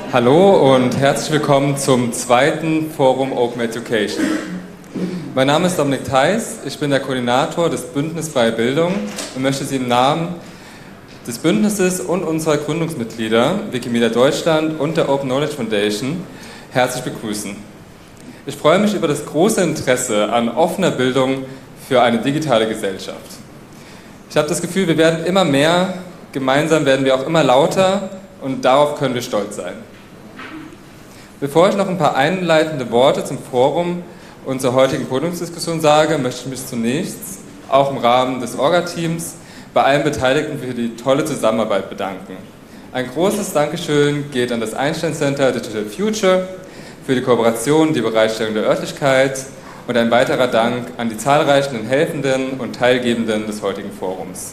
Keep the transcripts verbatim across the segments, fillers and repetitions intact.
Hallo und herzlich willkommen zum zweiten Forum Open Education. Mein Name ist Dominik Theis, ich bin der Koordinator des Bündnis Freie Bildung und möchte Sie im Namen des Bündnisses und unserer Gründungsmitglieder, Wikimedia Deutschland und der Open Knowledge Foundation, herzlich begrüßen. Ich freue mich über das große Interesse an offener Bildung für eine digitale Gesellschaft. Ich habe das Gefühl, wir werden immer mehr, gemeinsam werden wir auch immer lauter und darauf können wir stolz sein. Bevor ich noch ein paar einleitende Worte zum Forum und zur heutigen Podiumsdiskussion sage, möchte ich mich zunächst, auch im Rahmen des Orga-Teams, bei allen Beteiligten für die tolle Zusammenarbeit bedanken. Ein großes Dankeschön geht an das Einstein Center Digital Future für die Kooperation, die Bereitstellung der Örtlichkeit und ein weiterer Dank an die zahlreichen Helfenden und Teilgebenden des heutigen Forums.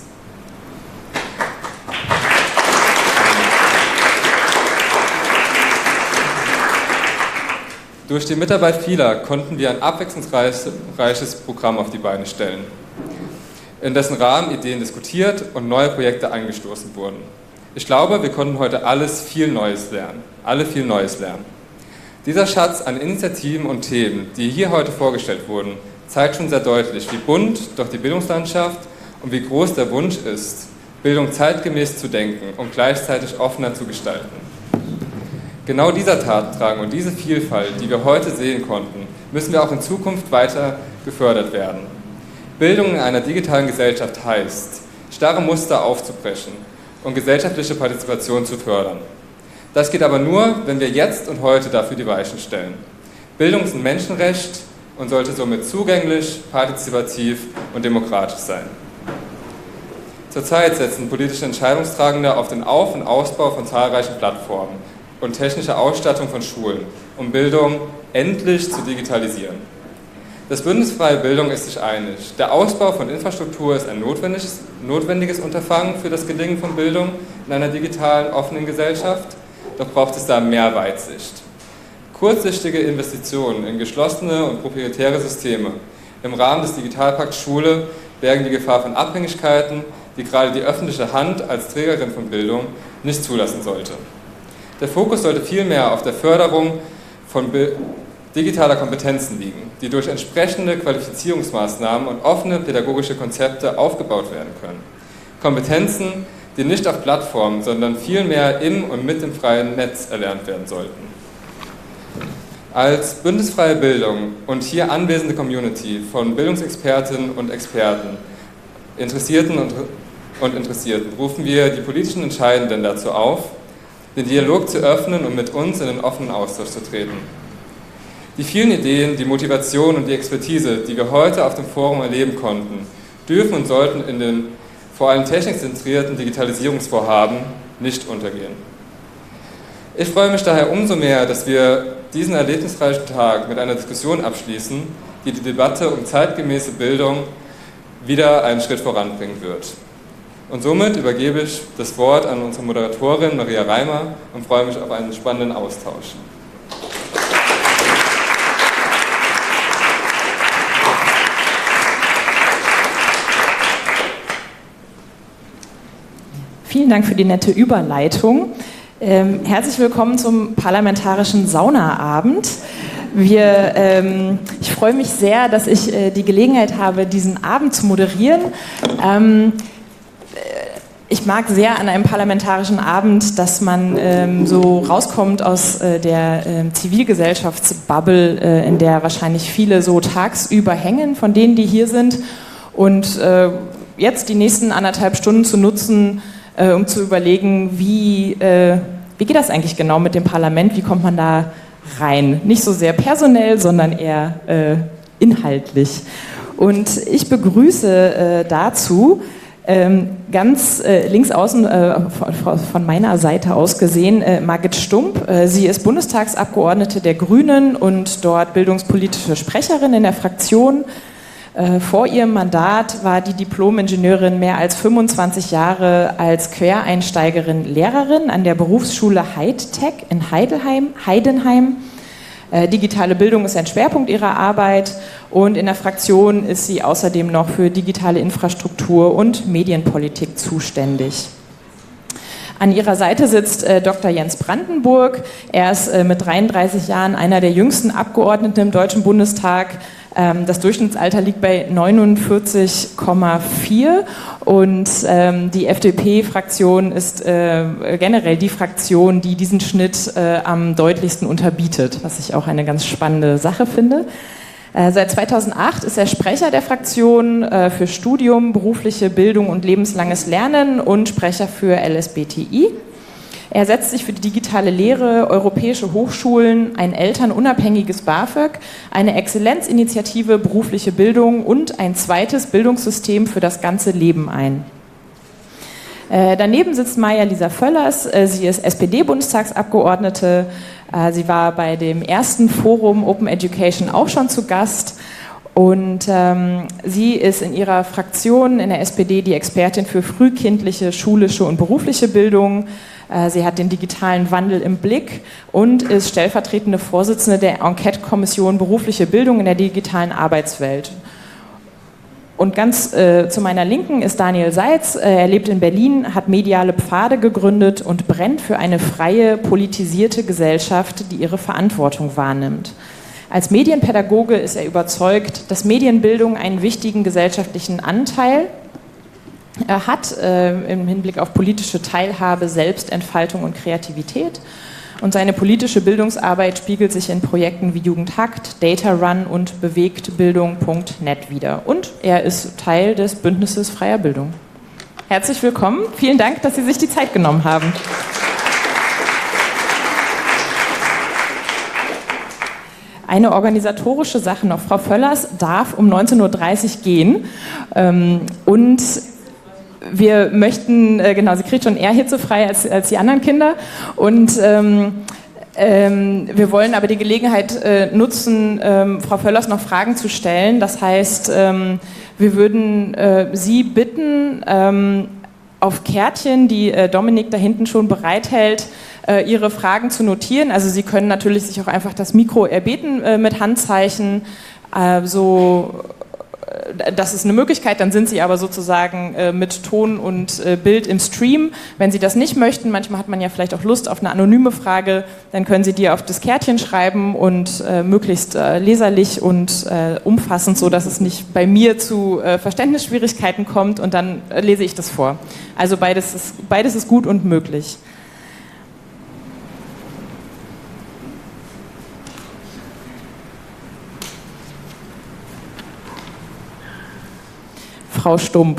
Durch die Mitarbeit vieler konnten wir ein abwechslungsreiches Programm auf die Beine stellen, in dessen Rahmen Ideen diskutiert und neue Projekte angestoßen wurden. Ich glaube, wir konnten heute alles viel Neues lernen, alle viel Neues lernen. Dieser Schatz an Initiativen und Themen, die hier heute vorgestellt wurden, zeigt schon sehr deutlich, wie bunt doch die Bildungslandschaft und wie groß der Wunsch ist, Bildung zeitgemäß zu denken und gleichzeitig offener zu gestalten. Genau dieser Tatdrang und diese Vielfalt, die wir heute sehen konnten, müssen wir auch in Zukunft weiter gefördert werden. Bildung in einer digitalen Gesellschaft heißt, starre Muster aufzubrechen und gesellschaftliche Partizipation zu fördern. Das geht aber nur, wenn wir jetzt und heute dafür die Weichen stellen. Bildung ist ein Menschenrecht und sollte somit zugänglich, partizipativ und demokratisch sein. Zurzeit setzen politische Entscheidungstragende auf den Auf- und Ausbau von zahlreichen Plattformen und technische Ausstattung von Schulen, um Bildung endlich zu digitalisieren. Das Bündnis Freie Bildung ist sich einig. Der Ausbau von Infrastruktur ist ein notwendiges, notwendiges Unterfangen für das Gelingen von Bildung in einer digitalen, offenen Gesellschaft. Doch braucht es da mehr Weitsicht. Kurzsichtige Investitionen in geschlossene und proprietäre Systeme im Rahmen des Digitalpakts Schule bergen die Gefahr von Abhängigkeiten, die gerade die öffentliche Hand als Trägerin von Bildung nicht zulassen sollte. Der Fokus sollte vielmehr auf der Förderung von digitaler Kompetenzen liegen, die durch entsprechende Qualifizierungsmaßnahmen und offene pädagogische Konzepte aufgebaut werden können. Kompetenzen, die nicht auf Plattformen, sondern vielmehr im und mit dem freien Netz erlernt werden sollten. Als Bündnisfreie Bildung und hier anwesende Community von Bildungsexpertinnen und Experten, Interessierten und, und Interessierten rufen wir die politischen Entscheidenden dazu auf, den Dialog zu öffnen und mit uns in den offenen Austausch zu treten. Die vielen Ideen, die Motivation und die Expertise, die wir heute auf dem Forum erleben konnten, dürfen und sollten in den vor allem technikzentrierten Digitalisierungsvorhaben nicht untergehen. Ich freue mich daher umso mehr, dass wir diesen erlebnisreichen Tag mit einer Diskussion abschließen, die die Debatte um zeitgemäße Bildung wieder einen Schritt voranbringen wird. Und somit übergebe ich das Wort an unsere Moderatorin Maria Reimer und freue mich auf einen spannenden Austausch. Vielen Dank für die nette Überleitung. Ähm, herzlich willkommen zum Parlamentarischen Saunaabend. Wir, ähm, ich freue mich sehr, dass ich äh, die Gelegenheit habe, diesen Abend zu moderieren. Ähm, Ich mag sehr an einem parlamentarischen Abend, dass man ähm, so rauskommt aus äh, der äh, Zivilgesellschaftsbubble, äh, in der wahrscheinlich viele so tagsüber hängen, von denen, die hier sind. Und äh, jetzt die nächsten anderthalb Stunden zu nutzen, äh, um zu überlegen, wie, äh, wie geht das eigentlich genau mit dem Parlament, wie kommt man da rein? Nicht so sehr personell, sondern eher äh, inhaltlich. Und ich begrüße äh, dazu Ähm, ganz äh, links außen äh, von, von meiner Seite aus gesehen äh, Margit Stump. Äh, sie ist Bundestagsabgeordnete der Grünen und dort bildungspolitische Sprecherin in der Fraktion. Äh, vor ihrem Mandat war die Diplom-Ingenieurin mehr als fünfundzwanzig Jahre als Quereinsteigerin Lehrerin an der Berufsschule Heidtech in Heidelheim, Heidenheim. Äh, digitale Bildung ist ein Schwerpunkt ihrer Arbeit und in der Fraktion ist sie außerdem noch für digitale Infrastruktur und Medienpolitik zuständig. An ihrer Seite sitzt äh, Doktor Jens Brandenburg. Er ist äh, mit dreiunddreißig Jahren einer der jüngsten Abgeordneten im Deutschen Bundestag. Ähm, das Durchschnittsalter liegt bei neunundvierzig Komma vier und ähm, die F D P-Fraktion ist äh, generell die Fraktion, die diesen Schnitt äh, am deutlichsten unterbietet, was ich auch eine ganz spannende Sache finde. Äh, seit zweitausendacht ist er Sprecher der Fraktion äh, für Studium, berufliche Bildung und lebenslanges Lernen und Sprecher für L S B T I. Er setzt sich für die digitale Lehre, europäische Hochschulen, ein elternunabhängiges BAföG, eine Exzellenzinitiative berufliche Bildung und ein zweites Bildungssystem für das ganze Leben ein. Äh, daneben sitzt Maja-Lisa Völlers. Äh, sie ist S P D-Bundestagsabgeordnete. Äh, sie war bei dem ersten Forum Open Education auch schon zu Gast. Und ähm, sie ist in ihrer Fraktion in der S P D die Expertin für frühkindliche, schulische und berufliche Bildung. Äh, sie hat den digitalen Wandel im Blick und ist stellvertretende Vorsitzende der Enquete-Kommission berufliche Bildung in der digitalen Arbeitswelt. Und ganz äh, zu meiner Linken ist Daniel Seitz. Äh, er lebt in Berlin, hat mediale Pfade gegründet und brennt für eine freie, politisierte Gesellschaft, die ihre Verantwortung wahrnimmt. Als Medienpädagoge ist er überzeugt, dass Medienbildung einen wichtigen gesellschaftlichen Anteil hat äh, im Hinblick auf politische Teilhabe, Selbstentfaltung und Kreativität. Und seine politische Bildungsarbeit spiegelt sich in Projekten wie Jugendhakt, Data Run und bewegtbildung punkt net wider. Und er ist Teil des Bündnisses Freier Bildung. Herzlich willkommen. Vielen Dank, dass Sie sich die Zeit genommen haben. Eine organisatorische Sache noch. Frau Völlers darf um neunzehn Uhr dreißig gehen ähm, und wir möchten, äh, genau, sie kriegt schon eher hitzefrei als, als die anderen Kinder und ähm, ähm, wir wollen aber die Gelegenheit äh, nutzen, ähm, Frau Völlers noch Fragen zu stellen. Das heißt, ähm, wir würden äh, Sie bitten, ähm, auf Kärtchen, die äh, Dominik da hinten schon bereithält, äh, Ihre Fragen zu notieren. Also Sie können natürlich sich auch einfach das Mikro erbeten äh, mit Handzeichen. Äh, so, äh, das ist eine Möglichkeit, dann sind Sie aber sozusagen äh, mit Ton und äh, Bild im Stream. Wenn Sie das nicht möchten, manchmal hat man ja vielleicht auch Lust auf eine anonyme Frage, dann können Sie die auf das Kärtchen schreiben und äh, möglichst äh, leserlich und äh, umfassend, so dass es nicht bei mir zu äh, Verständnisschwierigkeiten kommt und dann äh, lese ich das vor. Also beides ist, beides ist gut und möglich. Frau Stump,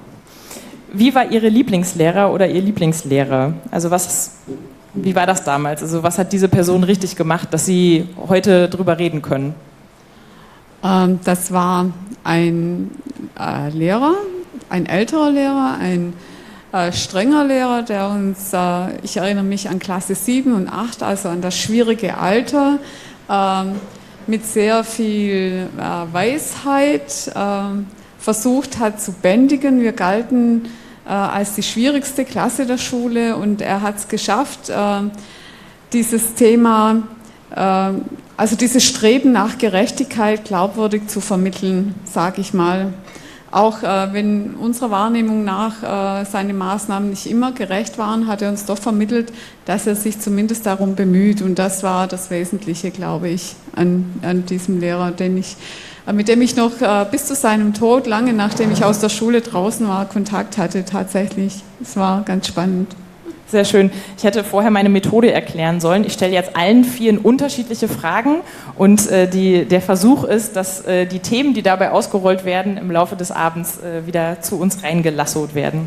wie war Ihre Lieblingslehrer oder Ihr Lieblingslehrer? Also was, wie war das damals? Also was hat diese Person richtig gemacht, dass Sie heute drüber reden können? Ähm, das war ein äh, Lehrer, ein älterer Lehrer, ein äh, strenger Lehrer, der uns, äh, ich erinnere mich an Klasse sieben und acht, also an das schwierige Alter, äh, mit sehr viel äh, Weisheit, äh, versucht hat zu bändigen. Wir galten äh, als die schwierigste Klasse der Schule und er hat es geschafft, äh, dieses Thema, äh, also dieses Streben nach Gerechtigkeit glaubwürdig zu vermitteln, sage ich mal. Auch äh, wenn unserer Wahrnehmung nach äh, seine Maßnahmen nicht immer gerecht waren, hat er uns doch vermittelt, dass er sich zumindest darum bemüht. Und das war das Wesentliche, glaube ich, an, an diesem Lehrer, den ich mit dem ich noch äh, bis zu seinem Tod, lange nachdem ich aus der Schule draußen war, Kontakt hatte tatsächlich. Es war ganz spannend. Sehr schön. Ich hätte vorher meine Methode erklären sollen. Ich stelle jetzt allen vieren unterschiedliche Fragen und äh, die, der Versuch ist, dass äh, die Themen, die dabei ausgerollt werden, im Laufe des Abends äh, wieder zu uns reingelassot werden.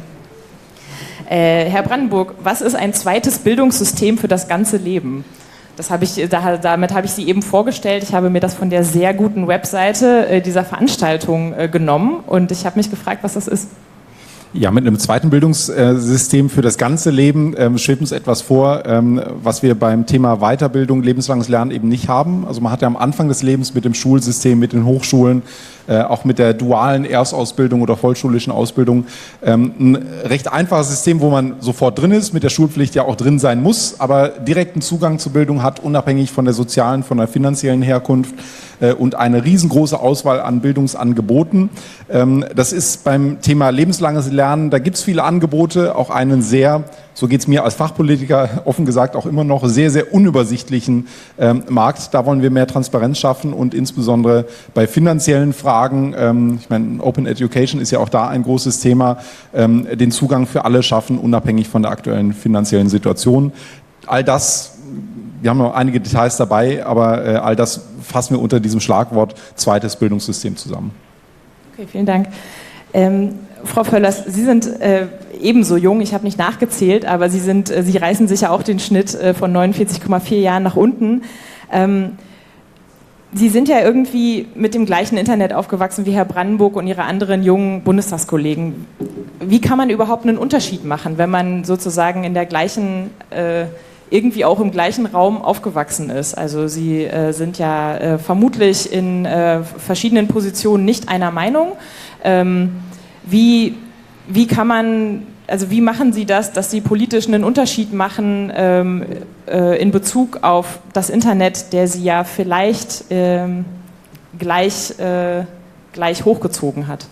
Äh, Herr Brandenburg, was ist ein zweites Bildungssystem für das ganze Leben? Das habe ich, da, damit habe ich Sie eben vorgestellt. Ich habe mir das von der sehr guten Webseite äh, dieser Veranstaltung äh, genommen und ich habe mich gefragt, was das ist. Ja, mit einem zweiten Bildungssystem für das ganze Leben ähm, schwebt uns etwas vor, ähm, was wir beim Thema Weiterbildung, lebenslanges Lernen eben nicht haben. Also man hat ja am Anfang des Lebens mit dem Schulsystem, mit den Hochschulen, äh, auch mit der dualen Erstausbildung oder vollschulischen Ausbildung ähm, ein recht einfaches System, wo man sofort drin ist, mit der Schulpflicht ja auch drin sein muss, aber direkten Zugang zur Bildung hat, unabhängig von der sozialen, von der finanziellen Herkunft äh, und eine riesengroße Auswahl an Bildungsangeboten. Ähm, das ist beim Thema lebenslanges Lernen, da gibt es viele Angebote, auch einen sehr so geht es mir als Fachpolitiker offen gesagt auch immer noch, sehr, sehr unübersichtlichen ähm, Markt. Da wollen wir mehr Transparenz schaffen und insbesondere bei finanziellen Fragen, ähm, ich meine, Open Education ist ja auch da ein großes Thema, ähm, den Zugang für alle schaffen, unabhängig von der aktuellen finanziellen Situation. All das, wir haben noch einige Details dabei, aber äh, all das fassen wir unter diesem Schlagwort zweites Bildungssystem zusammen. Okay, vielen Dank. Ähm, Frau Völlers, Sie sind äh, ebenso jung, ich habe nicht nachgezählt, aber Sie, sind, äh, Sie reißen sich ja auch den Schnitt äh, von neunundvierzig Komma vier Jahren nach unten. Ähm, Sie sind ja irgendwie mit dem gleichen Internet aufgewachsen wie Herr Brandenburg und Ihre anderen jungen Bundestagskollegen. Wie kann man überhaupt einen Unterschied machen, wenn man sozusagen in der gleichen, äh, irgendwie auch im gleichen Raum aufgewachsen ist? Also Sie äh, sind ja äh, vermutlich in äh, verschiedenen Positionen nicht einer Meinung. Ähm, wie, wie kann man, also wie machen Sie das, dass Sie politisch einen Unterschied machen ähm, äh, in Bezug auf das Internet, der Sie ja vielleicht ähm, gleich, äh, gleich hochgezogen hat?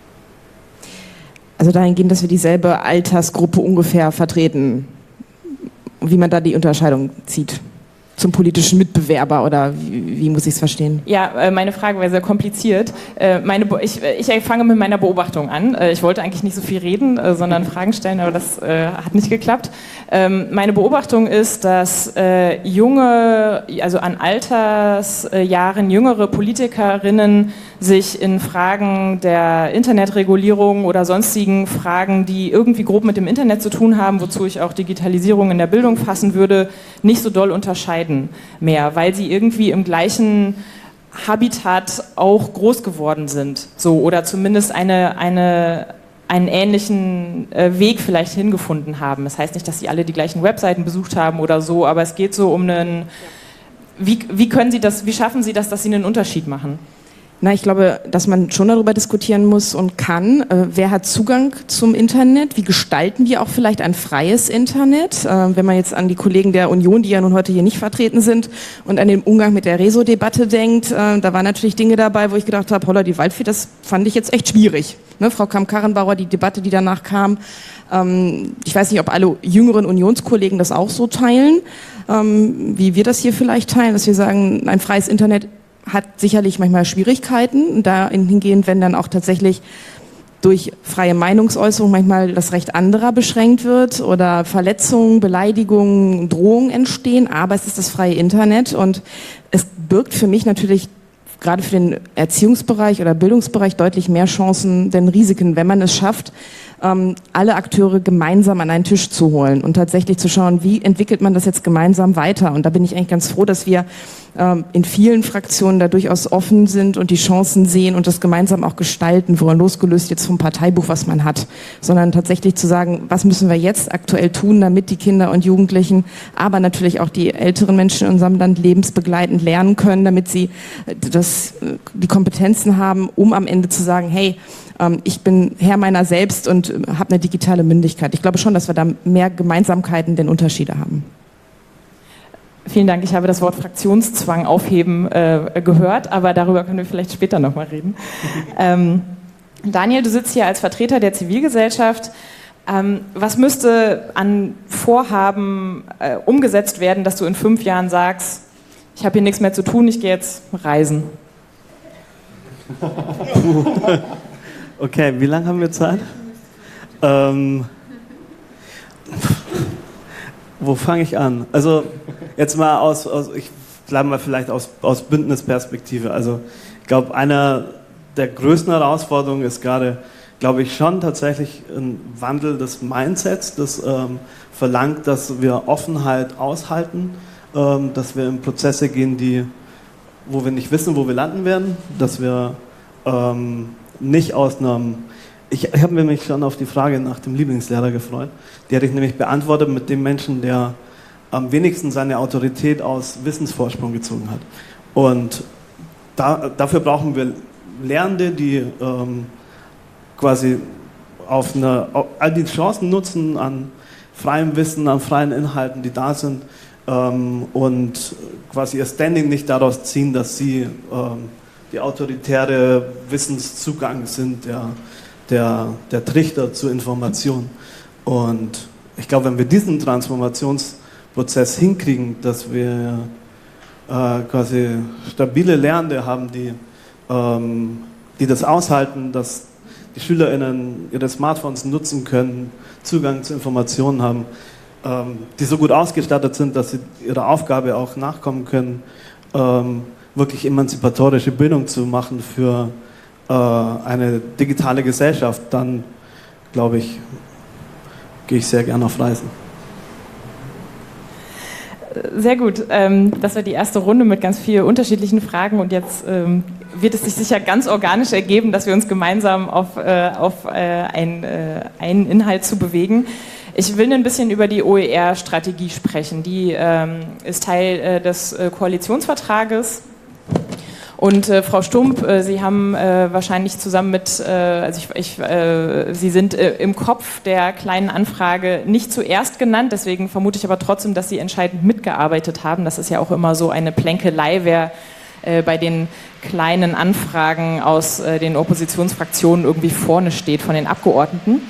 Also dahingehend, dass wir dieselbe Altersgruppe ungefähr vertreten, wie man da die Unterscheidung zieht zum politischen Mitbewerber oder wie, wie muss ich es verstehen? Ja, äh, meine Frage wäre sehr kompliziert. Äh, meine Be ich, ich fange mit meiner Beobachtung an. Äh, ich wollte eigentlich nicht so viel reden, äh, sondern Fragen stellen, aber das äh, hat nicht geklappt. Ähm, meine Beobachtung ist, dass äh, junge, also an Altersjahren jüngere Politikerinnen sich in Fragen der Internetregulierung oder sonstigen Fragen, die irgendwie grob mit dem Internet zu tun haben, wozu ich auch Digitalisierung in der Bildung fassen würde, nicht so doll unterscheiden mehr, weil sie irgendwie im gleichen Habitat auch groß geworden sind, so, oder zumindest eine, eine, einen ähnlichen äh, Weg vielleicht hingefunden haben. Das heißt nicht, dass sie alle die gleichen Webseiten besucht haben oder so, aber es geht so um einen, wie, wie können sie das, wie schaffen sie das, dass sie einen Unterschied machen? Na, ich glaube, dass man schon darüber diskutieren muss und kann, äh, wer hat Zugang zum Internet, wie gestalten wir auch vielleicht ein freies Internet, äh, wenn man jetzt an die Kollegen der Union, die ja nun heute hier nicht vertreten sind, und an den Umgang mit der Reso-Debatte denkt, äh, da waren natürlich Dinge dabei, wo ich gedacht habe, holla die Waldfee, das fand ich jetzt echt schwierig. Ne, Frau Kamm-Karrenbauer, die Debatte, die danach kam, ähm, ich weiß nicht, ob alle jüngeren Unionskollegen das auch so teilen, ähm, wie wir das hier vielleicht teilen, dass wir sagen, ein freies Internet hat sicherlich manchmal Schwierigkeiten, dahingehend, wenn dann auch tatsächlich durch freie Meinungsäußerung manchmal das Recht anderer beschränkt wird oder Verletzungen, Beleidigungen, Drohungen entstehen, aber es ist das freie Internet und es birgt für mich natürlich gerade für den Erziehungsbereich oder Bildungsbereich deutlich mehr Chancen denn Risiken, wenn man es schafft, alle Akteure gemeinsam an einen Tisch zu holen und tatsächlich zu schauen, wie entwickelt man das jetzt gemeinsam weiter. Und da bin ich eigentlich ganz froh, dass wir in vielen Fraktionen da durchaus offen sind und die Chancen sehen und das gemeinsam auch gestalten wollen, losgelöst jetzt vom Parteibuch, was man hat, sondern tatsächlich zu sagen, was müssen wir jetzt aktuell tun, damit die Kinder und Jugendlichen, aber natürlich auch die älteren Menschen in unserem Land lebensbegleitend lernen können, damit sie das, die Kompetenzen haben, um am Ende zu sagen, hey, ich bin Herr meiner selbst und habe eine digitale Mündigkeit. Ich glaube schon, dass wir da mehr Gemeinsamkeiten denn Unterschiede haben. Vielen Dank. Ich habe das Wort Fraktionszwang aufheben äh, gehört, aber darüber können wir vielleicht später nochmal reden. ähm, Daniel, du sitzt hier als Vertreter der Zivilgesellschaft. Ähm, was müsste an Vorhaben äh, umgesetzt werden, dass du in fünf Jahren sagst, ich habe hier nichts mehr zu tun, ich gehe jetzt reisen? Okay, wie lange haben wir Zeit? Ähm, wo fange ich an? Also jetzt mal aus, aus ich bleibe mal vielleicht aus, aus Bündnisperspektive. Also ich glaube, einer der größten Herausforderungen ist gerade, glaube ich, schon tatsächlich ein Wandel des Mindsets, das ähm, verlangt, dass wir Offenheit aushalten, ähm, dass wir in Prozesse gehen, die, wo wir nicht wissen, wo wir landen werden, dass wir ähm, nicht aus einem, ich, ich habe mir nämlich schon auf die Frage nach dem Lieblingslehrer gefreut, die hätte ich nämlich beantwortet mit dem Menschen, der am wenigsten seine Autorität aus Wissensvorsprung gezogen hat. Und da, dafür brauchen wir Lehrende, die ähm, quasi auf eine, auf all die Chancen nutzen an freiem Wissen, an freien Inhalten, die da sind, ähm, und quasi ihr Standing nicht daraus ziehen, dass sie ähm, die autoritäre Wissenszugang sind, der, der, der Trichter zur Information. Und ich glaube, wenn wir diesen Transformationsprozess hinkriegen, dass wir äh, quasi stabile Lehrende haben, die, ähm, die das aushalten, dass die SchülerInnen ihre Smartphones nutzen können, Zugang zu Informationen haben, ähm, die so gut ausgestattet sind, dass sie ihrer Aufgabe auch nachkommen können, ähm, wirklich emanzipatorische Bildung zu machen für äh, eine digitale Gesellschaft, dann glaube ich, gehe ich sehr gerne auf Reisen. Sehr gut. Ähm, das war die erste Runde mit ganz vielen unterschiedlichen Fragen und jetzt ähm, wird es sich sicher ganz organisch ergeben, dass wir uns gemeinsam auf, äh, auf äh, ein, äh, einen Inhalt zu bewegen. Ich will ein bisschen über die O E R-Strategie sprechen. Die ähm, ist Teil äh, des äh, Koalitionsvertrages. Und äh, Frau Stump, äh, Sie haben äh, wahrscheinlich zusammen mit, äh, also ich, ich, äh, Sie sind äh, im Kopf der kleinen Anfrage nicht zuerst genannt, deswegen vermute ich aber trotzdem, dass Sie entscheidend mitgearbeitet haben. Das ist ja auch immer so eine Plänkelei, wer äh, bei den kleinen Anfragen aus äh, den Oppositionsfraktionen irgendwie vorne steht von den Abgeordneten.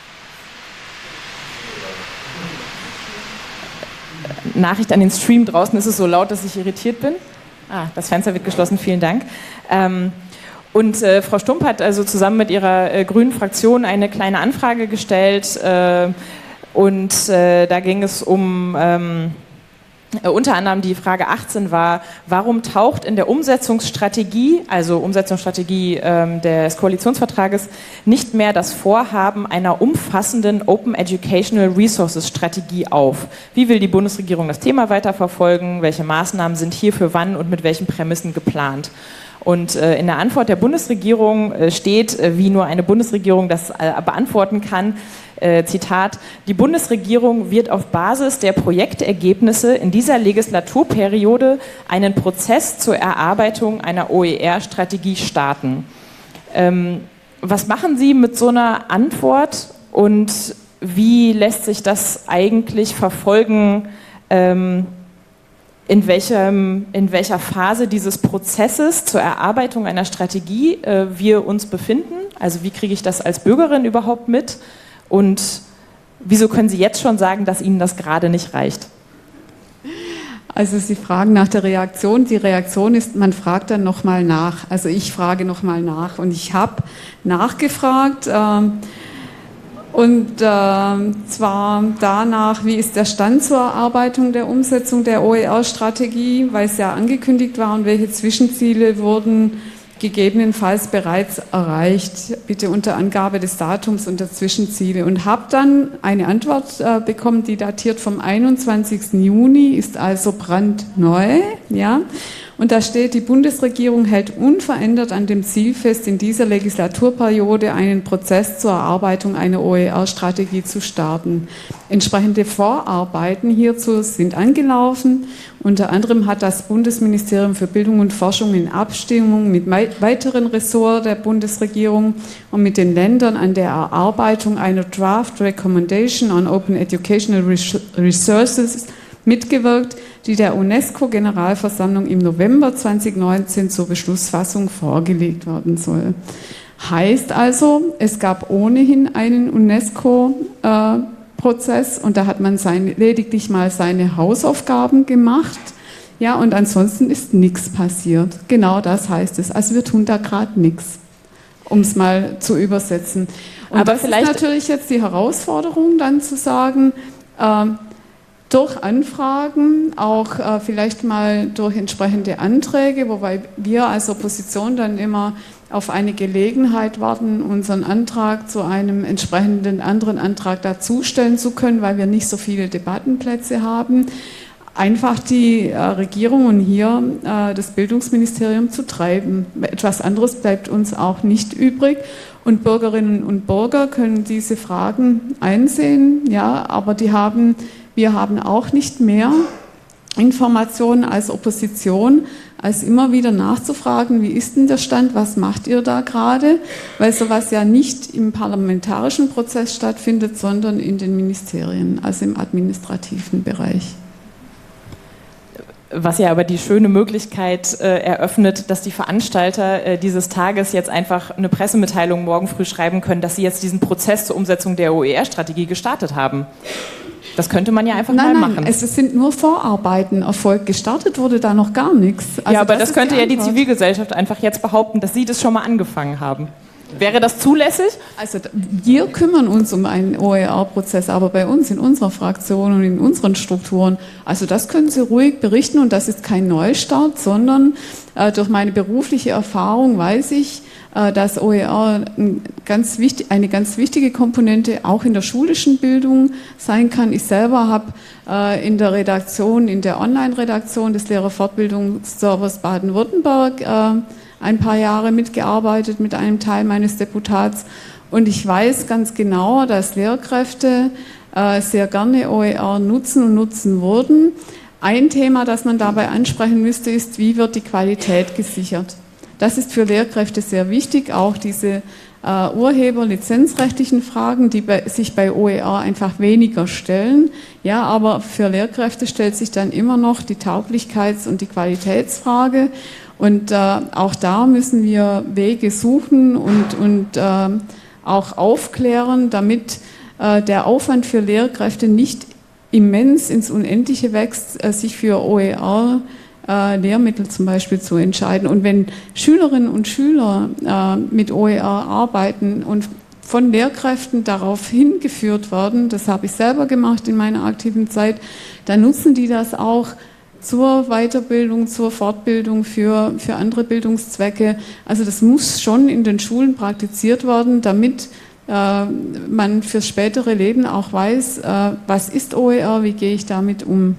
Nachricht an den Stream draußen, ist es so laut, dass ich irritiert bin? Ah, das Fenster wird geschlossen, vielen Dank. Ähm, und äh, Frau Stump hat also zusammen mit ihrer äh, grünen Fraktion eine kleine Anfrage gestellt äh, und äh, da ging es um, ähm, äh, unter anderem die Frage achtzehn war, warum taucht in der Umsetzungsstrategie, also Umsetzungsstrategie ähm, des Koalitionsvertrages, nicht mehr das Vorhaben einer umfassenden Open Educational Resources Strategie auf? Wie will die Bundesregierung das Thema weiterverfolgen? Welche Maßnahmen sind hierfür wann und mit welchen Prämissen geplant? Und äh, in der Antwort der Bundesregierung äh, steht, äh, wie nur eine Bundesregierung das äh, beantworten kann, äh, Zitat, die Bundesregierung wird auf Basis der Projektergebnisse in dieser Legislaturperiode einen Prozess zur Erarbeitung einer O E R-Strategie starten. Ähm, was machen Sie mit so einer Antwort und wie lässt sich das eigentlich verfolgen, ähm, in, welchem, in welcher Phase dieses Prozesses zur Erarbeitung einer Strategie äh, wir uns befinden? Also wie kriege ich das als Bürgerin überhaupt mit? Und wieso können Sie jetzt schon sagen, dass Ihnen das gerade nicht reicht? Also Sie fragen nach der Reaktion. Die Reaktion ist, man fragt dann nochmal nach. Also ich frage nochmal nach. Und ich habe nachgefragt, äh, und äh, zwar danach, wie ist der Stand zur Erarbeitung der Umsetzung der O E R-Strategie, weil es ja angekündigt war, und welche Zwischenziele wurden gegebenenfalls bereits erreicht, bitte unter Angabe des Datums und der Zwischenziele. Und habe dann eine Antwort äh, bekommen, die datiert vom einundzwanzigsten Juni, ist also brandneu, ja. Und da steht, die Bundesregierung hält unverändert an dem Ziel fest, in dieser Legislaturperiode einen Prozess zur Erarbeitung einer O E R-Strategie zu starten. Entsprechende Vorarbeiten hierzu sind angelaufen. Unter anderem hat das Bundesministerium für Bildung und Forschung in Abstimmung mit weiteren Ressorts der Bundesregierung und mit den Ländern an der Erarbeitung einer Draft Recommendation on Open Educational Resources mitgewirkt, die der UNESCO-Generalversammlung im November zweitausendneunzehn zur Beschlussfassung vorgelegt werden soll. Heißt also, es gab ohnehin einen UNESCO-Prozess und da hat man seine, lediglich mal seine Hausaufgaben gemacht. Ja, und ansonsten ist nichts passiert. Genau das heißt es. Also wir tun da gerade nichts, um es mal zu übersetzen. Und aber das vielleicht ist natürlich jetzt die Herausforderung, dann zu sagen, äh, durch Anfragen, auch äh, vielleicht mal durch entsprechende Anträge, wobei wir als Opposition dann immer auf eine Gelegenheit warten, unseren Antrag zu einem entsprechenden anderen Antrag dazustellen zu können, weil wir nicht so viele Debattenplätze haben, einfach die äh, Regierung und hier äh, das Bildungsministerium zu treiben. Etwas anderes bleibt uns auch nicht übrig. Und Bürgerinnen und Bürger können diese Fragen einsehen, ja, aber die haben Wir haben auch nicht mehr Informationen als Opposition, als immer wieder nachzufragen, wie ist denn der Stand, was macht ihr da gerade, weil sowas ja nicht im parlamentarischen Prozess stattfindet, sondern in den Ministerien, also im administrativen Bereich. Was ja aber die schöne Möglichkeit äh, eröffnet, dass die Veranstalter äh, dieses Tages jetzt einfach eine Pressemitteilung morgen früh schreiben können, dass sie jetzt diesen Prozess zur Umsetzung der O E R-Strategie gestartet haben. Das könnte man ja einfach nein, mal nein, machen. Es sind nur Vorarbeiten erfolgt. Gestartet wurde da noch gar nichts. Also ja, aber das, das könnte die ja die Antwort. Zivilgesellschaft einfach jetzt behaupten, dass sie das schon mal angefangen haben. Wäre das zulässig? Also wir kümmern uns um einen O E R-Prozess, aber bei uns in unserer Fraktion und in unseren Strukturen, also das können Sie ruhig berichten und das ist kein Neustart, sondern äh, durch meine berufliche Erfahrung weiß ich, äh, dass O E R ein ganz wichtig, eine ganz wichtige Komponente auch in der schulischen Bildung sein kann. Ich selber habe äh, in der Redaktion, in der Online-Redaktion des Lehrerfortbildungsservers Baden-Württemberg äh, ein paar Jahre mitgearbeitet mit einem Teil meines Deputats und ich weiß ganz genau, dass Lehrkräfte äh, sehr gerne O E R nutzen und nutzen würden. Ein Thema, das man dabei ansprechen müsste, ist, wie wird die Qualität gesichert? Das ist für Lehrkräfte sehr wichtig, auch diese äh, urheber-lizenzrechtlichen Fragen, die bei, sich bei O E R einfach weniger stellen. Ja, aber für Lehrkräfte stellt sich dann immer noch die Tauglichkeits- und die Qualitätsfrage. Und äh, auch da müssen wir Wege suchen und, und äh, auch aufklären, damit äh, der Aufwand für Lehrkräfte nicht immens ins Unendliche wächst, äh, sich für O E R äh, Lehrmittel zum Beispiel zu entscheiden. Und wenn Schülerinnen und Schüler äh, mit O E R arbeiten und von Lehrkräften darauf hingeführt werden, das habe ich selber gemacht in meiner aktiven Zeit, dann nutzen die das auch zur Weiterbildung, zur Fortbildung für, für andere Bildungszwecke. Also das muss schon in den Schulen praktiziert werden, damit äh, man fürs spätere Leben auch weiß, äh, was ist O E R, wie gehe ich damit um.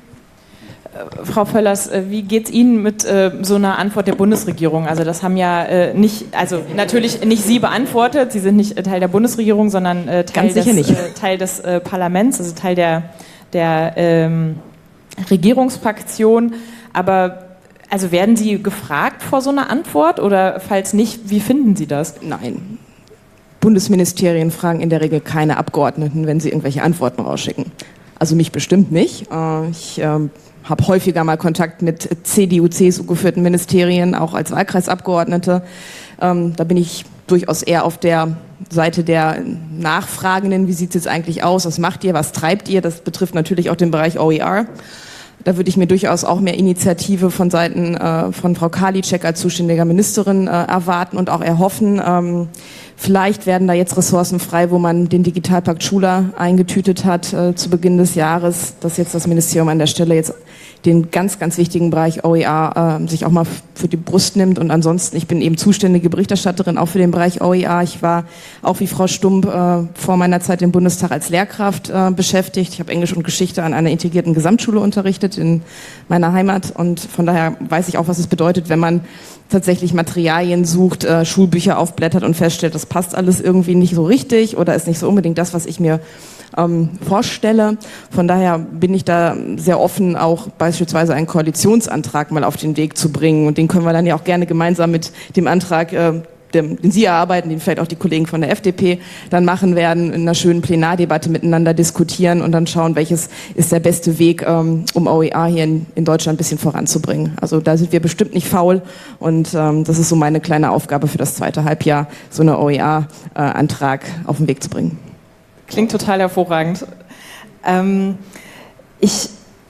Frau Völlers, wie geht es Ihnen mit äh, so einer Antwort der Bundesregierung? Also das haben ja äh, nicht, also natürlich nicht Sie beantwortet, Sie sind nicht äh, Teil der Bundesregierung, sondern äh, Teil, Ganz sicher des, nicht. Äh, Teil des äh, Parlaments, also Teil der, der ähm, Regierungsfraktion. Aber also werden Sie gefragt vor so einer Antwort oder falls nicht, wie finden Sie das? Nein. Bundesministerien fragen in der Regel keine Abgeordneten, wenn sie irgendwelche Antworten rausschicken. Also mich bestimmt nicht. Ich habe häufiger mal Kontakt mit C D U, C S U geführten Ministerien, auch als Wahlkreisabgeordnete. Da bin ich durchaus eher auf der Seite der Nachfragenden. Wie sieht es jetzt eigentlich aus? Was macht ihr? Was treibt ihr? Das betrifft natürlich auch den Bereich O E R. Da würde ich mir durchaus auch mehr Initiative von Seiten äh, von Frau Karliczek als zuständiger Ministerin äh, erwarten und auch erhoffen. Ähm, vielleicht werden da jetzt Ressourcen frei, wo man den Digitalpakt Schule eingetütet hat äh, zu Beginn des Jahres, dass jetzt das Ministerium an der Stelle jetzt den ganz, ganz wichtigen Bereich O E R äh, sich auch mal für die Brust nimmt. Und ansonsten, ich bin eben zuständige Berichterstatterin auch für den Bereich O E R. Ich war auch wie Frau Stump äh, vor meiner Zeit im Bundestag als Lehrkraft äh, beschäftigt. Ich habe Englisch und Geschichte an einer integrierten Gesamtschule unterrichtet in meiner Heimat. Und von daher weiß ich auch, was es bedeutet, wenn man tatsächlich Materialien sucht, äh, Schulbücher aufblättert und feststellt, das passt alles irgendwie nicht so richtig oder ist nicht so unbedingt das, was ich mir ähm, vorstelle. Von daher bin ich da sehr offen, auch beispielsweise einen Koalitionsantrag mal auf den Weg zu bringen. Und den können wir dann ja auch gerne gemeinsam mit dem Antrag, äh, dem, den Sie erarbeiten, den vielleicht auch die Kollegen von der F D P dann machen werden, in einer schönen Plenardebatte miteinander diskutieren und dann schauen, welches ist der beste Weg, ähm, um O E R hier in, in Deutschland ein bisschen voranzubringen. Also da sind wir bestimmt nicht faul und ähm, das ist so meine kleine Aufgabe für das zweite Halbjahr, so einen O E R-Antrag äh, auf den Weg zu bringen. Klingt total hervorragend. Ähm, ich,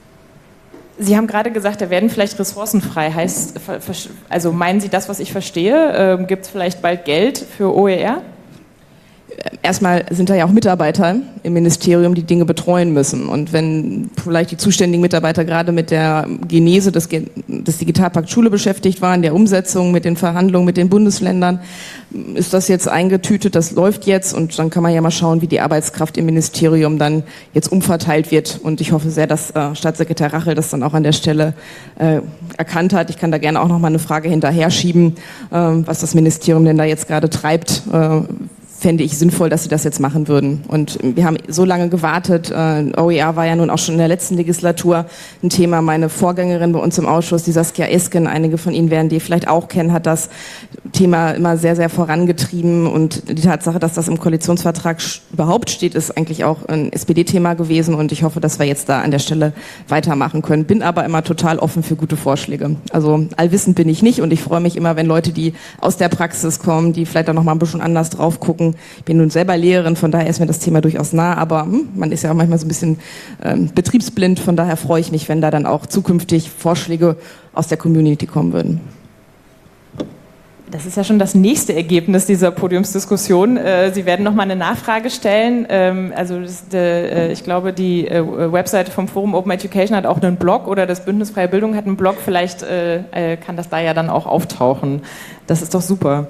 Sie haben gerade gesagt, da werden vielleicht Ressourcen frei. Heißt, also meinen Sie das, was ich verstehe? Ähm, gibt es vielleicht bald Geld für O E R? Erstmal sind da ja auch Mitarbeiter im Ministerium, die Dinge betreuen müssen. Und wenn vielleicht die zuständigen Mitarbeiter gerade mit der Genese des, des Digitalpakt Schule beschäftigt waren, der Umsetzung, mit den Verhandlungen mit den Bundesländern, ist das jetzt eingetütet, das läuft jetzt und dann kann man ja mal schauen, wie die Arbeitskraft im Ministerium dann jetzt umverteilt wird. Und ich hoffe sehr, dass äh, Staatssekretär Rachel das dann auch an der Stelle äh, erkannt hat. Ich kann da gerne auch noch mal eine Frage hinterher schieben, äh, was das Ministerium denn da jetzt gerade treibt, äh, fände ich sinnvoll, dass sie das jetzt machen würden. Und wir haben so lange gewartet. Äh, O E R war ja nun auch schon in der letzten Legislatur ein Thema. Meine Vorgängerin bei uns im Ausschuss, die Saskia Esken, einige von Ihnen werden die vielleicht auch kennen, hat das Thema immer sehr, sehr vorangetrieben. Und die Tatsache, dass das im Koalitionsvertrag überhaupt steht, ist eigentlich auch ein S P D-Thema gewesen. Und ich hoffe, dass wir jetzt da an der Stelle weitermachen können. Bin aber immer total offen für gute Vorschläge. Also allwissend bin ich nicht und ich freue mich immer, wenn Leute, die aus der Praxis kommen, die vielleicht auch noch mal ein bisschen anders drauf gucken. Ich bin nun selber Lehrerin, von daher ist mir das Thema durchaus nah, aber hm, man ist ja auch manchmal so ein bisschen ähm, betriebsblind, von daher freue ich mich, wenn da dann auch zukünftig Vorschläge aus der Community kommen würden. Das ist ja schon das nächste Ergebnis dieser Podiumsdiskussion. Sie werden noch mal eine Nachfrage stellen. Also das, ich glaube, die Webseite vom Forum Open Education hat auch einen Blog oder das Bündnis Freie Bildung hat einen Blog. Vielleicht kann das da ja dann auch auftauchen. Das ist doch super.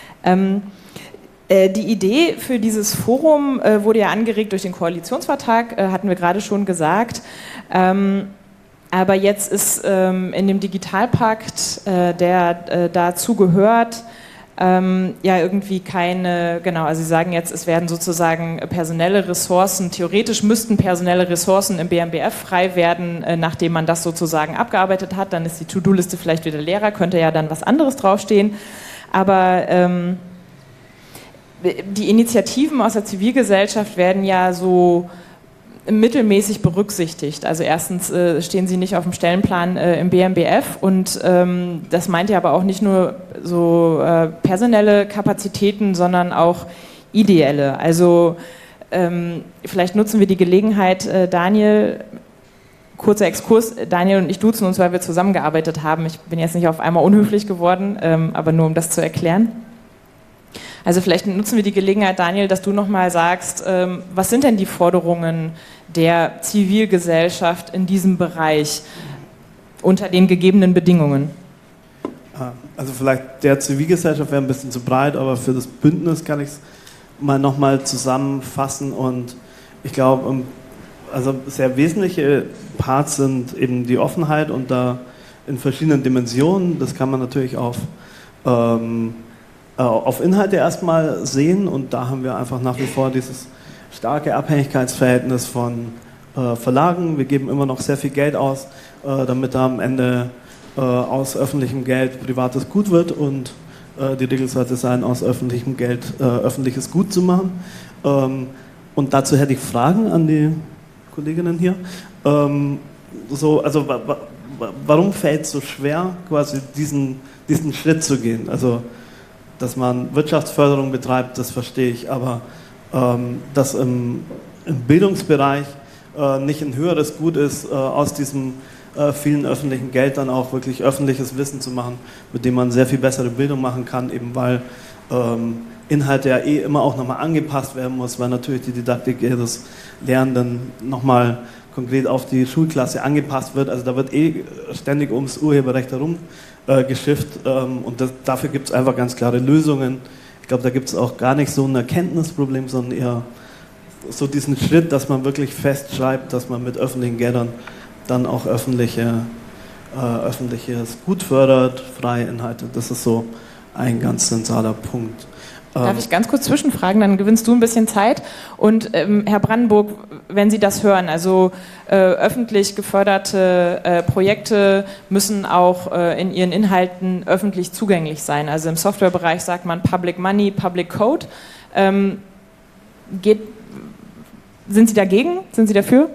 Die Idee für dieses Forum äh, wurde ja angeregt durch den Koalitionsvertrag, äh, hatten wir gerade schon gesagt. Ähm, aber jetzt ist ähm, in dem Digitalpakt, äh, der äh, dazu gehört, ähm, ja irgendwie keine, genau, also Sie sagen jetzt, es werden sozusagen personelle Ressourcen, theoretisch müssten personelle Ressourcen im B M B F frei werden, äh, nachdem man das sozusagen abgearbeitet hat. Dann ist die To-Do-Liste vielleicht wieder leerer, könnte ja dann was anderes draufstehen. Aber ähm, die Initiativen aus der Zivilgesellschaft werden ja so mittelmäßig berücksichtigt. Also erstens äh, stehen sie nicht auf dem Stellenplan äh, im B M B F und ähm, das meint ja aber auch nicht nur so äh, personelle Kapazitäten, sondern auch ideelle. Also ähm, vielleicht nutzen wir die Gelegenheit, äh, Daniel, kurzer Exkurs, Daniel und ich duzen uns, weil wir zusammengearbeitet haben. Ich bin jetzt nicht auf einmal unhöflich geworden, ähm, aber nur um das zu erklären. Also vielleicht nutzen wir die Gelegenheit, Daniel, dass du nochmal sagst, ähm, was sind denn die Forderungen der Zivilgesellschaft in diesem Bereich unter den gegebenen Bedingungen? Also vielleicht der Zivilgesellschaft wäre ein bisschen zu breit, aber für das Bündnis kann ich es mal nochmal zusammenfassen und ich glaube, also sehr wesentliche Parts sind eben die Offenheit und da in verschiedenen Dimensionen, das kann man natürlich auf ähm, auf Inhalte erstmal sehen und da haben wir einfach nach wie vor dieses starke Abhängigkeitsverhältnis von äh, Verlagen. Wir geben immer noch sehr viel Geld aus, äh, damit da am Ende äh, aus öffentlichem Geld privates Gut wird und äh, die Regel sollte sein, aus öffentlichem Geld äh, öffentliches Gut zu machen. Ähm, und dazu hätte ich Fragen an die Kolleginnen hier. Ähm, so, also wa wa warum fällt es so schwer, quasi diesen, diesen Schritt zu gehen? Also dass man Wirtschaftsförderung betreibt, das verstehe ich, aber ähm, dass im, im Bildungsbereich äh, nicht ein höheres Gut ist, äh, aus diesem äh, vielen öffentlichen Geld dann auch wirklich öffentliches Wissen zu machen, mit dem man sehr viel bessere Bildung machen kann, eben weil ähm, Inhalte ja eh immer auch nochmal angepasst werden muss, weil natürlich die Didaktik ihres Lehrenden nochmal konkret auf die Schulklasse angepasst wird. Also da wird eh ständig ums Urheberrecht herum äh, geschifft ähm, und das, dafür gibt es einfach ganz klare Lösungen. Ich glaube, da gibt es auch gar nicht so ein Erkenntnisproblem, sondern eher so diesen Schritt, dass man wirklich festschreibt, dass man mit öffentlichen Geldern dann auch öffentliche, äh, öffentliches Gut fördert, freie Inhalte. Das ist so ein ganz zentraler Punkt. Darf ich ganz kurz zwischenfragen, dann gewinnst du ein bisschen Zeit. Und ähm, Herr Brandenburg, wenn Sie das hören, also äh, öffentlich geförderte äh, Projekte müssen auch äh, in ihren Inhalten öffentlich zugänglich sein. Also im Softwarebereich sagt man Public Money, Public Code. Ähm, geht, sind Sie dagegen? Sind Sie dafür?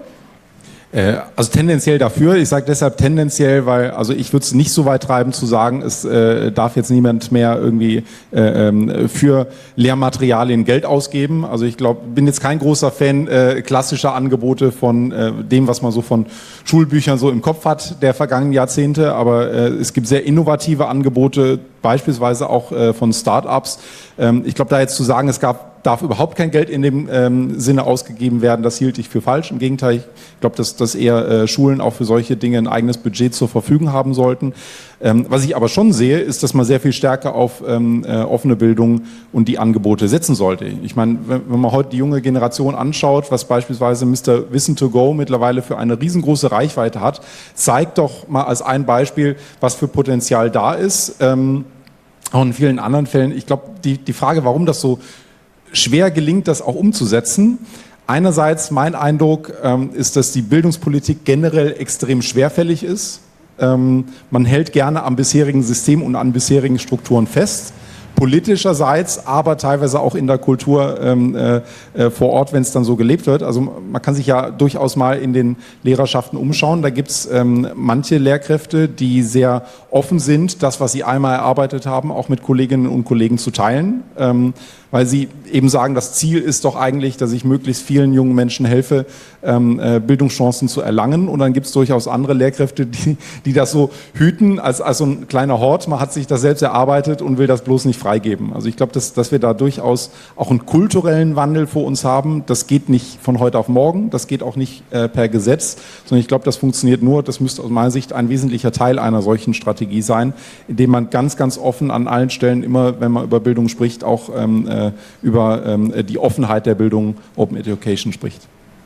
Also tendenziell dafür. Ich sage deshalb tendenziell, weil also ich würde es nicht so weit treiben zu sagen, es äh, darf jetzt niemand mehr irgendwie äh, ähm, für Lehrmaterialien Geld ausgeben. Also ich glaube, bin jetzt kein großer Fan äh, klassischer Angebote von äh, dem, was man so von Schulbüchern so im Kopf hat der vergangenen Jahrzehnte. Aber äh, es gibt sehr innovative Angebote, beispielsweise auch äh, von Start-ups. Ähm, ich glaube, da jetzt zu sagen, es gab darf überhaupt kein Geld in dem ähm, Sinne ausgegeben werden, das hielt ich für falsch. Im Gegenteil, ich glaube, dass, dass eher äh, Schulen auch für solche Dinge ein eigenes Budget zur Verfügung haben sollten. Ähm, was ich aber schon sehe, ist, dass man sehr viel stärker auf ähm, äh, offene Bildung und die Angebote setzen sollte. Ich meine, wenn, wenn man heute die junge Generation anschaut, was beispielsweise Mister Wissen to Go mittlerweile für eine riesengroße Reichweite hat, zeigt doch mal als ein Beispiel, was für Potenzial da ist. Ähm, auch in vielen anderen Fällen, ich glaube, die, die Frage, warum das so schwer gelingt, das auch umzusetzen. Einerseits mein Eindruck ähm, ist, dass die Bildungspolitik generell extrem schwerfällig ist. Ähm, man hält gerne am bisherigen System und an bisherigen Strukturen fest. Politischerseits, aber teilweise auch in der Kultur ähm, äh, vor Ort, wenn es dann so gelebt wird. Also man kann sich ja durchaus mal in den Lehrerschaften umschauen. Da gibt es ähm, manche Lehrkräfte, die sehr offen sind, das, was sie einmal erarbeitet haben, auch mit Kolleginnen und Kollegen zu teilen. Ähm, weil sie eben sagen, das Ziel ist doch eigentlich, dass ich möglichst vielen jungen Menschen helfe, ähm, äh, Bildungschancen zu erlangen. Und dann gibt es durchaus andere Lehrkräfte, die, die das so hüten, als, als so ein kleiner Hort. Man hat sich das selbst erarbeitet und will das bloß nicht freigeben. Also ich glaube, dass, dass wir da durchaus auch einen kulturellen Wandel vor uns haben. Das geht nicht von heute auf morgen, das geht auch nicht äh, per Gesetz, sondern ich glaube, das funktioniert nur, das müsste aus meiner Sicht ein wesentlicher Teil einer solchen Strategie sein, indem man ganz, ganz offen an allen Stellen immer, wenn man über Bildung spricht, auch ähm, äh, über ähm, die Offenheit der Bildung, Open Education spricht.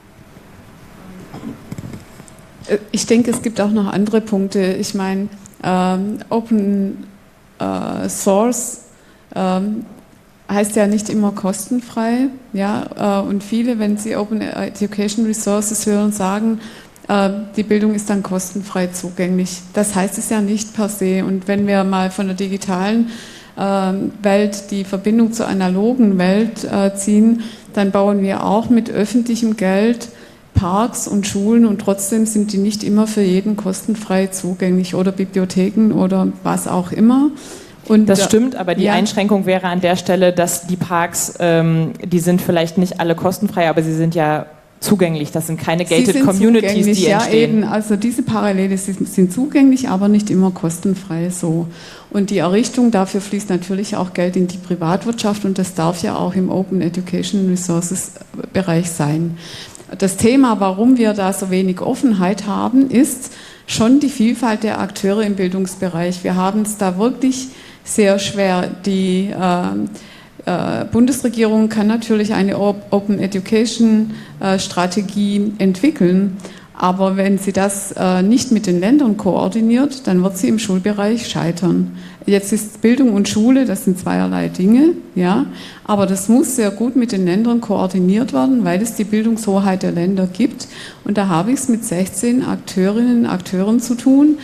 Ich denke, es gibt auch noch andere Punkte. Ich meine, ähm, Open äh, Source ähm, heißt ja nicht immer kostenfrei. Ja? Äh, und viele, wenn sie Open Education Resources hören, sagen, äh, die Bildung ist dann kostenfrei zugänglich. Das heißt es ja nicht per se. Und wenn wir mal von der digitalen Welt die Verbindung zur analogen Welt äh, ziehen, dann bauen wir auch mit öffentlichem Geld Parks und Schulen und trotzdem sind die nicht immer für jeden kostenfrei zugänglich oder Bibliotheken oder was auch immer. Und das stimmt, aber die ja. Einschränkung wäre an der Stelle, dass die Parks, ähm, die sind vielleicht nicht alle kostenfrei, aber sie sind ja zugänglich. Das sind keine gated sind Communities, die ja, entstehen. Eben. Also diese Parallele sind, sind zugänglich, aber nicht immer kostenfrei so. Und die Errichtung, dafür fließt natürlich auch Geld in die Privatwirtschaft und das darf ja auch im Open Education Resources Bereich sein. Das Thema, warum wir da so wenig Offenheit haben, ist schon die Vielfalt der Akteure im Bildungsbereich. Wir haben es da wirklich sehr schwer. Die äh, Bundesregierung kann natürlich eine Open Education Strategie entwickeln, aber wenn sie das nicht mit den Ländern koordiniert, dann wird sie im Schulbereich scheitern. Jetzt ist Bildung und Schule, das sind zweierlei Dinge, ja, aber das muss sehr gut mit den Ländern koordiniert werden, weil es die Bildungshoheit der Länder gibt. Und da habe ich es mit sechzehn Akteurinnen und Akteuren zu tun,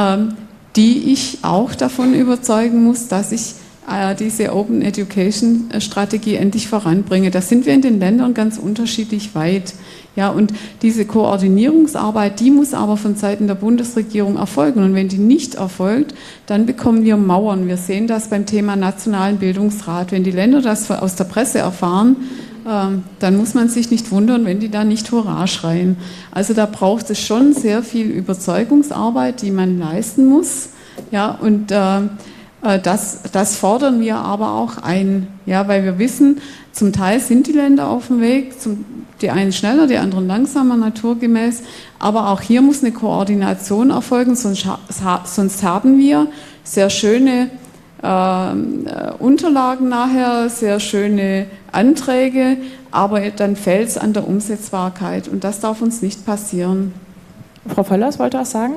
die ich auch davon überzeugen muss, dass ich diese Open Education Strategie endlich voranbringe. Da sind wir in den Ländern ganz unterschiedlich weit. Ja, und diese Koordinierungsarbeit, die muss aber von Seiten der Bundesregierung erfolgen. Und wenn die nicht erfolgt, dann bekommen wir Mauern. Wir sehen das beim Thema Nationalen Bildungsrat. Wenn die Länder das aus der Presse erfahren, dann muss man sich nicht wundern, wenn die da nicht Hurra schreien. Also da braucht es schon sehr viel Überzeugungsarbeit, die man leisten muss. Ja, und äh, Das, das fordern wir aber auch ein, ja, weil wir wissen, zum Teil sind die Länder auf dem Weg, zum, die einen schneller, die anderen langsamer, naturgemäß, aber auch hier muss eine Koordination erfolgen, sonst, sonst haben wir sehr schöne äh, Unterlagen nachher, sehr schöne Anträge, aber dann fällt es an der Umsetzbarkeit und das darf uns nicht passieren. Frau Völlers wollte was sagen?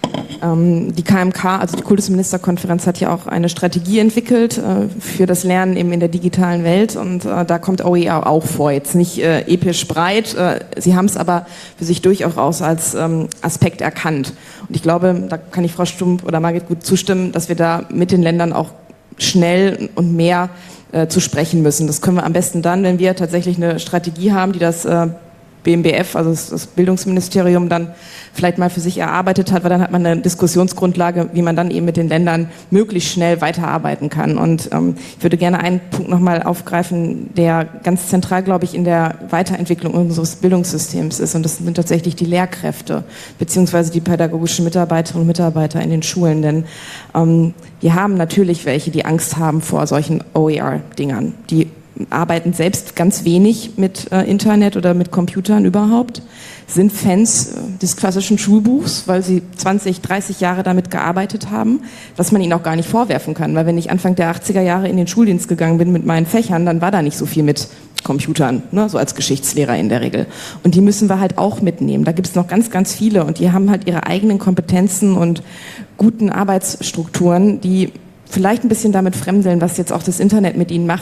Die K M K, also die Kultusministerkonferenz, hat ja auch eine Strategie entwickelt äh, für das Lernen eben in der digitalen Welt und äh, da kommt O E R auch vor. Jetzt nicht äh, episch breit, äh, sie haben es aber für sich durchaus als ähm, Aspekt erkannt. Und ich glaube, da kann ich Frau Stump oder Margit gut zustimmen, dass wir da mit den Ländern auch schnell und mehr äh, zu sprechen müssen. Das können wir am besten dann, wenn wir tatsächlich eine Strategie haben, die das äh, B M B F, also das Bildungsministerium, dann vielleicht mal für sich erarbeitet hat, weil dann hat man eine Diskussionsgrundlage, wie man dann eben mit den Ländern möglichst schnell weiterarbeiten kann. Und ähm, ich würde gerne einen Punkt nochmal aufgreifen, der ganz zentral, glaube ich, in der Weiterentwicklung unseres Bildungssystems ist. Und das sind tatsächlich die Lehrkräfte, beziehungsweise die pädagogischen Mitarbeiterinnen und Mitarbeiter in den Schulen. Denn ähm, wir haben natürlich welche, die Angst haben vor solchen O E R-Dingern, die arbeiten selbst ganz wenig mit äh, Internet oder mit Computern überhaupt, sind Fans äh, des klassischen Schulbuchs, weil sie zwanzig, dreißig Jahre damit gearbeitet haben, was man ihnen auch gar nicht vorwerfen kann. Weil wenn ich Anfang der achtziger Jahre in den Schuldienst gegangen bin mit meinen Fächern, dann war da nicht so viel mit Computern, ne, so als Geschichtslehrer in der Regel. Und die müssen wir halt auch mitnehmen. Da gibt es noch ganz, ganz viele und die haben halt ihre eigenen Kompetenzen und guten Arbeitsstrukturen, die vielleicht ein bisschen damit fremdeln, was jetzt auch das Internet mit ihnen macht.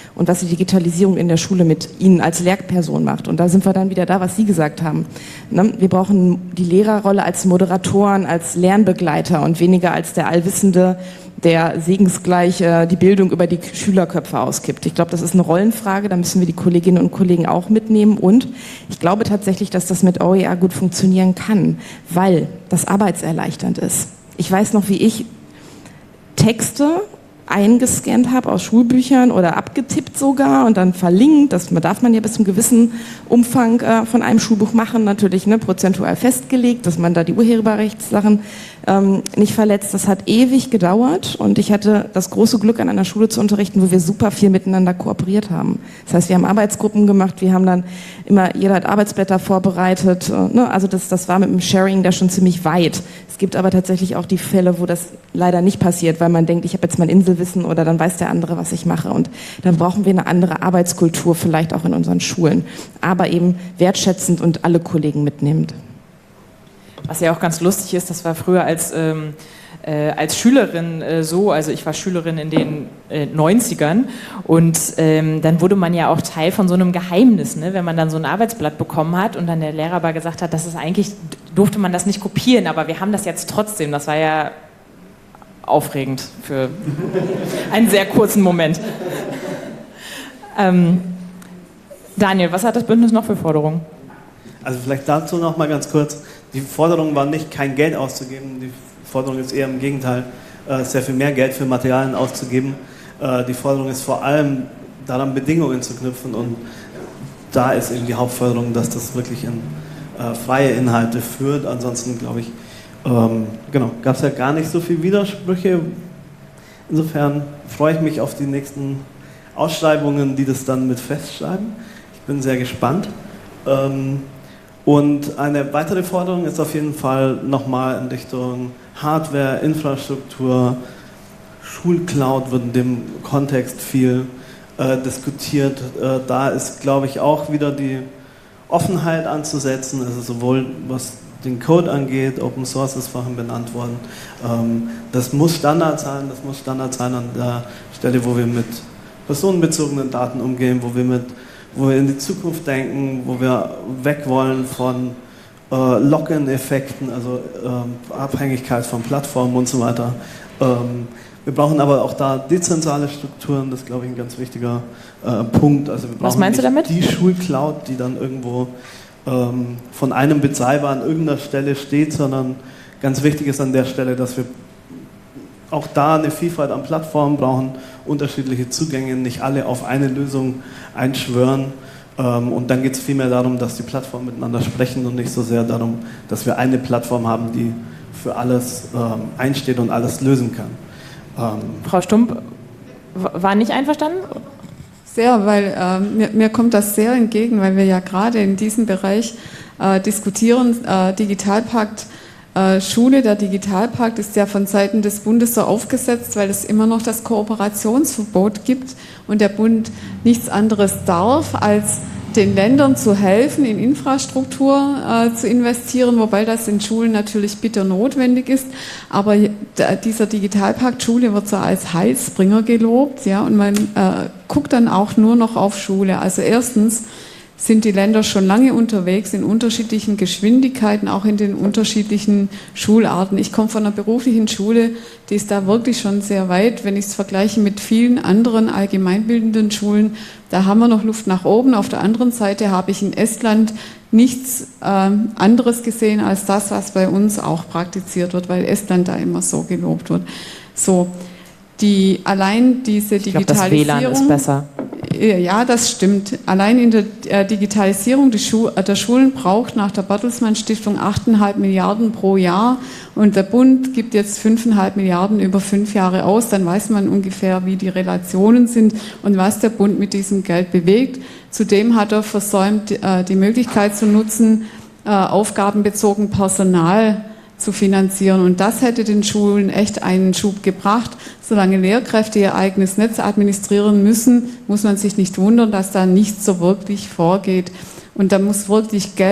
und was die Digitalisierung in der Schule mit ihnen als Lehrperson macht. Und da sind wir dann wieder da, was Sie gesagt haben. Ne? Wir brauchen die Lehrerrolle als Moderatoren, als Lernbegleiter und weniger als der Allwissende, der segensgleich äh, die Bildung über die Schülerköpfe auskippt. Ich glaube, das ist eine Rollenfrage, da müssen wir die Kolleginnen und Kollegen auch mitnehmen. Und ich glaube tatsächlich, dass das mit O E R gut funktionieren kann, weil das arbeitserleichternd ist. Ich weiß noch, wie ich Texte eingescannt habe aus Schulbüchern oder abgetippt sogar und dann verlinkt. Das darf man ja bis zum gewissen Umfang äh, von einem Schulbuch machen, natürlich ne, prozentual festgelegt, dass man da die Urheberrechtssachen ähm, nicht verletzt. Das hat ewig gedauert und ich hatte das große Glück, an einer Schule zu unterrichten, wo wir super viel miteinander kooperiert haben. Das heißt, wir haben Arbeitsgruppen gemacht, wir haben dann immer, jeder hat Arbeitsblätter vorbereitet. Äh, ne, also das, das war mit dem Sharing da schon ziemlich weit. Es gibt aber tatsächlich auch die Fälle, wo das leider nicht passiert, weil man denkt, ich habe jetzt mein Inselwissen oder dann weiß der andere, was ich mache. Und dann brauchen wir eine andere Arbeitskultur, vielleicht auch in unseren Schulen. Aber eben wertschätzend und alle Kollegen mitnehmend. Was ja auch ganz lustig ist, das war früher als, ähm, äh, als Schülerin äh, so, also ich war Schülerin in den äh, neunzigern und ähm, dann wurde man ja auch Teil von so einem Geheimnis, ne? Wenn man dann so ein Arbeitsblatt bekommen hat und dann der Lehrer aber gesagt hat, das ist eigentlich, durfte man das nicht kopieren, aber wir haben das jetzt trotzdem, das war ja aufregend für einen sehr kurzen Moment. Ähm, Daniel, was hat das Bündnis noch für Forderungen? Also vielleicht dazu noch mal ganz kurz. Die Forderung war nicht, kein Geld auszugeben. Die Forderung ist eher im Gegenteil, äh, sehr viel mehr Geld für Materialien auszugeben. Äh, die Forderung ist vor allem daran, Bedingungen zu knüpfen. Und da ist eben die Hauptforderung, dass das wirklich in äh, freie Inhalte führt. Ansonsten, glaube ich, ähm, genau, gab es ja gar nicht so viele Widersprüche. Insofern freue ich mich auf die nächsten Ausschreibungen, die das dann mit festschreiben. Ich bin sehr gespannt. Ähm, Und eine weitere Forderung ist auf jeden Fall nochmal in Richtung Hardware, Infrastruktur, Schulcloud wird in dem Kontext viel äh, diskutiert. Äh, da ist, glaube ich, auch wieder die Offenheit anzusetzen, also sowohl was den Code angeht, Open Source ist vorhin benannt worden. Ähm, das muss Standard sein, das muss Standard sein an der Stelle, wo wir mit personenbezogenen Daten umgehen, wo wir mit wo wir in die Zukunft denken, wo wir weg wollen von äh, Lock-in-Effekten, also ähm, Abhängigkeit von Plattformen und so weiter. Ähm, wir brauchen aber auch da dezentrale Strukturen, das ist, glaube ich, ein ganz wichtiger äh, Punkt. Also wir brauchen Was meinst du damit? Die Schulcloud, die dann irgendwo ähm, von einem Betreiber an irgendeiner Stelle steht, sondern ganz wichtig ist an der Stelle, dass wir auch da eine Vielfalt an Plattformen brauchen, unterschiedliche Zugänge, nicht alle auf eine Lösung einschwören. Und dann geht es vielmehr darum, dass die Plattformen miteinander sprechen und nicht so sehr darum, dass wir eine Plattform haben, die für alles einsteht und alles lösen kann. Frau Stump war nicht einverstanden? Sehr, weil äh, mir, mir kommt das sehr entgegen, weil wir ja gerade in diesem Bereich äh, diskutieren, äh, Digitalpakt, Äh, Schule, der Digitalpakt ist ja von Seiten des Bundes so aufgesetzt, weil es immer noch das Kooperationsverbot gibt und der Bund nichts anderes darf, als den Ländern zu helfen, in Infrastruktur äh, zu investieren, wobei das in Schulen natürlich bitter notwendig ist. Aber dieser Digitalpakt Schule wird so als Heilsbringer gelobt, ja, und man äh, guckt dann auch nur noch auf Schule. Also erstens sind die Länder schon lange unterwegs in unterschiedlichen Geschwindigkeiten, auch in den unterschiedlichen Schularten. Ich komme von einer beruflichen Schule, die ist da wirklich schon sehr weit. Wenn ich es vergleiche mit vielen anderen allgemeinbildenden Schulen, da haben wir noch Luft nach oben. Auf der anderen Seite habe ich in Estland nichts äh, anderes gesehen als das, was bei uns auch praktiziert wird, weil Estland da immer so gelobt wird. So, die allein diese Ich glaube, Digitalisierung. das W L A N ist besser. Ja, das stimmt. Allein in der äh, Digitalisierung der, Schu äh, der Schulen braucht nach der Bertelsmann Stiftung acht Komma fünf Milliarden pro Jahr und der Bund gibt jetzt fünf Komma fünf Milliarden über fünf Jahre aus. Dann weiß man ungefähr, wie die Relationen sind und was der Bund mit diesem Geld bewegt. Zudem hat er versäumt, äh, die Möglichkeit zu nutzen, äh, aufgabenbezogen Personal zu finanzieren. Und das hätte den Schulen echt einen Schub gebracht. Solange Lehrkräfte ihr eigenes Netz administrieren müssen, muss man sich nicht wundern, dass da nicht so wirklich vorgeht. Und da muss wirklich Geld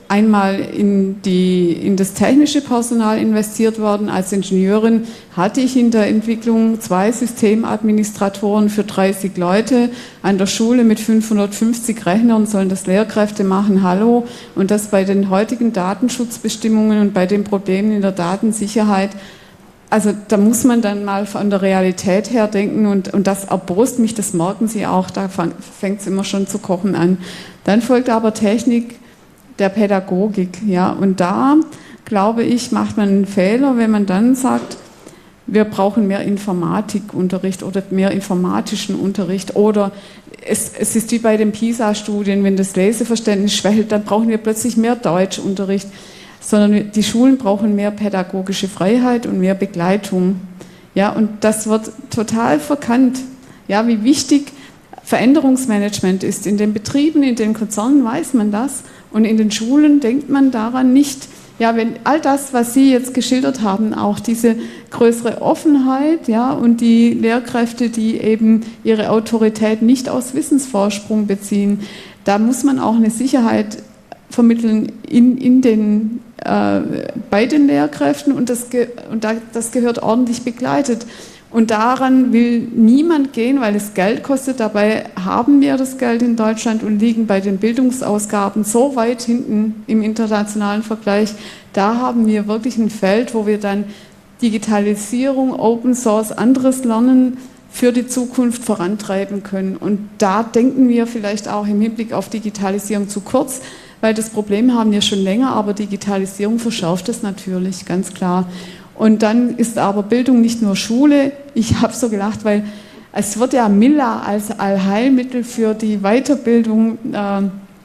einmal in, die, in das technische Personal investiert worden. Als Ingenieurin hatte ich in der Entwicklung zwei Systemadministratoren für dreißig Leute. An der Schule mit fünfhundertfünfzig Rechnern sollen das Lehrkräfte machen, hallo. Und das bei den heutigen Datenschutzbestimmungen und bei den Problemen in der Datensicherheit. Also da muss man dann mal von der Realität her denken und, und das erbost mich, das merken Sie auch, da fängt es immer schon zu kochen an. Dann folgt aber Technik der Pädagogik, ja, und da, glaube ich, macht man einen Fehler, wenn man dann sagt, wir brauchen mehr Informatikunterricht oder mehr informatischen Unterricht oder es, es ist wie bei den PISA-Studien, wenn das Leseverständnis schwächelt, dann brauchen wir plötzlich mehr Deutschunterricht, sondern die Schulen brauchen mehr pädagogische Freiheit und mehr Begleitung, ja, und das wird total verkannt, ja, wie wichtig Veränderungsmanagement ist. In den Betrieben, in den Konzernen weiß man das. Und in den Schulen denkt man daran nicht, ja, wenn all das, was Sie jetzt geschildert haben, auch diese größere Offenheit, ja, und die Lehrkräfte, die eben ihre Autorität nicht aus Wissensvorsprung beziehen, da muss man auch eine Sicherheit vermitteln in, in den, äh, bei den Lehrkräften und, das, ge und da, das gehört ordentlich begleitet. Und daran will niemand gehen, weil es Geld kostet. Dabei haben wir das Geld in Deutschland und liegen bei den Bildungsausgaben so weit hinten im internationalen Vergleich. Da haben wir wirklich ein Feld, wo wir dann Digitalisierung, Open Source, anderes Lernen für die Zukunft vorantreiben können. Und da denken wir vielleicht auch im Hinblick auf Digitalisierung zu kurz, weil das Problem haben wir schon länger, aber Digitalisierung verschärft es natürlich, ganz klar. Und dann ist aber Bildung nicht nur Schule. Ich habe so gelacht, weil es wird ja Miller als Allheilmittel für die Weiterbildung äh,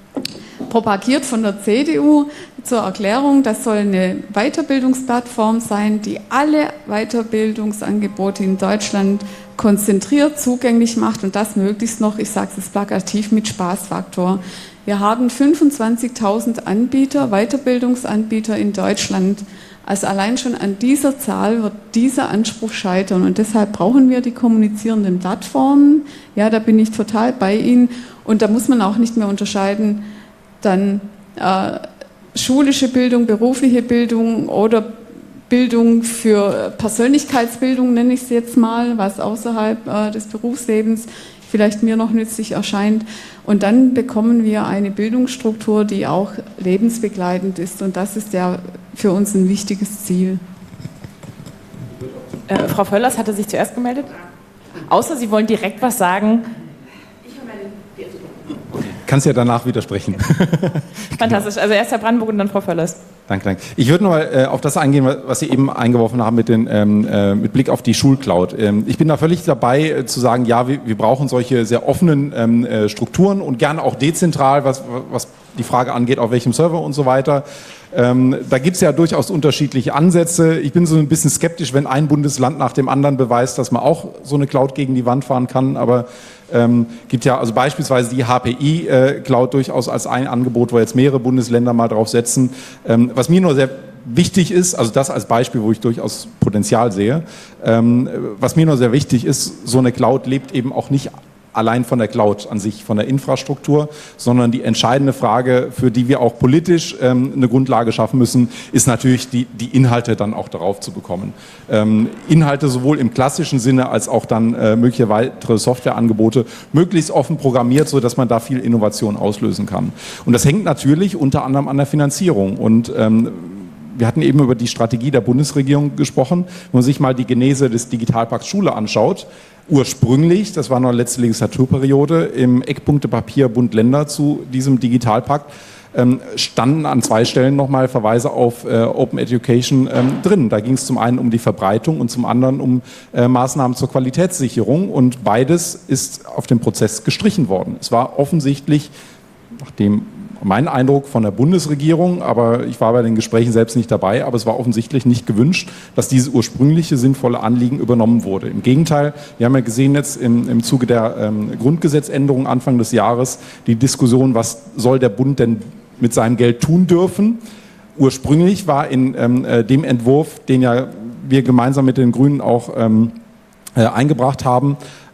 propagiert von der C D U. Zur Erklärung, das soll eine Weiterbildungsplattform sein, die alle Weiterbildungsangebote in Deutschland konzentriert zugänglich macht und das möglichst noch, ich sage es plakativ, mit Spaßfaktor. Wir haben fünfundzwanzigtausend Anbieter, Weiterbildungsanbieter in Deutschland. Also allein schon an dieser Zahl wird dieser Anspruch scheitern und deshalb brauchen wir die kommunizierenden Plattformen. Ja, da bin ich total bei Ihnen und da muss man auch nicht mehr unterscheiden, dann äh, schulische Bildung, berufliche Bildung oder Bildung für Persönlichkeitsbildung, nenne ich es jetzt mal, was außerhalb äh, des Berufslebens vielleicht mir noch nützlich erscheint. Und dann bekommen wir eine Bildungsstruktur, die auch lebensbegleitend ist. Und das ist ja für uns ein wichtiges Ziel. Äh, Frau Völlers hatte sich zuerst gemeldet. Außer Sie wollen direkt was sagen. Kannst ja danach widersprechen. Fantastisch. Also erst Herr Brandenburg und dann Frau Völlers. Danke, danke. Ich würde noch mal äh, auf das eingehen, was Sie eben eingeworfen haben mit, den, ähm, äh, mit Blick auf die Schulcloud. Ähm, ich bin da völlig dabei, äh, zu sagen, ja, wir, wir brauchen solche sehr offenen ähm, äh, Strukturen und gerne auch dezentral, was, was die Frage angeht, auf welchem Server und so weiter. Ähm, da gibt es ja durchaus unterschiedliche Ansätze. Ich bin so ein bisschen skeptisch, wenn ein Bundesland nach dem anderen beweist, dass man auch so eine Cloud gegen die Wand fahren kann. Aber ähm, gibt ja also beispielsweise die H P I-Cloud äh, durchaus als ein Angebot, wo jetzt mehrere Bundesländer mal drauf setzen. Ähm, was mir nur sehr wichtig ist, also das als Beispiel, wo ich durchaus Potenzial sehe, ähm, was mir nur sehr wichtig ist, so eine Cloud lebt eben auch nicht allein von der Cloud an sich, von der Infrastruktur, sondern die entscheidende Frage, für die wir auch politisch ähm, eine Grundlage schaffen müssen, ist natürlich die, die Inhalte dann auch darauf zu bekommen. Ähm, Inhalte sowohl im klassischen Sinne als auch dann äh, mögliche weitere Softwareangebote möglichst offen programmiert, sodass man da viel Innovation auslösen kann. Und das hängt natürlich unter anderem an der Finanzierung und ähm, wir hatten eben über die Strategie der Bundesregierung gesprochen. Wenn man sich mal die Genese des Digitalpakts Schule anschaut, ursprünglich, das war noch letzte Legislaturperiode, im Eckpunktepapier Bund-Länder zu diesem Digitalpakt ähm, standen an zwei Stellen nochmal Verweise auf äh, Open Education ähm, drin. Da ging es zum einen um die Verbreitung und zum anderen um äh, Maßnahmen zur Qualitätssicherung und beides ist auf dem Prozess gestrichen worden. Es war offensichtlich, nachdem mein Eindruck von der Bundesregierung, aber ich war bei den Gesprächen selbst nicht dabei, aber es war offensichtlich nicht gewünscht, dass dieses ursprüngliche sinnvolle Anliegen übernommen wurde. Im Gegenteil, wir haben ja gesehen jetzt im, im Zuge der ähm, Grundgesetzänderung Anfang des Jahres die Diskussion, was soll der Bund denn mit seinem Geld tun dürfen. Ursprünglich war in ähm, dem Entwurf, den ja wir gemeinsam mit den Grünen auch ähm, äh, eingebracht haben,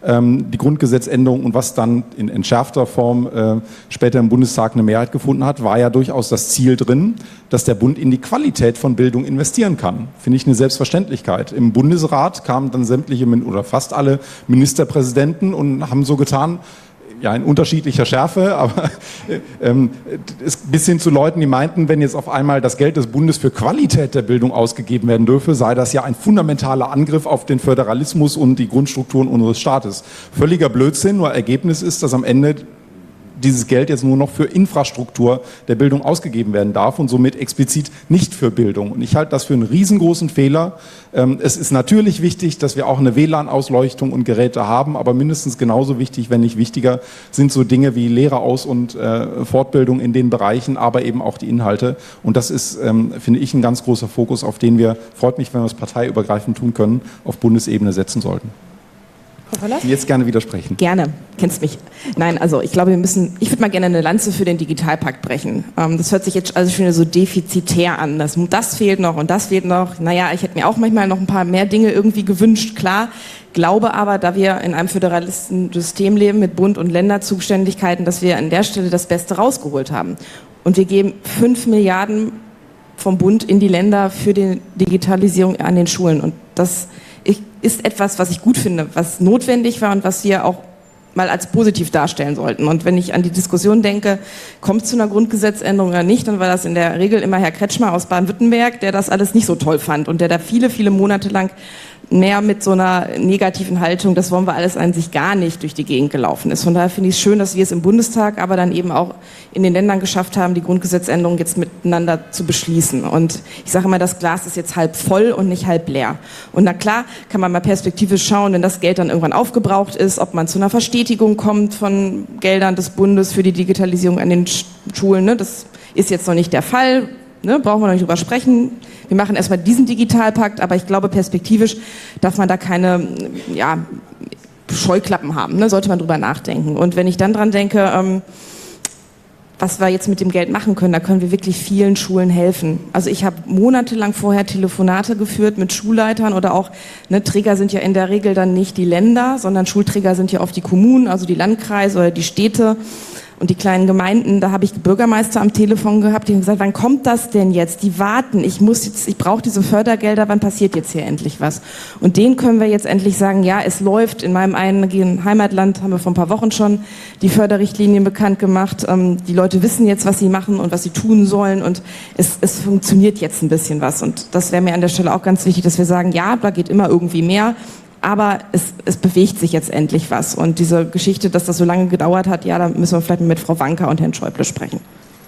ähm, die Grundgesetzänderung und was dann in entschärfter Form äh, später im Bundestag eine Mehrheit gefunden hat, war ja durchaus das Ziel drin, dass der Bund in die Qualität von Bildung investieren kann. Finde ich eine Selbstverständlichkeit. Im Bundesrat kamen dann sämtliche oder fast alle Ministerpräsidenten und haben so getan, ja, in unterschiedlicher Schärfe, aber ähm, bis hin zu Leuten, die meinten, wenn jetzt auf einmal das Geld des Bundes für Qualität der Bildung ausgegeben werden dürfe, sei das ja ein fundamentaler Angriff auf den Föderalismus und die Grundstrukturen unseres Staates. Völliger Blödsinn, nur Ergebnis ist, dass am Ende dieses Geld jetzt nur noch für Infrastruktur der Bildung ausgegeben werden darf und somit explizit nicht für Bildung. Und ich halte das für einen riesengroßen Fehler. Es ist natürlich wichtig, dass wir auch eine W L A N-Ausleuchtung und Geräte haben, aber mindestens genauso wichtig, wenn nicht wichtiger, sind so Dinge wie Lehreraus- und äh, Fortbildung in den Bereichen, aber eben auch die Inhalte. Und das ist, ähm, finde ich, ein ganz großer Fokus, auf den wir, freut mich, wenn wir es parteiübergreifend tun können, auf Bundesebene setzen sollten. Jetzt gerne widersprechen. Gerne, kennst mich. Nein, also ich glaube, wir müssen, ich würde mal gerne eine Lanze für den Digitalpakt brechen. Ähm, das hört sich jetzt also schon so defizitär an. Das, das fehlt noch und das fehlt noch. Naja, ich hätte mir auch manchmal noch ein paar mehr Dinge irgendwie gewünscht, klar. Glaube aber, da wir in einem Föderalistensystem leben mit Bund- und Länderzuständigkeiten, dass wir an der Stelle das Beste rausgeholt haben. Und wir geben fünf Milliarden vom Bund in die Länder für die Digitalisierung an den Schulen. Und das ist etwas, was ich gut finde, was notwendig war und was wir auch mal als positiv darstellen sollten. Und wenn ich an die Diskussion denke, kommt es zu einer Grundgesetzänderung oder nicht, dann war das in der Regel immer Herr Kretschmer aus Baden-Württemberg, der das alles nicht so toll fand und der da viele, viele Monate lang mehr mit so einer negativen Haltung, das wollen wir alles an sich gar nicht, durch die Gegend gelaufen ist. Von daher finde ich es schön, dass wir es im Bundestag, aber dann eben auch in den Ländern geschafft haben, die Grundgesetzänderung jetzt miteinander zu beschließen. Und ich sage immer, das Glas ist jetzt halb voll und nicht halb leer. Und na klar, kann man mal perspektivisch schauen, wenn das Geld dann irgendwann aufgebraucht ist, ob man zu einer Verstetigung kommt von Geldern des Bundes für die Digitalisierung an den Schulen. Ne? Das ist jetzt noch nicht der Fall. Ne, brauchen wir noch nicht drüber sprechen. Wir machen erstmal diesen Digitalpakt, aber ich glaube, perspektivisch darf man da keine ja, Scheuklappen haben. Ne, sollte man drüber nachdenken. Und wenn ich dann dran denke, ähm, was wir jetzt mit dem Geld machen können, da können wir wirklich vielen Schulen helfen. Also ich habe monatelang vorher Telefonate geführt mit Schulleitern oder auch, ne, Träger sind ja in der Regel dann nicht die Länder, sondern Schulträger sind ja oft die Kommunen, also die Landkreise oder die Städte. Und die kleinen Gemeinden, da habe ich Bürgermeister am Telefon gehabt, die haben gesagt, wann kommt das denn jetzt? Die warten, ich muss jetzt, ich brauche diese Fördergelder, wann passiert jetzt hier endlich was? Und denen können wir jetzt endlich sagen, ja, es läuft. In meinem eigenen Heimatland haben wir vor ein paar Wochen schon die Förderrichtlinien bekannt gemacht. Ähm, die Leute wissen jetzt, was sie machen und was sie tun sollen und es, es funktioniert jetzt ein bisschen was. Und das wäre mir an der Stelle auch ganz wichtig, dass wir sagen, ja, da geht immer irgendwie mehr. Aber es, es bewegt sich jetzt endlich was. Und diese Geschichte, dass das so lange gedauert hat, ja, da müssen wir vielleicht mit Frau Wanka und Herrn Schäuble sprechen.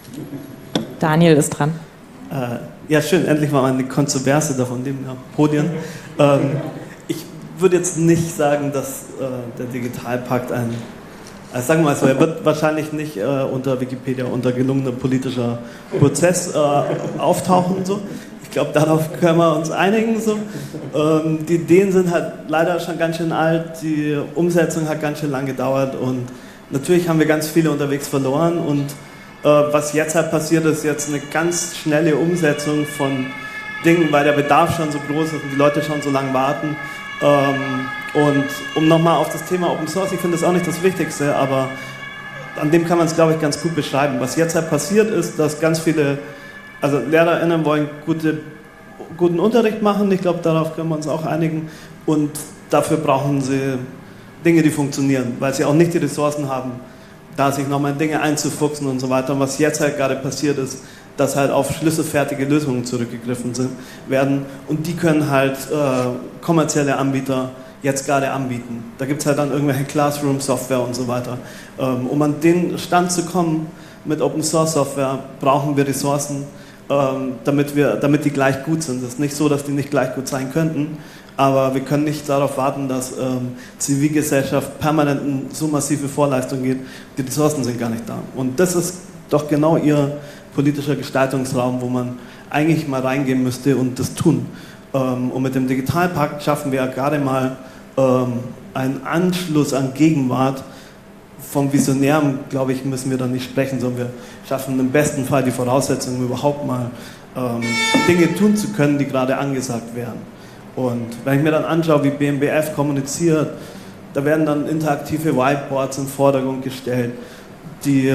Daniel ist dran. Äh, ja, schön, endlich mal eine Kontroverse da von dem ja, Podien. Ähm, ich würde jetzt nicht sagen, dass äh, der Digitalpakt ein, also sagen wir mal so, er wird wahrscheinlich nicht äh, unter Wikipedia unter gelungener politischer Prozess äh, auftauchen. So. Ich glaube, darauf können wir uns einigen. So. Ähm, die Ideen sind halt leider schon ganz schön alt, die Umsetzung hat ganz schön lang gedauert und natürlich haben wir ganz viele unterwegs verloren und äh, was jetzt halt passiert, ist jetzt eine ganz schnelle Umsetzung von Dingen, weil der Bedarf schon so groß ist und die Leute schon so lange warten. Ähm, und um nochmal auf das Thema Open Source, ich finde das auch nicht das Wichtigste, aber an dem kann man es, glaube ich, ganz gut beschreiben. Was jetzt halt passiert ist, dass ganz viele Also LehrerInnen wollen gute, guten Unterricht machen, ich glaube, darauf können wir uns auch einigen. Und dafür brauchen sie Dinge, die funktionieren, weil sie auch nicht die Ressourcen haben, da sich nochmal in Dinge einzufuchsen und so weiter. Und was jetzt halt gerade passiert ist, dass halt auf schlüsselfertige Lösungen zurückgegriffen sind, werden. Und die können halt äh, kommerzielle Anbieter jetzt gerade anbieten. Da gibt es halt dann irgendwelche Classroom-Software und so weiter. Ähm, um an den Stand zu kommen mit Open-Source-Software, brauchen wir Ressourcen, Damit, wir, damit die gleich gut sind. Es ist nicht so, dass die nicht gleich gut sein könnten, aber wir können nicht darauf warten, dass ähm, Zivilgesellschaft permanent in so massive Vorleistung geht. Die Ressourcen sind gar nicht da. Und das ist doch genau ihr politischer Gestaltungsraum, wo man eigentlich mal reingehen müsste und das tun. Ähm, und mit dem Digitalpakt schaffen wir ja gerade mal ähm, einen Anschluss an Gegenwart. Vom Visionären, glaube ich, müssen wir da nicht sprechen, sondern wir schaffen im besten Fall die Voraussetzungen, überhaupt mal ähm, Dinge tun zu können, die gerade angesagt werden. Und wenn ich mir dann anschaue, wie B M B F kommuniziert, Da werden dann interaktive Whiteboards in den Vordergrund gestellt. Die,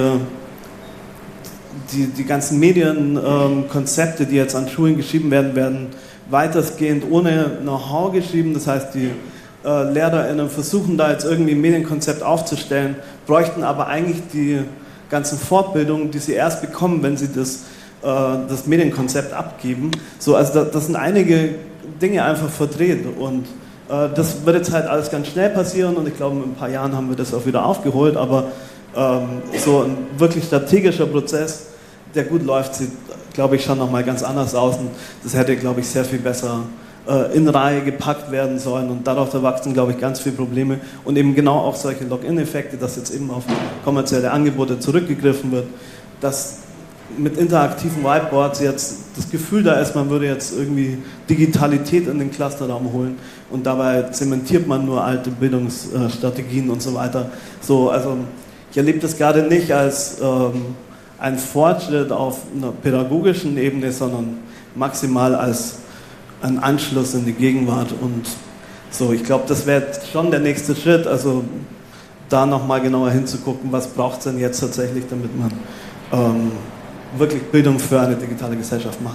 die, die ganzen Medienkonzepte, ähm, die jetzt an Schulen geschrieben werden, werden weitestgehend ohne Know-how geschrieben. Das heißt, die äh, LehrerInnen versuchen da jetzt irgendwie ein Medienkonzept aufzustellen, bräuchten aber eigentlich die ganzen Fortbildungen, die sie erst bekommen, wenn sie das, äh, das Medienkonzept abgeben. So, also da, das sind einige Dinge einfach verdreht und äh, das wird jetzt halt alles ganz schnell passieren und ich glaube, in ein paar Jahren haben wir das auch wieder aufgeholt, aber ähm, so ein wirklich strategischer Prozess, der gut läuft, sieht, glaube ich, schon nochmal ganz anders aus und das hätte, glaube ich, sehr viel besser äh, in Reihe gepackt werden sollen und darauf erwachsen, glaube ich, ganz viele Probleme und eben genau auch solche Login-Effekte, dass jetzt eben auf kommerzielle Angebote zurückgegriffen wird, dass mit interaktiven Whiteboards jetzt das Gefühl da ist, man würde jetzt irgendwie Digitalität in den Clusterraum holen und dabei zementiert man nur alte Bildungsstrategien und so weiter. So, also ich erlebe das gerade nicht als ähm, ein Fortschritt auf einer pädagogischen Ebene, sondern maximal als ein Anschluss in die Gegenwart und so. Ich glaube, das wäre schon der nächste Schritt, also da nochmal genauer hinzugucken, was braucht es denn jetzt tatsächlich, damit man ähm, wirklich Bildung für eine digitale Gesellschaft machen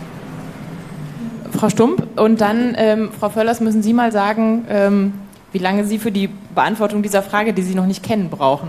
kann. Frau Stump, und dann, ähm, Frau Völlers, müssen Sie mal sagen, ähm, wie lange Sie für die Beantwortung dieser Frage, die Sie noch nicht kennen, brauchen.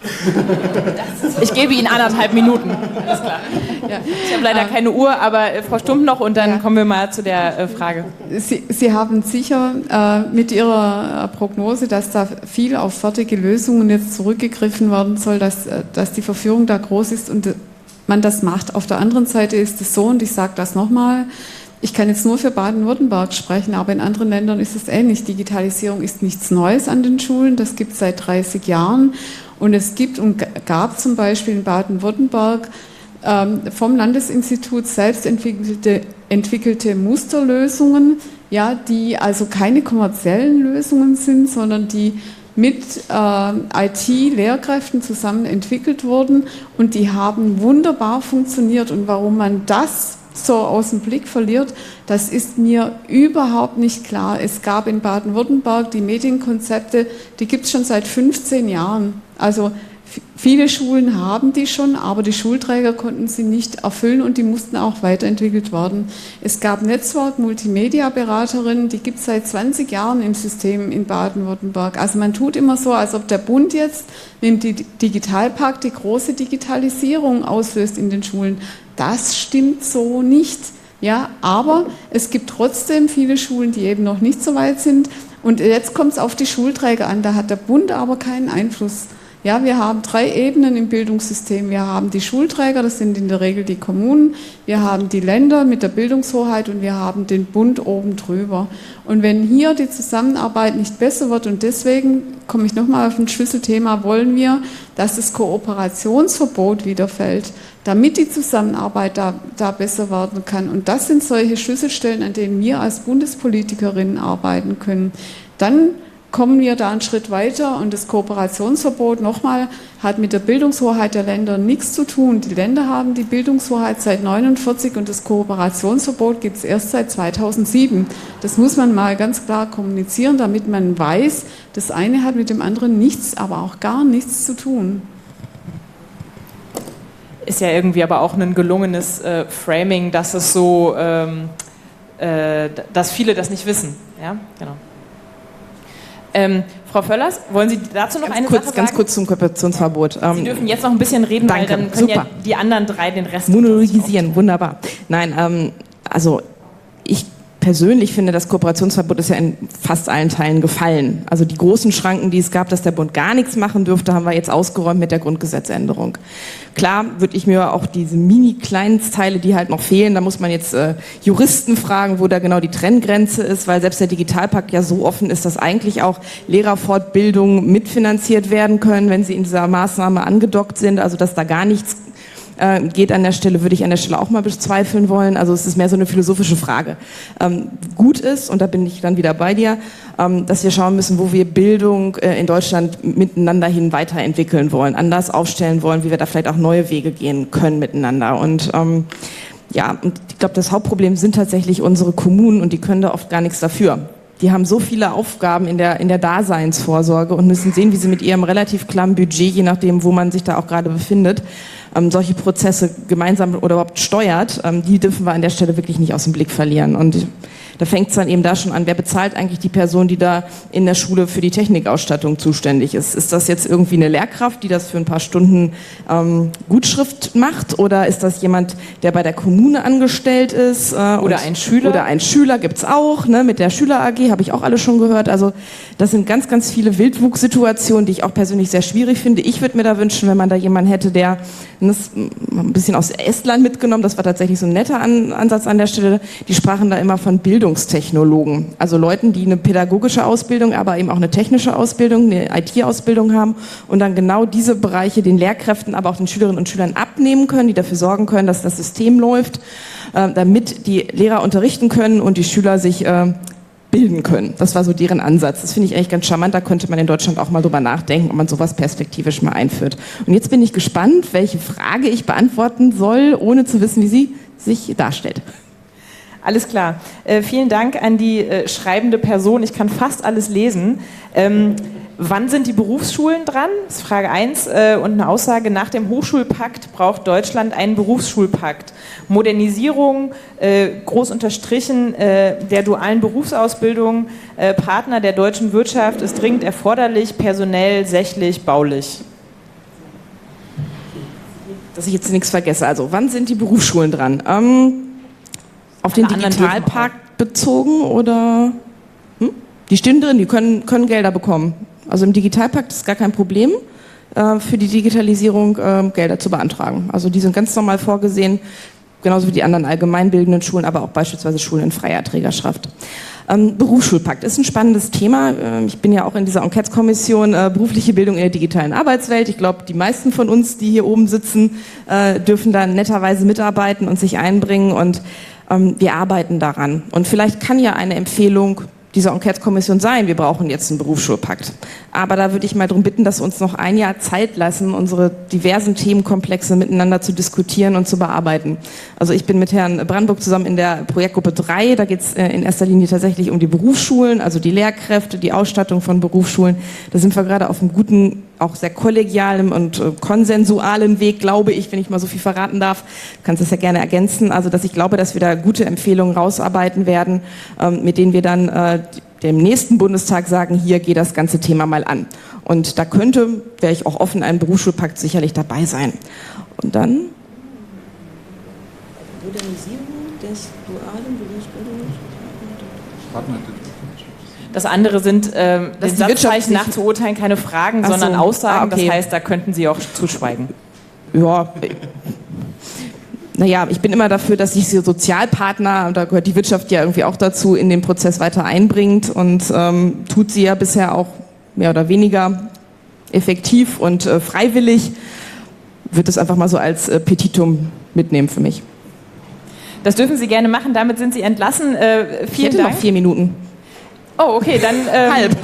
Ich gebe Ihnen anderthalb Minuten. Alles klar. Ja. Ich habe leider keine Uhr, aber äh, Frau Stump noch und dann ja. kommen wir mal zu der äh, Frage. Sie, Sie haben sicher äh, mit Ihrer äh, Prognose, dass da viel auf fertige Lösungen jetzt zurückgegriffen werden soll, dass, äh, dass die Verführung da groß ist und äh, man das macht. Auf der anderen Seite ist es so, und ich sage das nochmal, ich kann jetzt nur für Baden-Württemberg sprechen, aber in anderen Ländern ist es ähnlich. Digitalisierung ist nichts Neues an den Schulen, das gibt es seit dreißig Jahren. Und es gibt und gab zum Beispiel in Baden-Württemberg ähm, vom Landesinstitut selbst entwickelte, entwickelte Musterlösungen, ja, die also keine kommerziellen Lösungen sind, sondern die mit äh, I T-Lehrkräften zusammen entwickelt wurden und die haben wunderbar funktioniert. Und warum man das so aus dem Blick verliert, das ist mir überhaupt nicht klar. Es gab in Baden-Württemberg die Medienkonzepte, die gibt es schon seit fünfzehn Jahren. Also viele Schulen haben die schon, aber die Schulträger konnten sie nicht erfüllen und die mussten auch weiterentwickelt werden. Es gab Netzwerk-Multimedia-Beraterinnen, die gibt es seit zwanzig Jahren im System in Baden-Württemberg. Also man tut immer so, als ob der Bund jetzt mit dem Digitalpakt die große Digitalisierung auslöst in den Schulen. Das stimmt so nicht. Ja, aber es gibt trotzdem viele Schulen, die eben noch nicht so weit sind. Und jetzt kommt es auf die Schulträger an, da hat der Bund aber keinen Einfluss. Ja, wir haben drei Ebenen im Bildungssystem. Wir haben die Schulträger, das sind in der Regel die Kommunen. Wir haben die Länder mit der Bildungshoheit und wir haben den Bund oben drüber. Und wenn hier die Zusammenarbeit nicht besser wird, und deswegen komme ich nochmal auf ein Schlüsselthema, wollen wir, dass das Kooperationsverbot wieder fällt, damit die Zusammenarbeit da, da besser werden kann. Und das sind solche Schlüsselstellen, an denen wir als Bundespolitikerinnen arbeiten können. Dann kommen wir da einen Schritt weiter und das Kooperationsverbot, nochmal, hat mit der Bildungshoheit der Länder nichts zu tun. Die Länder haben die Bildungshoheit seit neunundvierzig und das Kooperationsverbot gibt es erst seit zweitausendsieben. Das muss man mal ganz klar kommunizieren, damit man weiß, das eine hat mit dem anderen nichts, aber auch gar nichts zu tun. Ist ja irgendwie aber auch ein gelungenes äh, Framing, dass es so, ähm, äh, dass viele das nicht wissen. Ja, genau. Ähm, Frau Völlers, wollen Sie dazu noch ganz eine kurz, Sache ganz sagen? kurz zum Kooperationsverbot. Sie dürfen jetzt noch ein bisschen reden, Danke, weil dann können super. ja die anderen drei den Rest monologisieren, wunderbar. Nein, ähm, also ich persönlich finde, das Kooperationsverbot ist ja in fast allen Teilen gefallen. Also die großen Schranken, die es gab, dass der Bund gar nichts machen dürfte, haben wir jetzt ausgeräumt mit der Grundgesetzänderung. Klar würde ich mir auch diese Mini-Kleinstteile, die halt noch fehlen, da muss man jetzt äh, Juristen fragen, wo da genau die Trenngrenze ist, weil selbst der Digitalpakt ja so offen ist, dass eigentlich auch Lehrerfortbildungen mitfinanziert werden können, wenn sie in dieser Maßnahme angedockt sind, also dass da gar nichts äh, geht an der Stelle, würde ich an der Stelle auch mal bezweifeln wollen. Also es ist mehr so eine philosophische Frage. Ähm, gut ist, und da bin ich dann wieder bei dir, ähm, dass wir schauen müssen, wo wir Bildung äh, in Deutschland miteinander hin weiterentwickeln wollen, anders aufstellen wollen, wie wir da vielleicht auch neue Wege gehen können miteinander. Und ähm, ja, und ich glaube, das Hauptproblem sind tatsächlich unsere Kommunen und die können da oft gar nichts dafür. die haben so viele Aufgaben in der, in der Daseinsvorsorge und müssen sehen, wie sie mit ihrem relativ kleinen Budget, je nachdem, wo man sich da auch gerade befindet, ähm, solche Prozesse gemeinsam oder überhaupt steuert. Ähm, die dürfen wir an der Stelle wirklich nicht aus dem Blick verlieren. Und da fängt es dann eben da schon an, wer bezahlt eigentlich die Person, die da in der Schule für die Technikausstattung zuständig ist? Ist das jetzt irgendwie eine Lehrkraft, die das für ein paar Stunden ähm, Gutschrift macht? Oder ist das jemand, der bei der Kommune angestellt ist? Äh, Oder ein Schüler? Oder ein Schüler gibt's auch, ne? Mit der Schüler-A G habe ich auch alle schon gehört. Also das sind ganz, ganz viele Wildwuchssituationen, die ich auch persönlich sehr schwierig finde. Ich würde mir da wünschen, wenn man da jemanden hätte, der das ein bisschen aus Estland mitgenommen, das war tatsächlich so ein netter An- Ansatz an der Stelle, die sprachen da immer von Bildungstechnologen, also Leuten, die eine pädagogische Ausbildung, aber eben auch eine technische Ausbildung, eine I T-Ausbildung haben und dann genau diese Bereiche den Lehrkräften, aber auch den Schülerinnen und Schülern abnehmen können, die dafür sorgen können, dass das System läuft, äh, damit die Lehrer unterrichten können und die Schüler sich äh, bilden können. Das war so deren Ansatz. Das finde ich eigentlich ganz charmant. Da könnte man in Deutschland auch mal drüber nachdenken, ob man sowas perspektivisch mal einführt. Und jetzt bin ich gespannt, welche Frage ich beantworten soll, ohne zu wissen, wie sie sich darstellt. Alles klar. Äh, vielen Dank an die äh, schreibende Person. Ich kann fast alles lesen. Ähm, wann sind die Berufsschulen dran? Das ist Frage eins. Äh, und eine Aussage, nach dem Hochschulpakt braucht Deutschland einen Berufsschulpakt. Modernisierung, äh, groß unterstrichen, äh, der dualen Berufsausbildung, äh, Partner der deutschen Wirtschaft ist dringend erforderlich, personell, sächlich, baulich. Dass ich jetzt nichts vergesse. Also, wann sind die Berufsschulen dran? Ähm, auf den Alle anderen Digitalpakt bezogen oder? Hm? Die stehen drin, die können, können Gelder bekommen. Also im Digitalpakt ist gar kein Problem, äh, für die Digitalisierung äh, Gelder zu beantragen. Also die sind ganz normal vorgesehen, genauso wie die anderen allgemeinbildenden Schulen, aber auch beispielsweise Schulen in freier Trägerschaft. Ähm, Berufsschulpakt ist ein spannendes Thema. Ähm, ich bin ja auch in dieser Enquete-Kommission äh, berufliche Bildung in der digitalen Arbeitswelt. Ich glaube, die meisten von uns, die hier oben sitzen, äh, dürfen da netterweise mitarbeiten und sich einbringen und ähm, wir arbeiten daran. Und vielleicht kann ja eine Empfehlung dieser Enquete-Kommission sein, wir brauchen jetzt einen Berufsschulpakt. Aber da würde ich mal darum bitten, dass wir uns noch ein Jahr Zeit lassen, unsere diversen Themenkomplexe miteinander zu diskutieren und zu bearbeiten. Also ich bin mit Herrn Brandenburg zusammen in der Projektgruppe drei, da geht es in erster Linie tatsächlich um die Berufsschulen, also die Lehrkräfte, die Ausstattung von Berufsschulen. Da sind wir gerade auf einem guten, auch sehr kollegialen und äh, konsensualen Weg, glaube ich, wenn ich mal so viel verraten darf. Du kannst das ja gerne ergänzen. Also dass ich glaube, dass wir da gute Empfehlungen rausarbeiten werden, ähm, mit denen wir dann äh, dem nächsten Bundestag sagen, hier geht das ganze Thema mal an. Und da könnte, wäre ich auch offen, ein Berufsschulpakt sicherlich dabei sein. Und dann? Modernisierung des dualen Berufsbildungs. Das andere sind ähm, Das den die Wirtschaft Satzzeichen nicht- nachzuurteilen keine Fragen, Ach so. sondern Aussagen. Ah, okay. Das heißt, da könnten Sie auch zuschweigen. Ja, naja, ich bin immer dafür, dass sich die Sozialpartner, und da gehört die Wirtschaft ja irgendwie auch dazu, in den Prozess weiter einbringt und ähm, tut sie ja bisher auch mehr oder weniger effektiv und äh, freiwillig. Würde es einfach mal so als äh, Petitum mitnehmen für mich. Das dürfen Sie gerne machen. Damit sind Sie entlassen. Äh, Ich vielen hätte Dank. noch vier Minuten. Oh, okay, dann ähm, Halb.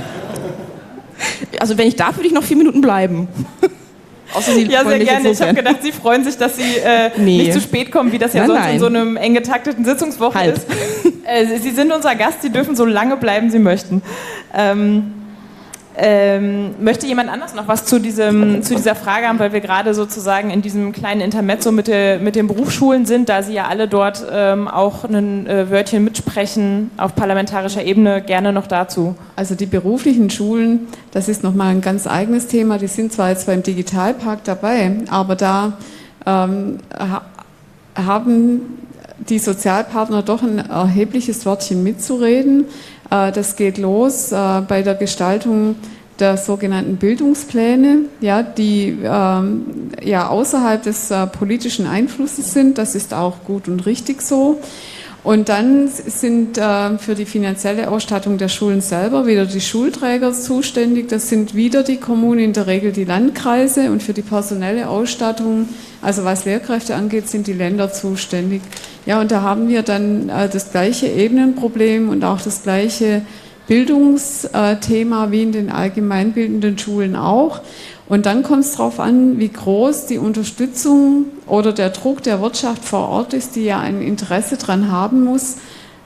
Also wenn ich darf, würde ich noch vier Minuten bleiben. Außer Sie Ja, wollen sehr mich gerne. jetzt Ich habe loswerden. gedacht, Sie freuen sich, dass Sie äh, Nee. nicht zu spät kommen, wie das ja Nein, sonst nein. in so einem eng getakteten Sitzungswoche Halb. ist. Äh, Sie sind unser Gast, Sie dürfen so lange bleiben, Sie möchten. Ähm, ähm, möchte jemand anders noch was zu, diesem, zu dieser Frage haben, weil wir gerade sozusagen in diesem kleinen Intermezzo mit, der, mit den Berufsschulen sind, da Sie ja alle dort ähm, auch ein äh, Wörtchen mitsprechen auf parlamentarischer Ebene, gerne noch dazu. Also die beruflichen Schulen, das ist nochmal ein ganz eigenes Thema. Die sind zwar jetzt beim Digitalpakt dabei, aber da ähm, ha haben die Sozialpartner doch ein erhebliches Wörtchen mitzureden. Äh, das geht los äh, bei der Gestaltung der sogenannten Bildungspläne, ja, die ähm, ja außerhalb des äh, politischen Einflusses sind. Das ist auch gut und richtig so. Und dann sind äh, für die finanzielle Ausstattung der Schulen selber wieder die Schulträger zuständig. Das sind wieder die Kommunen, in der Regel die Landkreise. Und für die personelle Ausstattung, also was Lehrkräfte angeht, sind die Länder zuständig. Ja, und da haben wir dann äh, das gleiche Ebenenproblem und auch das gleiche Bildungsthema wie in den allgemeinbildenden Schulen auch. Und dann kommt es darauf an, wie groß die Unterstützung oder der Druck der Wirtschaft vor Ort ist, die ja ein Interesse daran haben muss,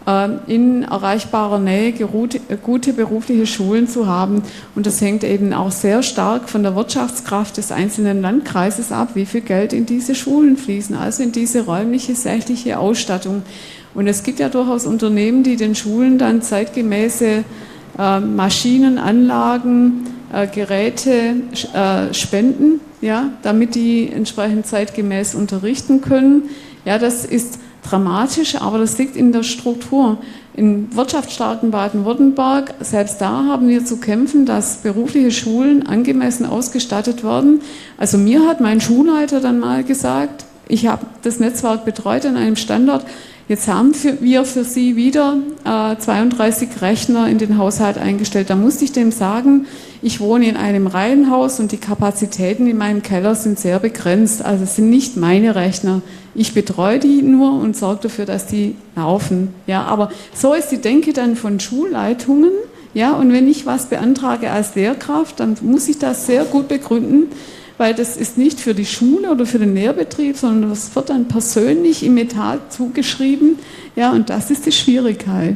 in erreichbarer Nähe gute berufliche Schulen zu haben. Und das hängt eben auch sehr stark von der Wirtschaftskraft des einzelnen Landkreises ab, wie viel Geld in diese Schulen fließen, also in diese räumliche, sächliche Ausstattung. Und es gibt ja durchaus Unternehmen, die den Schulen dann zeitgemäße äh, Maschinen, Anlagen, äh, Geräte äh, spenden, ja, damit die entsprechend zeitgemäß unterrichten können. Ja, das ist dramatisch, aber das liegt in der Struktur. In wirtschaftsstarken Baden-Württemberg, selbst da haben wir zu kämpfen, dass berufliche Schulen angemessen ausgestattet werden. Also mir hat mein Schulleiter dann mal gesagt, ich habe das Netzwerk betreut an einem Standort, jetzt haben wir für Sie wieder äh, zweiunddreißig Rechner in den Haushalt eingestellt. Da musste ich dem sagen, ich wohne in einem Reihenhaus und die Kapazitäten in meinem Keller sind sehr begrenzt. Also es sind nicht meine Rechner. Ich betreue die nur und sorge dafür, dass die laufen. Ja, aber so ist die Denke dann von Schulleitungen. Ja, und wenn ich was beantrage als Lehrkraft, dann muss ich das sehr gut begründen, weil das ist nicht für die Schule oder für den Lehrbetrieb, sondern das wird dann persönlich im Etat zugeschrieben. Ja, und das ist die Schwierigkeit.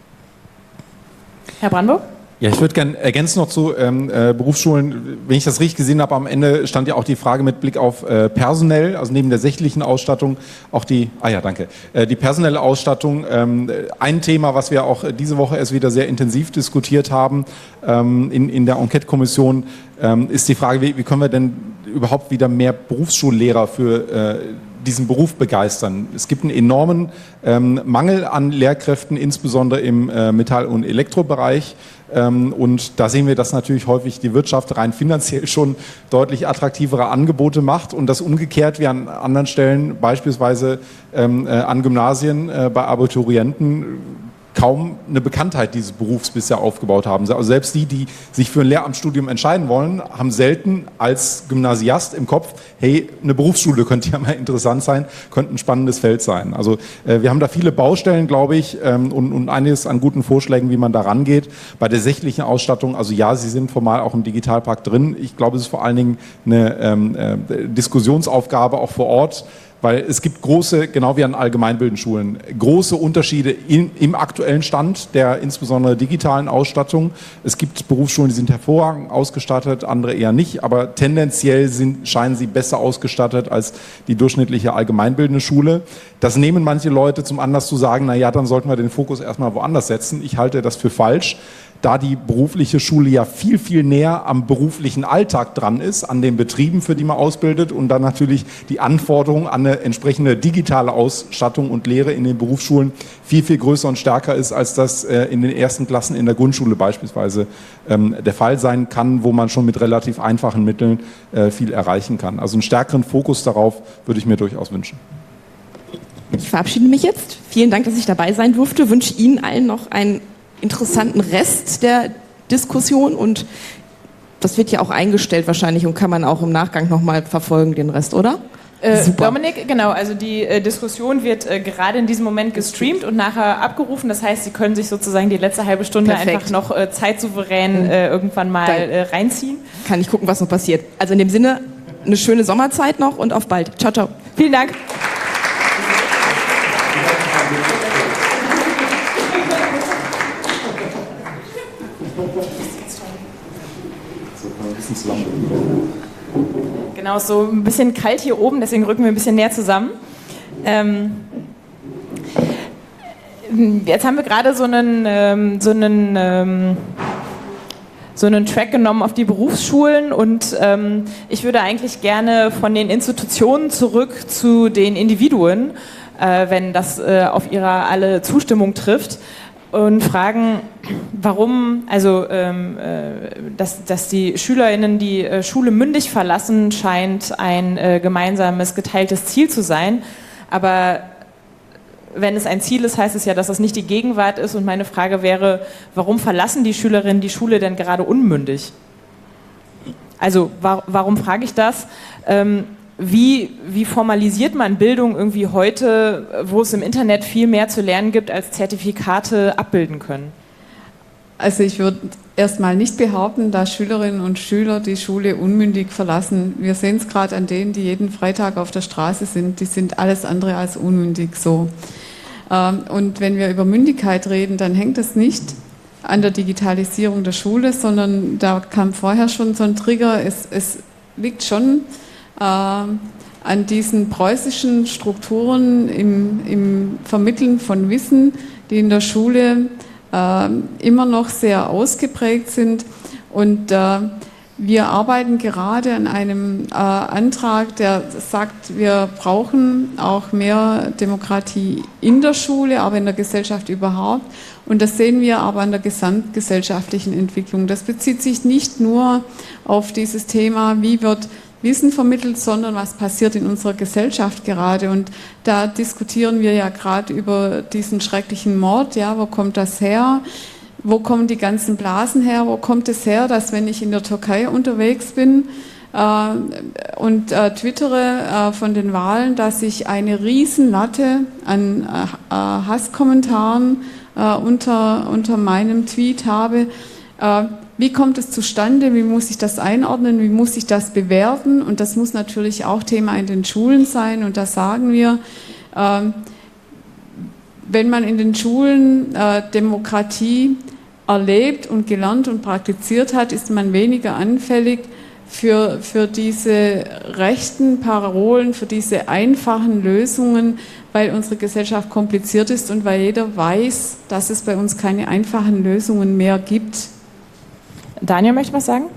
Herr Brandburg? Ja, ich würde gerne ergänzen noch zu ähm, äh, Berufsschulen. Wenn ich das richtig gesehen habe, am Ende stand ja auch die Frage mit Blick auf äh, personell, also neben der sächlichen Ausstattung auch die, ah ja, danke, äh, die personelle Ausstattung. Ähm, ein Thema, was wir auch diese Woche erst wieder sehr intensiv diskutiert haben ähm, in, in der Enquete-Kommission, ähm, ist die Frage, wie, wie können wir denn überhaupt wieder mehr Berufsschullehrer für äh, diesen Beruf begeistern. Es gibt einen enormen ähm, Mangel an Lehrkräften, insbesondere im äh, Metall- und Elektrobereich. Ähm, und da sehen wir, dass natürlich häufig die Wirtschaft rein finanziell schon deutlich attraktivere Angebote macht und das umgekehrt wie an anderen Stellen, beispielsweise ähm, äh, an Gymnasien äh, bei Abiturienten, kaum eine Bekanntheit dieses Berufs bisher aufgebaut haben. Also selbst die, die sich für ein Lehramtsstudium entscheiden wollen, haben selten als Gymnasiast im Kopf, hey, eine Berufsschule könnte ja mal interessant sein, könnte ein spannendes Feld sein. Also äh, wir haben da viele Baustellen, glaube ich, ähm, und, und einiges an guten Vorschlägen, wie man da rangeht. Bei der sächlichen Ausstattung, also ja, sie sind formal auch im Digitalpakt drin. Ich glaube, es ist vor allen Dingen eine ähm, äh, Diskussionsaufgabe auch vor Ort, weil es gibt große, genau wie an allgemeinbildenden Schulen, große Unterschiede in, im aktuellen Stand der insbesondere digitalen Ausstattung. Es gibt Berufsschulen, die sind hervorragend ausgestattet, andere eher nicht, aber tendenziell sind, scheinen sie besser ausgestattet als die durchschnittliche allgemeinbildende Schule. Das nehmen manche Leute zum Anlass zu sagen, na ja, dann sollten wir den Fokus erstmal woanders setzen. Ich halte das für falsch, da die berufliche Schule ja viel, viel näher am beruflichen Alltag dran ist, an den Betrieben, für die man ausbildet und dann natürlich die Anforderung an eine entsprechende digitale Ausstattung und Lehre in den Berufsschulen viel, viel größer und stärker ist, als das äh, in den ersten Klassen in der Grundschule beispielsweise ähm, der Fall sein kann, wo man schon mit relativ einfachen Mitteln äh, viel erreichen kann. Also einen stärkeren Fokus darauf würde ich mir durchaus wünschen. Ich verabschiede mich jetzt. Vielen Dank, dass ich dabei sein durfte. Wünsche Ihnen allen noch einen interessanten Rest der Diskussion und das wird ja auch eingestellt wahrscheinlich und kann man auch im Nachgang nochmal verfolgen, den Rest, oder? Äh, Dominik, genau, also die äh, Diskussion wird äh, gerade in diesem Moment gestreamt und nachher abgerufen, das heißt, Sie können sich sozusagen die letzte halbe Stunde Perfekt. einfach noch äh, zeitsouverän äh, irgendwann mal äh, reinziehen. Kann ich gucken, was noch passiert. Also in dem Sinne, eine schöne Sommerzeit noch und auf bald. Ciao, ciao. Vielen Dank. Genau, so ein bisschen kalt hier oben, deswegen rücken wir ein bisschen näher zusammen. Ähm, jetzt haben wir gerade so einen, ähm, so einen, ähm, so einen Track genommen auf die Berufsschulen und ähm, ich würde eigentlich gerne von den Institutionen zurück zu den Individuen, äh, wenn das äh, auf ihrer alle Zustimmung trifft. Und fragen, warum, also ähm, äh, dass, dass die SchülerInnen die äh, Schule mündig verlassen, scheint ein äh, gemeinsames, geteiltes Ziel zu sein. Aber wenn es ein Ziel ist, heißt es ja, dass das nicht die Gegenwart ist. Und meine Frage wäre, warum verlassen die Schülerinnen die Schule denn gerade unmündig? Also wa- warum frage ich das? Ähm, Wie, wie formalisiert man Bildung irgendwie heute, wo es im Internet viel mehr zu lernen gibt, als Zertifikate abbilden können? Also ich würde erstmal nicht behaupten, dass Schülerinnen und Schüler die Schule unmündig verlassen. Wir sehen es gerade an denen, die jeden Freitag auf der Straße sind. Die sind alles andere als unmündig so. Und wenn wir über Mündigkeit reden, dann hängt es nicht an der Digitalisierung der Schule, sondern da kam vorher schon so ein Trigger. Es, es liegt schon äh, an diesen preußischen Strukturen im, im Vermitteln von Wissen, die in der Schule äh, immer noch sehr ausgeprägt sind. Und äh, wir arbeiten gerade an einem äh, Antrag, der sagt, wir brauchen auch mehr Demokratie in der Schule, aber in der Gesellschaft überhaupt. Und das sehen wir aber an der gesamtgesellschaftlichen Entwicklung. Das bezieht sich nicht nur auf dieses Thema, wie wird Wissen vermittelt, sondern was passiert in unserer Gesellschaft gerade. Und da diskutieren wir ja gerade über diesen schrecklichen Mord. Ja, wo kommt das her? Wo kommen die ganzen Blasen her? Wo kommt es her, dass wenn ich in der Türkei unterwegs bin äh, und äh, twittere äh, von den Wahlen, dass ich eine Riesenlatte an äh, Hasskommentaren äh, unter, unter meinem Tweet habe? Äh, wie kommt es zustande? Wie muss ich das einordnen? Wie muss ich das bewerten? Und das muss natürlich auch Thema in den Schulen sein. Und da sagen wir, äh, wenn man in den Schulen äh, Demokratie erlebt und gelernt und praktiziert hat, ist man weniger anfällig für, für diese rechten Parolen, für diese einfachen Lösungen, weil unsere Gesellschaft kompliziert ist und weil jeder weiß, dass es bei uns keine einfachen Lösungen mehr gibt. Daniel möchte was sagen?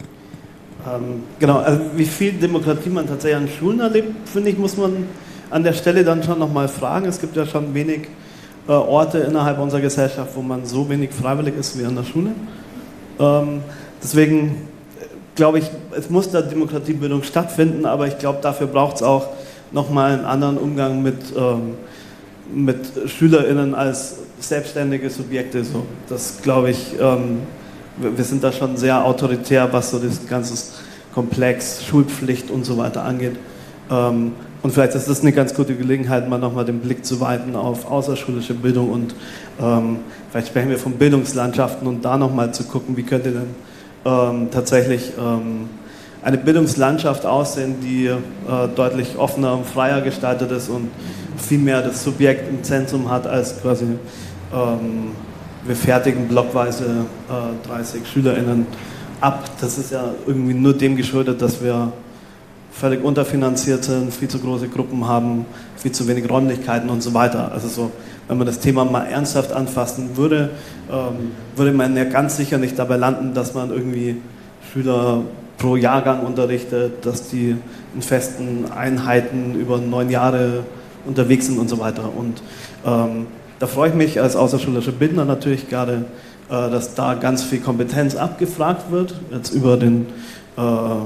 Ähm, genau, also wie viel Demokratie man tatsächlich an Schulen erlebt, finde ich, muss man an der Stelle dann schon nochmal fragen. Es gibt ja schon wenig Orte innerhalb unserer Gesellschaft, wo man so wenig freiwillig ist wie an der Schule. Ähm, deswegen glaube ich, es muss da Demokratiebildung stattfinden, aber ich glaube, dafür braucht es auch nochmal einen anderen Umgang mit, ähm, mit SchülerInnen als selbstständige Subjekte. So. Das glaube ich, ähm, wir sind da schon sehr autoritär, was so das ganze Komplex, Schulpflicht und so weiter angeht. Ähm, Und vielleicht ist das eine ganz gute Gelegenheit, mal nochmal den Blick zu weiten auf außerschulische Bildung und ähm, vielleicht sprechen wir von Bildungslandschaften und da nochmal zu gucken, wie könnte denn ähm, tatsächlich ähm, eine Bildungslandschaft aussehen, die äh, deutlich offener und freier gestaltet ist und viel mehr das Subjekt im Zentrum hat als quasi ähm, wir fertigen blockweise äh, dreißig SchülerInnen ab. Das ist ja irgendwie nur dem geschuldet, dass wir völlig unterfinanziert sind, viel zu große Gruppen haben, viel zu wenig Räumlichkeiten und so weiter. Also so, wenn man das Thema mal ernsthaft anfassen würde, ähm, würde man ja ganz sicher nicht dabei landen, dass man irgendwie Schüler pro Jahrgang unterrichtet, dass die in festen Einheiten über neun Jahre unterwegs sind und so weiter. Und ähm, da freue ich mich als außerschulischer Bildner natürlich gerade, äh, dass da ganz viel Kompetenz abgefragt wird, jetzt über den äh,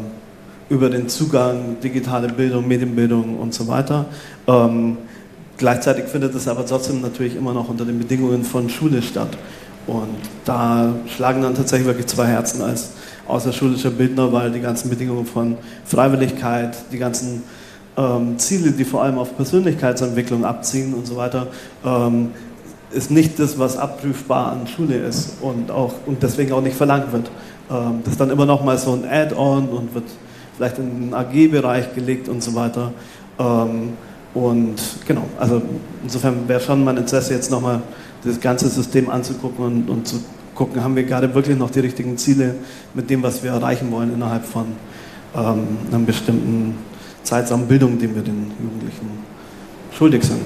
über den Zugang, digitale Bildung, Medienbildung und so weiter. Ähm, gleichzeitig findet es aber trotzdem natürlich immer noch unter den Bedingungen von Schule statt. Und da schlagen dann tatsächlich wirklich zwei Herzen als außerschulischer Bildner, weil die ganzen Bedingungen von Freiwilligkeit, die ganzen ähm, Ziele, die vor allem auf Persönlichkeitsentwicklung abziehen und so weiter, ähm, ist nicht das, was abprüfbar an Schule ist und, auch, und deswegen auch nicht verlangt wird. Ähm, das ist dann immer noch mal so ein Add-on und wird vielleicht in den A G-Bereich gelegt und so weiter. Ähm, und genau, also insofern wäre schon mein Interesse jetzt nochmal das ganze System anzugucken und, und zu gucken, haben wir gerade wirklich noch die richtigen Ziele mit dem, was wir erreichen wollen innerhalb von ähm, einem bestimmten Zeitraum Bildung, den wir den Jugendlichen schuldig sind.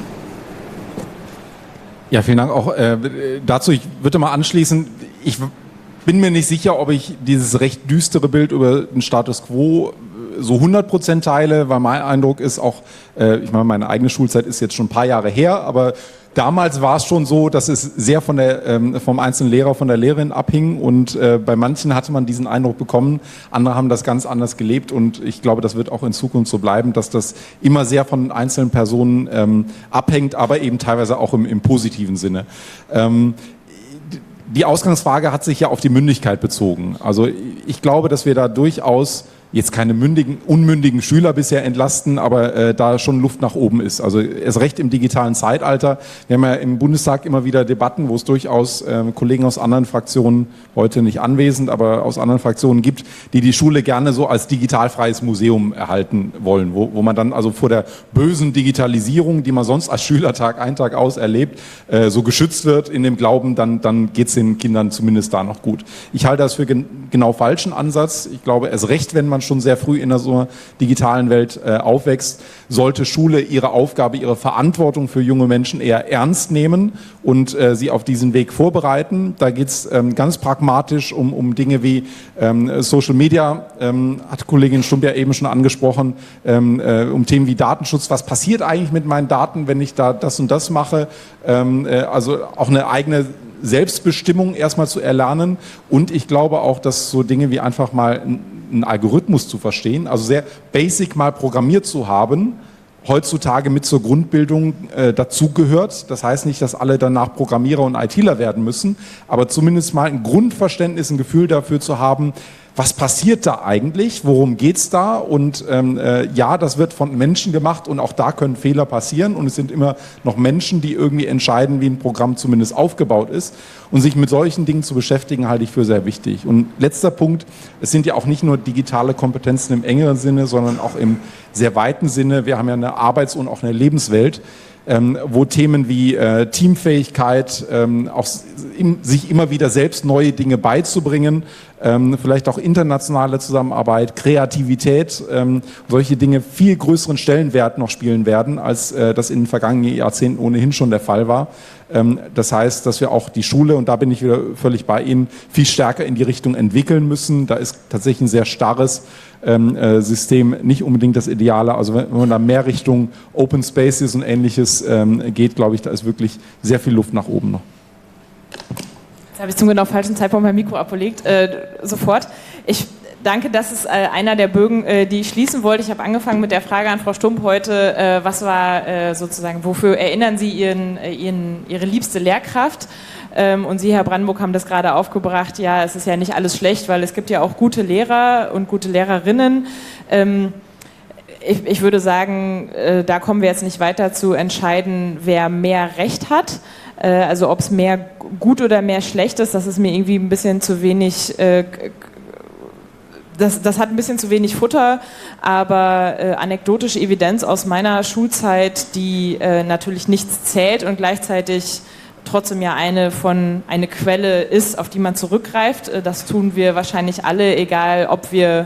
Ja, vielen Dank auch äh, dazu. Ich würde mal anschließen, ich bin mir nicht sicher, ob ich dieses recht düstere Bild über den Status Quo so hundert Prozent teile, weil mein Eindruck ist auch, äh, ich meine, meine eigene Schulzeit ist jetzt schon ein paar Jahre her, aber damals war es schon so, dass es sehr von der, ähm, vom einzelnen Lehrer, von der Lehrerin abhing und äh, bei manchen hatte man diesen Eindruck bekommen, andere haben das ganz anders gelebt und ich glaube, das wird auch in Zukunft so bleiben, dass das immer sehr von einzelnen Personen ähm, abhängt, aber eben teilweise auch im, im positiven Sinne. Ähm, Die Ausgangsfrage hat sich ja auf die Mündigkeit bezogen. Also ich glaube, dass wir da durchaus jetzt keine mündigen, unmündigen Schüler bisher entlasten, aber äh, da schon Luft nach oben ist. Also erst recht im digitalen Zeitalter. Wir haben ja im Bundestag immer wieder Debatten, wo es durchaus äh, Kollegen aus anderen Fraktionen, heute nicht anwesend, aber aus anderen Fraktionen gibt, die die Schule gerne so als digitalfreies Museum erhalten wollen, wo, wo man dann also vor der bösen Digitalisierung, die man sonst als Schüler Tag ein, Tag aus erlebt, äh, so geschützt wird in dem Glauben, dann, dann geht es den Kindern zumindest da noch gut. Ich halte das für gen genau falschen Ansatz. Ich glaube, erst recht, wenn man schon sehr früh in so einer digitalen Welt äh, aufwächst, sollte Schule ihre Aufgabe, ihre Verantwortung für junge Menschen eher ernst nehmen und äh, sie auf diesen Weg vorbereiten. Da geht es ähm, ganz pragmatisch um, um Dinge wie ähm, Social Media, ähm, hat Kollegin Stump ja eben schon angesprochen, ähm, äh, um Themen wie Datenschutz. Was passiert eigentlich mit meinen Daten, wenn ich da das und das mache? Ähm, äh, also auch eine eigene Selbstbestimmung erstmal zu erlernen, und ich glaube auch, dass so Dinge wie einfach mal einen Algorithmus zu verstehen, also sehr basic mal programmiert zu haben, heutzutage mit zur Grundbildung äh, dazugehört. Das heißt nicht, dass alle danach Programmierer und ITler werden müssen, aber zumindest mal ein Grundverständnis, ein Gefühl dafür zu haben, was passiert da eigentlich, worum geht's da, und ähm, äh, ja, das wird von Menschen gemacht und auch da können Fehler passieren und es sind immer noch Menschen, die irgendwie entscheiden, wie ein Programm zumindest aufgebaut ist, und sich mit solchen Dingen zu beschäftigen, halte ich für sehr wichtig. Und letzter Punkt, es sind ja auch nicht nur digitale Kompetenzen im engeren Sinne, sondern auch im sehr weiten Sinne. Wir haben ja eine Arbeits- und auch eine Lebenswelt, Ähm, wo Themen wie äh, Teamfähigkeit, ähm, auch im, sich immer wieder selbst neue Dinge beizubringen, ähm, vielleicht auch internationale Zusammenarbeit, Kreativität, ähm, solche Dinge viel größeren Stellenwert noch spielen werden, als äh, das in den vergangenen Jahrzehnten ohnehin schon der Fall war. Ähm, das heißt, dass wir auch die Schule, und da bin ich wieder völlig bei Ihnen, viel stärker in die Richtung entwickeln müssen. Da ist tatsächlich ein sehr starres Ähm, äh, System nicht unbedingt das Ideale. Also wenn, wenn man da mehr Richtung Open Spaces und Ähnliches ähm, geht, glaube ich, da ist wirklich sehr viel Luft nach oben noch. Jetzt habe ich zum genau falschen Zeitpunkt mein Mikro abgelegt, äh, sofort. Ich danke, das ist äh, einer der Bögen, äh, die ich schließen wollte. Ich habe angefangen mit der Frage an Frau Stump heute, äh, was war äh, sozusagen, wofür erinnern Sie Ihren, äh, Ihren, Ihre liebste Lehrkraft? Ähm, und Sie, Herr Brandenburg, haben das gerade aufgebracht, ja, es ist ja nicht alles schlecht, weil es gibt ja auch gute Lehrer und gute Lehrerinnen. Ähm, ich, ich würde sagen, äh, da kommen wir jetzt nicht weiter zu entscheiden, wer mehr Recht hat. Äh, also ob es mehr gut oder mehr schlecht ist, das ist mir irgendwie ein bisschen zu wenig... Äh, Das, das hat ein bisschen zu wenig Futter, aber äh, anekdotische Evidenz aus meiner Schulzeit, die äh, natürlich nichts zählt und gleichzeitig trotzdem ja eine von eine Quelle ist, auf die man zurückgreift. Äh, das tun wir wahrscheinlich alle, egal ob wir...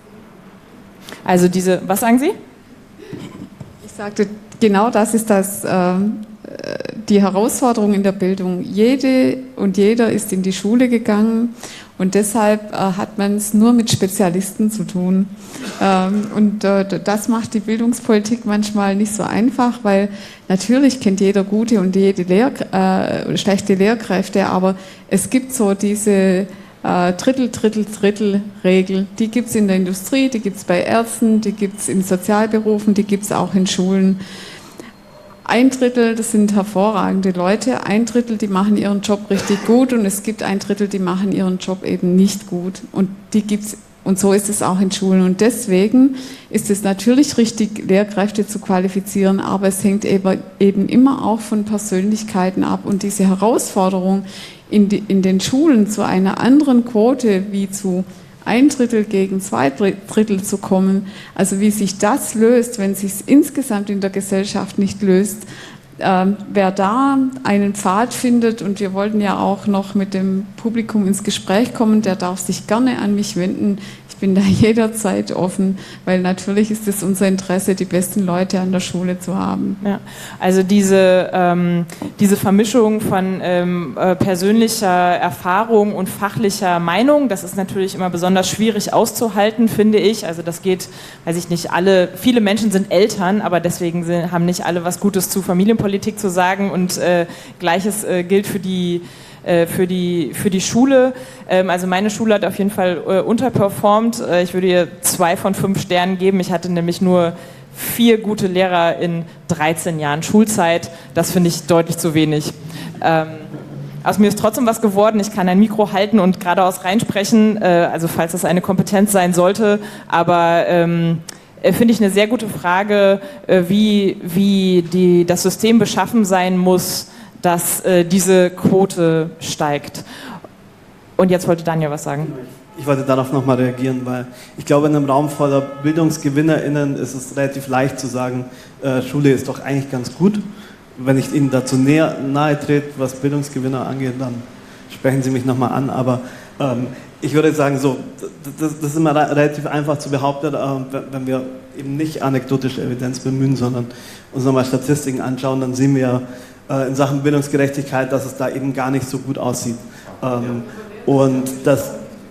Also diese... Was sagen Sie? Ich sagte, genau das ist das... Ähm die Herausforderung in der Bildung. Jede und jeder ist in die Schule gegangen und deshalb äh, hat man es nur mit Spezialisten zu tun. Ähm, und äh, das macht die Bildungspolitik manchmal nicht so einfach, weil natürlich kennt jeder gute und jede Lehr äh, schlechte Lehrkräfte, aber es gibt so diese äh, Drittel, Drittel, Drittel-Regel. Die gibt es in der Industrie, die gibt es bei Ärzten, die gibt es in Sozialberufen, die gibt es auch in Schulen. Ein Drittel, das sind hervorragende Leute, ein Drittel, die machen ihren Job richtig gut und es gibt ein Drittel, die machen ihren Job eben nicht gut. Und die gibt's, und so ist es auch in Schulen. Und deswegen ist es natürlich richtig, Lehrkräfte zu qualifizieren, aber es hängt eben, eben immer auch von Persönlichkeiten ab. Und diese Herausforderung in, die, in den Schulen zu einer anderen Quote wie zu ein Drittel gegen zwei Drittel zu kommen, also wie sich das löst, wenn sich es insgesamt in der Gesellschaft nicht löst, ähm, wer da einen Pfad findet, und wir wollten ja auch noch mit dem Publikum ins Gespräch kommen, der darf sich gerne an mich wenden. Ich bin da jederzeit offen, weil natürlich ist es unser Interesse, die besten Leute an der Schule zu haben. Ja, also diese, ähm, diese Vermischung von ähm, äh, persönlicher Erfahrung und fachlicher Meinung, das ist natürlich immer besonders schwierig auszuhalten, finde ich. Also das geht, weiß ich nicht, alle, viele Menschen sind Eltern, aber deswegen sind, haben nicht alle was Gutes zu Familienpolitik zu sagen, und äh, Gleiches äh, gilt für die Für die, für die Schule. Also meine Schule hat auf jeden Fall äh, unterperformt. Ich würde ihr zwei von fünf Sternen geben. Ich hatte nämlich nur vier gute Lehrer in dreizehn Jahren Schulzeit. Das finde ich deutlich zu wenig. Ähm, aus mir ist trotzdem was geworden. Ich kann ein Mikro halten und geradeaus reinsprechen, äh, also falls das eine Kompetenz sein sollte. Aber ähm, finde ich eine sehr gute Frage, äh, wie, wie die, das System beschaffen sein muss, dass äh, diese Quote steigt. Und jetzt wollte Daniel was sagen. Ich wollte darauf nochmal reagieren, weil ich glaube, in einem Raum voller BildungsgewinnerInnen ist es relativ leicht zu sagen, äh, Schule ist doch eigentlich ganz gut. Wenn ich Ihnen dazu näher, nahe trete, was Bildungsgewinner angeht, dann sprechen Sie mich nochmal an. Aber ähm, ich würde sagen, so, das, das ist immer relativ einfach zu behaupten, äh, wenn wir eben nicht anekdotische Evidenz bemühen, sondern uns nochmal Statistiken anschauen, dann sehen wir äh, in Sachen Bildungsgerechtigkeit, dass es da eben gar nicht so gut aussieht. Ähm, und das,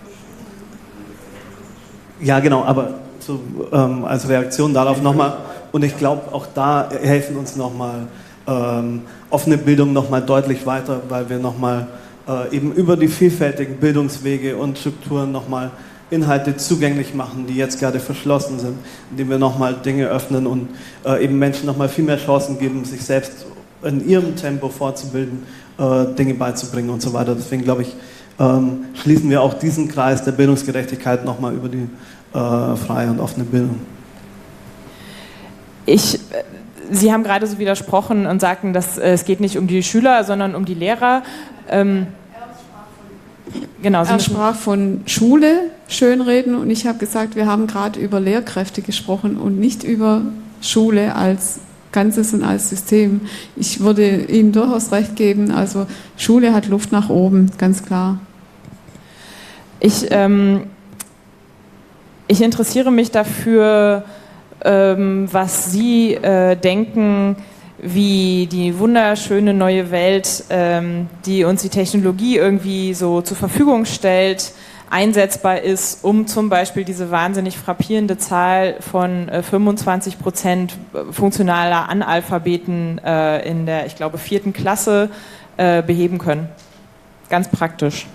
ja genau, aber so, ähm, als Reaktion darauf nochmal, und ich glaube, auch da helfen uns nochmal Ähm, offene Bildung nochmal deutlich weiter, weil wir nochmal äh, eben über die vielfältigen Bildungswege und Strukturen nochmal Inhalte zugänglich machen, die jetzt gerade verschlossen sind, indem wir nochmal Dinge öffnen und äh, eben Menschen nochmal viel mehr Chancen geben, sich selbst in ihrem Tempo fortzubilden, äh, Dinge beizubringen und so weiter. Deswegen glaube ich, ähm, schließen wir auch diesen Kreis der Bildungsgerechtigkeit nochmal über die äh, freie und offene Bildung. Ich... Sie haben gerade so widersprochen und sagten, dass äh, es geht nicht um die Schüler, sondern um die Lehrer. Ähm, genau, Sie er sprach von Schule schönreden und ich habe gesagt, wir haben gerade über Lehrkräfte gesprochen und nicht über Schule als Ganzes und als System. Ich würde Ihnen durchaus recht geben, also Schule hat Luft nach oben, ganz klar. Ich, ähm, ich interessiere mich dafür, was Sie äh, denken, wie die wunderschöne neue Welt, ähm, die uns die Technologie irgendwie so zur Verfügung stellt, einsetzbar ist, um zum Beispiel diese wahnsinnig frappierende Zahl von äh, fünfundzwanzig Prozent funktionaler Analphabeten äh, in der, ich glaube, vierten Klasse äh, beheben können. Ganz praktisch.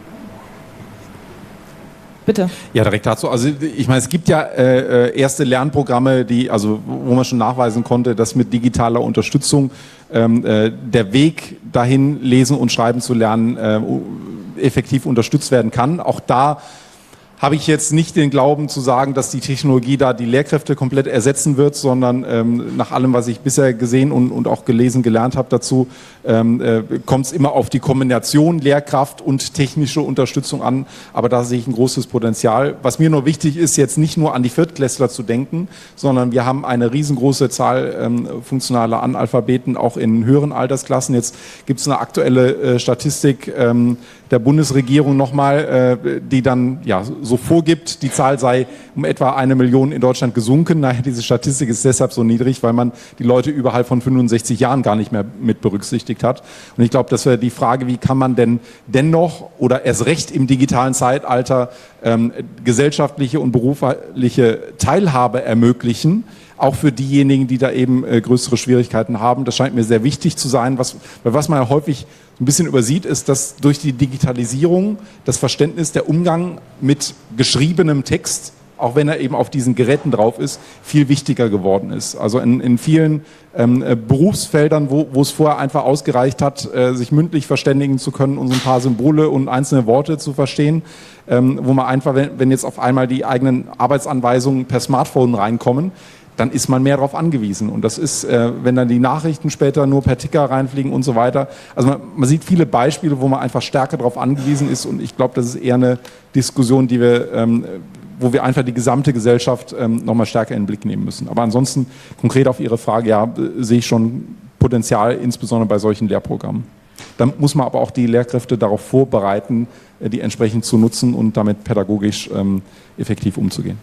Bitte. Ja, direkt dazu. Also ich meine, es gibt ja äh, erste Lernprogramme, die, also wo man schon nachweisen konnte, dass mit digitaler Unterstützung ähm, äh, der Weg dahin, lesen und schreiben zu lernen, äh, effektiv unterstützt werden kann. Auch da habe ich jetzt nicht den Glauben zu sagen, dass die Technologie da die Lehrkräfte komplett ersetzen wird, sondern ähm, nach allem, was ich bisher gesehen und, und auch gelesen, gelernt habe dazu, ähm, äh, kommt es immer auf die Kombination Lehrkraft und technische Unterstützung an. Aber da sehe ich ein großes Potenzial. Was mir nur wichtig ist, jetzt nicht nur an die Viertklässler zu denken, sondern wir haben eine riesengroße Zahl ähm, funktionaler Analphabeten auch in höheren Altersklassen. Jetzt gibt es eine aktuelle äh, Statistik ähm, der Bundesregierung nochmal, äh, die dann ja so vorgibt, die Zahl sei um etwa eine Million in Deutschland gesunken. Naja, diese Statistik ist deshalb so niedrig, weil man die Leute überhalb von fünfundsechzig Jahren gar nicht mehr mit berücksichtigt hat. Und ich glaube, das wäre die Frage, wie kann man denn dennoch oder erst recht im digitalen Zeitalter ähm, gesellschaftliche und berufliche Teilhabe ermöglichen, auch für diejenigen, die da eben äh, größere Schwierigkeiten haben. Das scheint mir sehr wichtig zu sein. Was, weil was man ja häufig ein bisschen übersieht, ist, dass durch die Digitalisierung das Verständnis, der Umgang mit geschriebenem Text, auch wenn er eben auf diesen Geräten drauf ist, viel wichtiger geworden ist. Also in, in vielen ähm, Berufsfeldern, wo, wo es vorher einfach ausgereicht hat, äh, sich mündlich verständigen zu können und so ein paar Symbole und einzelne Worte zu verstehen, ähm, wo man einfach, wenn, wenn jetzt auf einmal die eigenen Arbeitsanweisungen per Smartphone reinkommen, dann ist man mehr darauf angewiesen. Und das ist, äh, wenn dann die Nachrichten später nur per Ticker reinfliegen und so weiter. Also man, man sieht viele Beispiele, wo man einfach stärker darauf angewiesen ist. Und ich glaube, das ist eher eine Diskussion, die wir, ähm, wo wir einfach die gesamte Gesellschaft ähm, nochmal stärker in den Blick nehmen müssen. Aber ansonsten, konkret auf Ihre Frage, ja, äh, sehe ich schon Potenzial, insbesondere bei solchen Lehrprogrammen. Dann muss man aber auch die Lehrkräfte darauf vorbereiten, äh, die entsprechend zu nutzen und damit pädagogisch ähm, effektiv umzugehen.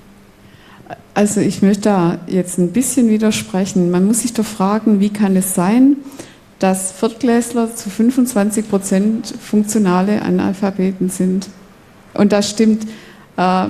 Also ich möchte da jetzt ein bisschen widersprechen. Man muss sich doch fragen, wie kann es sein, dass Viertklässler zu fünfundzwanzig Prozent funktionale Analphabeten sind? Und das stimmt, äh,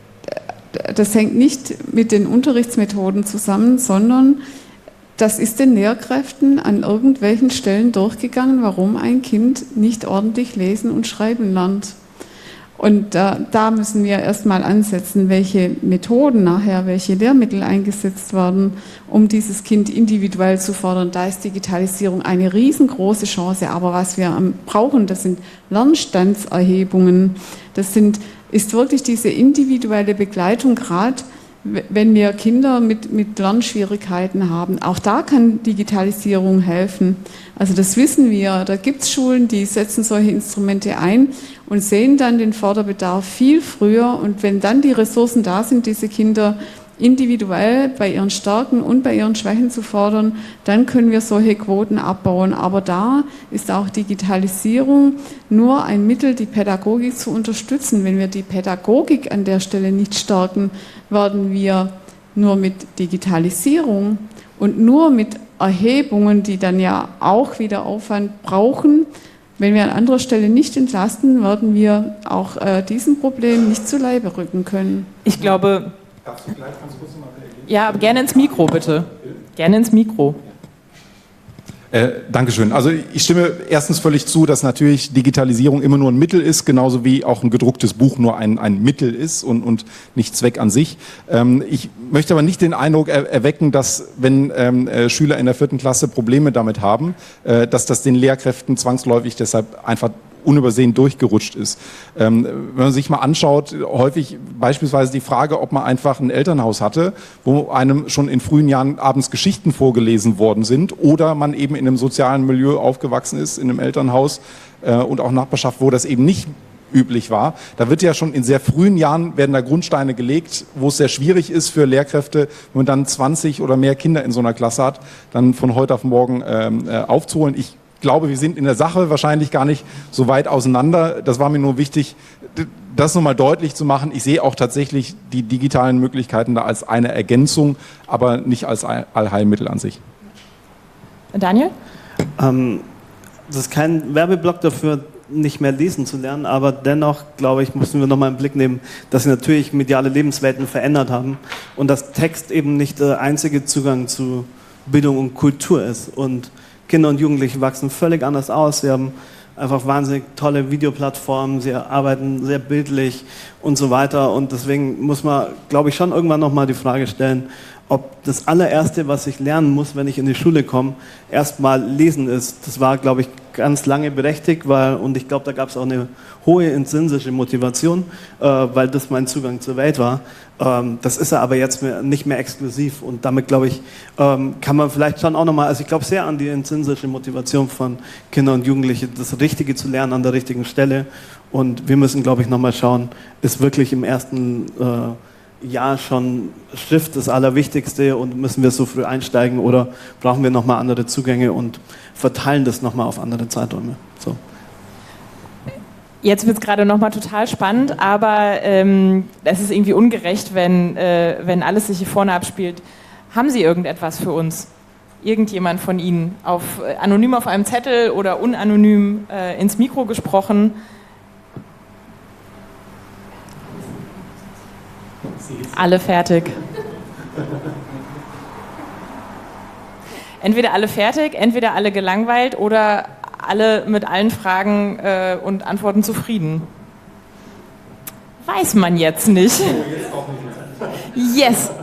das hängt nicht mit den Unterrichtsmethoden zusammen, sondern das ist den Lehrkräften an irgendwelchen Stellen durchgegangen, warum ein Kind nicht ordentlich lesen und schreiben lernt. Und äh, da müssen wir erstmal ansetzen, welche Methoden nachher, welche Lehrmittel eingesetzt werden, um dieses Kind individuell zu fördern. Da ist Digitalisierung eine riesengroße Chance. Aber was wir ähm, brauchen, das sind Lernstandserhebungen. Das sind, ist wirklich diese individuelle Begleitung, gerade wenn wir Kinder mit, mit Lernschwierigkeiten haben. Auch da kann Digitalisierung helfen. Also das wissen wir. Da gibt es Schulen, die setzen solche Instrumente ein und sehen dann den Förderbedarf viel früher. Und wenn dann die Ressourcen da sind, diese Kinder individuell bei ihren Stärken und bei ihren Schwächen zu fördern, dann können wir solche Quoten abbauen. Aber da ist auch Digitalisierung nur ein Mittel, die Pädagogik zu unterstützen. Wenn wir die Pädagogik an der Stelle nicht stärken, werden wir nur mit Digitalisierung und nur mit Erhebungen, die dann ja auch wieder Aufwand brauchen, wenn wir an anderer Stelle nicht entlasten, werden wir auch äh, diesem Problem nicht zu Leibe rücken können. Ich glaube... Ja, aber gerne ins Mikro, bitte. Gerne ins Mikro. Äh, Dankeschön. Also ich stimme erstens völlig zu, dass natürlich Digitalisierung immer nur ein Mittel ist, genauso wie auch ein gedrucktes Buch nur ein, ein Mittel ist und, und nicht Zweck an sich. Ähm, ich möchte aber nicht den Eindruck er, erwecken, dass wenn ähm, äh, Schüler in der vierten Klasse Probleme damit haben, äh, dass das den Lehrkräften zwangsläufig deshalb einfach unübersehen durchgerutscht ist. Ähm, wenn man sich mal anschaut, häufig beispielsweise die Frage, ob man einfach ein Elternhaus hatte, wo einem schon in frühen Jahren abends Geschichten vorgelesen worden sind oder man eben in einem sozialen Milieu aufgewachsen ist, in einem Elternhaus äh, und auch Nachbarschaft, wo das eben nicht üblich war. Da wird ja schon in sehr frühen Jahren werden da Grundsteine gelegt, wo es sehr schwierig ist für Lehrkräfte, wenn man dann zwanzig oder mehr Kinder in so einer Klasse hat, dann von heute auf morgen ähm, äh, aufzuholen. Ich Ich glaube, wir sind in der Sache wahrscheinlich gar nicht so weit auseinander. Das war mir nur wichtig, das nochmal deutlich zu machen. Ich sehe auch tatsächlich die digitalen Möglichkeiten da als eine Ergänzung, aber nicht als Allheilmittel an sich. Daniel? Ähm, das ist kein Werbeblock dafür, nicht mehr lesen zu lernen, aber dennoch, glaube ich, müssen wir nochmal im Blick nehmen, dass sie natürlich mediale Lebenswelten verändert haben und dass Text eben nicht der einzige Zugang zu Bildung und Kultur ist. Und Kinder und Jugendliche wachsen völlig anders aus. Sie haben einfach wahnsinnig tolle Videoplattformen, sie arbeiten sehr bildlich und so weiter. Und deswegen muss man, glaube ich, schon irgendwann nochmal die Frage stellen, ob das allererste, was ich lernen muss, wenn ich in die Schule komme, erstmal lesen ist. Das war, glaube ich, ganz lange berechtigt, weil, und ich glaube, da gab es auch eine hohe intrinsische Motivation, äh, weil das mein Zugang zur Welt war. Ähm, das ist er aber jetzt mehr, nicht mehr exklusiv und damit, glaube ich, ähm, kann man vielleicht schon auch nochmal, also ich glaube sehr an die intrinsische Motivation von Kindern und Jugendlichen, das Richtige zu lernen an der richtigen Stelle und wir müssen, glaube ich, nochmal schauen, ist wirklich im ersten äh, Jahr schon Schrift das Allerwichtigste und müssen wir so früh einsteigen oder brauchen wir nochmal andere Zugänge und verteilen das nochmal auf andere Zeiträume. So. Jetzt wird es gerade nochmal total spannend, aber ähm, es ist irgendwie ungerecht, wenn, äh, wenn alles sich hier vorne abspielt. Haben Sie irgendetwas für uns? Irgendjemand von Ihnen? Auf, äh, anonym auf einem Zettel oder unanonym äh, ins Mikro gesprochen? Alle fertig. Entweder alle fertig, entweder alle gelangweilt oder alle mit allen Fragen äh, und Antworten zufrieden. Weiß man jetzt nicht. Yes.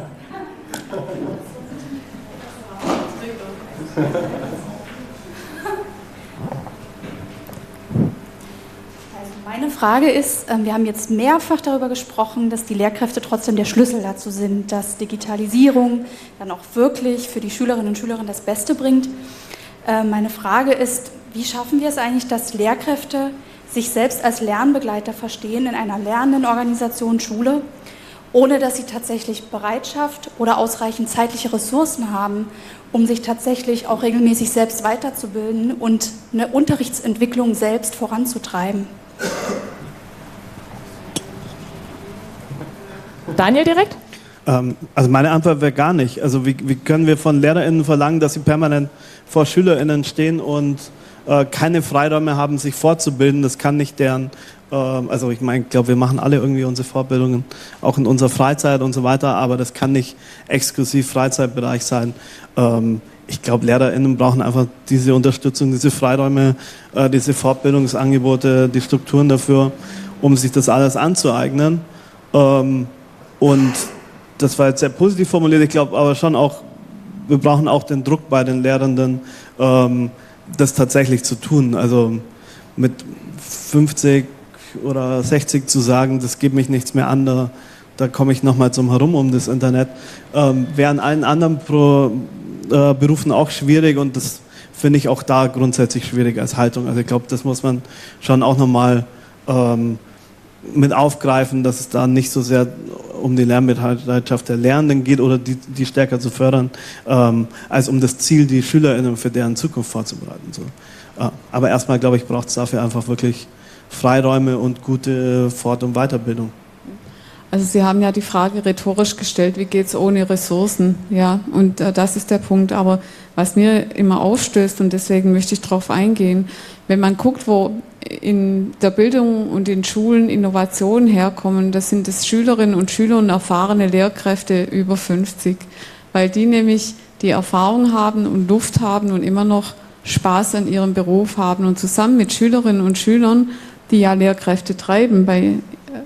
Meine Frage ist, wir haben jetzt mehrfach darüber gesprochen, dass die Lehrkräfte trotzdem der Schlüssel dazu sind, dass Digitalisierung dann auch wirklich für die Schülerinnen und Schüler das Beste bringt. Meine Frage ist, wie schaffen wir es eigentlich, dass Lehrkräfte sich selbst als Lernbegleiter verstehen in einer lernenden Organisation Schule, ohne dass sie tatsächlich Bereitschaft oder ausreichend zeitliche Ressourcen haben, um sich tatsächlich auch regelmäßig selbst weiterzubilden und eine Unterrichtsentwicklung selbst voranzutreiben? Daniel direkt? Ähm, also meine Antwort wäre gar nicht. Also wie, wie können wir von LehrerInnen verlangen, dass sie permanent vor SchülerInnen stehen und äh, keine Freiräume haben, sich fortzubilden? Das kann nicht deren, äh, also ich meine, ich glaube, wir machen alle irgendwie unsere Fortbildungen, auch in unserer Freizeit und so weiter, aber das kann nicht exklusiv Freizeitbereich sein. Ähm, Ich glaube, LehrerInnen brauchen einfach diese Unterstützung, diese Freiräume, äh, diese Fortbildungsangebote, die Strukturen dafür. um sich das alles anzueignen. Ähm, und das war jetzt sehr positiv formuliert, ich glaube aber schon auch, wir brauchen auch den Druck bei den Lehrenden, ähm, das tatsächlich zu tun. Also mit fünfzig oder sechzig zu sagen, das geht mich nichts mehr an, da, da komme ich nochmal zum Herum um das Internet, ähm, wäre in allen anderen Pro, äh, Berufen auch schwierig und das finde ich auch da grundsätzlich schwierig als Haltung. Also ich glaube, das muss man schon auch nochmal ähm, mit aufgreifen, dass es da nicht so sehr um die Lernbereitschaft der Lehrenden geht oder die, die stärker zu fördern, ähm, als um das Ziel, die SchülerInnen für deren Zukunft vorzubereiten. So. Äh, aber erstmal, glaube ich, braucht es dafür einfach wirklich Freiräume und gute Fort- und Weiterbildung. Also Sie haben ja die Frage rhetorisch gestellt, wie geht es ohne Ressourcen? Ja, und äh, das ist der Punkt. Aber was mir immer aufstößt, und deswegen möchte ich darauf eingehen, wenn man guckt, wo in der Bildung und in Schulen Innovationen herkommen, das sind es Schülerinnen und Schüler und erfahrene Lehrkräfte über fünfzig, weil die nämlich die Erfahrung haben und Luft haben und immer noch Spaß an ihrem Beruf haben und zusammen mit Schülerinnen und Schülern, die ja Lehrkräfte treiben bei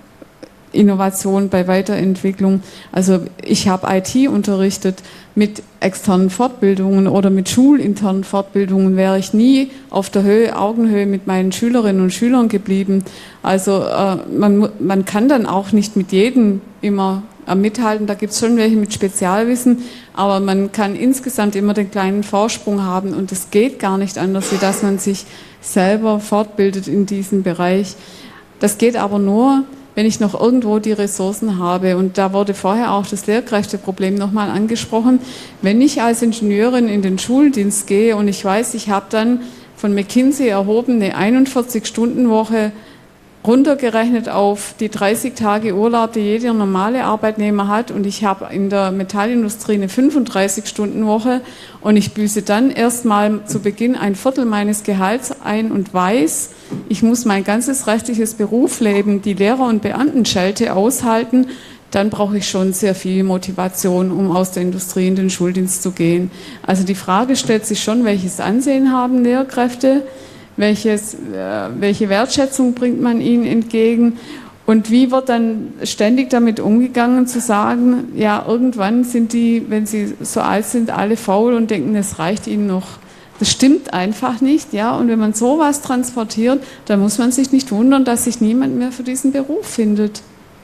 Innovation, bei Weiterentwicklung. Also ich habe I T unterrichtet. Mit externen Fortbildungen oder mit schulinternen Fortbildungen wäre ich nie auf der Höhe, Augenhöhe mit meinen Schülerinnen und Schülern geblieben. Also äh, man, man kann dann auch nicht mit jedem immer äh, mithalten. Da gibt es schon welche mit Spezialwissen, aber man kann insgesamt immer den kleinen Vorsprung haben und es geht gar nicht anders, wie dass man sich selber fortbildet in diesem Bereich. Das geht aber nur, wenn ich noch irgendwo die Ressourcen habe. Und da wurde vorher auch das Lehrkräfteproblem nochmal angesprochen. Wenn ich als Ingenieurin in den Schuldienst gehe und ich weiß, ich habe dann von McKinsey erhoben eine einundvierzig-Stunden-Woche runtergerechnet auf die dreißig Tage Urlaub, die jeder normale Arbeitnehmer hat, und ich habe in der Metallindustrie eine fünfunddreißig-Stunden-Woche und ich büße dann erstmal zu Beginn ein Viertel meines Gehalts ein und weiß, ich muss mein ganzes restliches Berufsleben die Lehrer- und Beamtenschelte aushalten, dann brauche ich schon sehr viel Motivation, um aus der Industrie in den Schuldienst zu gehen. Also die Frage stellt sich schon, welches Ansehen haben Lehrkräfte? Welches, äh, welche Wertschätzung bringt man ihnen entgegen und wie wird dann ständig damit umgegangen zu sagen, ja, irgendwann sind die, wenn sie so alt sind, alle faul und denken, es reicht ihnen noch. Das stimmt einfach nicht, ja, und wenn man sowas transportiert, dann muss man sich nicht wundern, dass sich niemand mehr für diesen Beruf findet.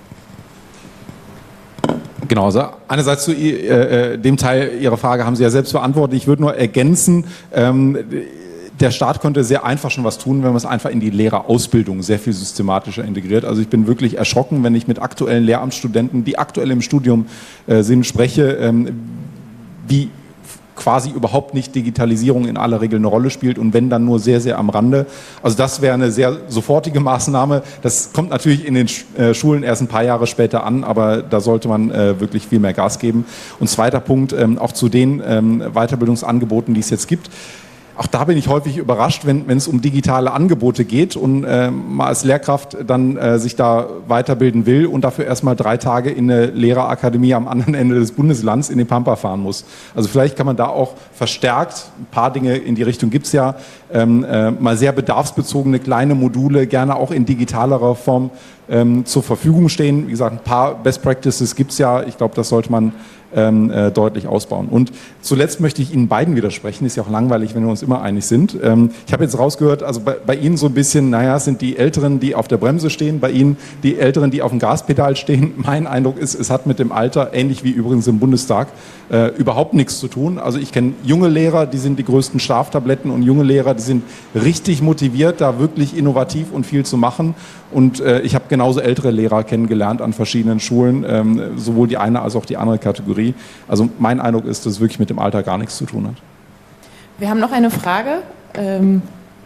Genau, also einerseits zu äh, dem Teil Ihrer Frage haben Sie ja selbst beantwortet. Ich würde nur ergänzen, ähm, der Staat könnte sehr einfach schon was tun, wenn man es einfach in die Lehrerausbildung sehr viel systematischer integriert. Also ich bin wirklich erschrocken, wenn ich mit aktuellen Lehramtsstudenten, die aktuell im Studium äh, sind, spreche, ähm, wie quasi überhaupt nicht Digitalisierung in aller Regel eine Rolle spielt und wenn, dann nur sehr, sehr am Rande. Also das wäre eine sehr sofortige Maßnahme. Das kommt natürlich in den Schulen erst ein paar Jahre später an, aber da sollte man äh, wirklich viel mehr Gas geben. Und zweiter Punkt, ähm, auch zu den ähm, Weiterbildungsangeboten, die es jetzt gibt. Auch da bin ich häufig überrascht, wenn wenn es um digitale Angebote geht und äh, man als Lehrkraft dann äh, sich da weiterbilden will und dafür erstmal drei Tage in eine Lehrerakademie am anderen Ende des Bundeslands in die Pampa fahren muss. Also vielleicht kann man da auch verstärkt, ein paar Dinge in die Richtung gibt es ja, ähm, äh, mal sehr bedarfsbezogene kleine Module, gerne auch in digitalerer Form ähm, zur Verfügung stehen. Wie gesagt, ein paar Best Practices gibt es ja. Ich glaube, das sollte man Ähm, äh, deutlich ausbauen. Und zuletzt möchte ich Ihnen beiden widersprechen, ist ja auch langweilig, wenn wir uns immer einig sind. Ähm, ich habe jetzt rausgehört, also bei, bei Ihnen so ein bisschen, naja, sind die Älteren, die auf der Bremse stehen, bei Ihnen die Älteren, die auf dem Gaspedal stehen. Mein Eindruck ist, es hat mit dem Alter, ähnlich wie übrigens im Bundestag, äh, überhaupt nichts zu tun. Also ich kenne junge Lehrer, die sind die größten Schlaftabletten und junge Lehrer, die sind richtig motiviert, da wirklich innovativ und viel zu machen. Und äh, ich habe genauso ältere Lehrer kennengelernt an verschiedenen Schulen, ähm, sowohl die eine als auch die andere Kategorie. Also mein Eindruck ist, dass es wirklich mit dem Alter gar nichts zu tun hat. Wir haben noch eine Frage. Ähm,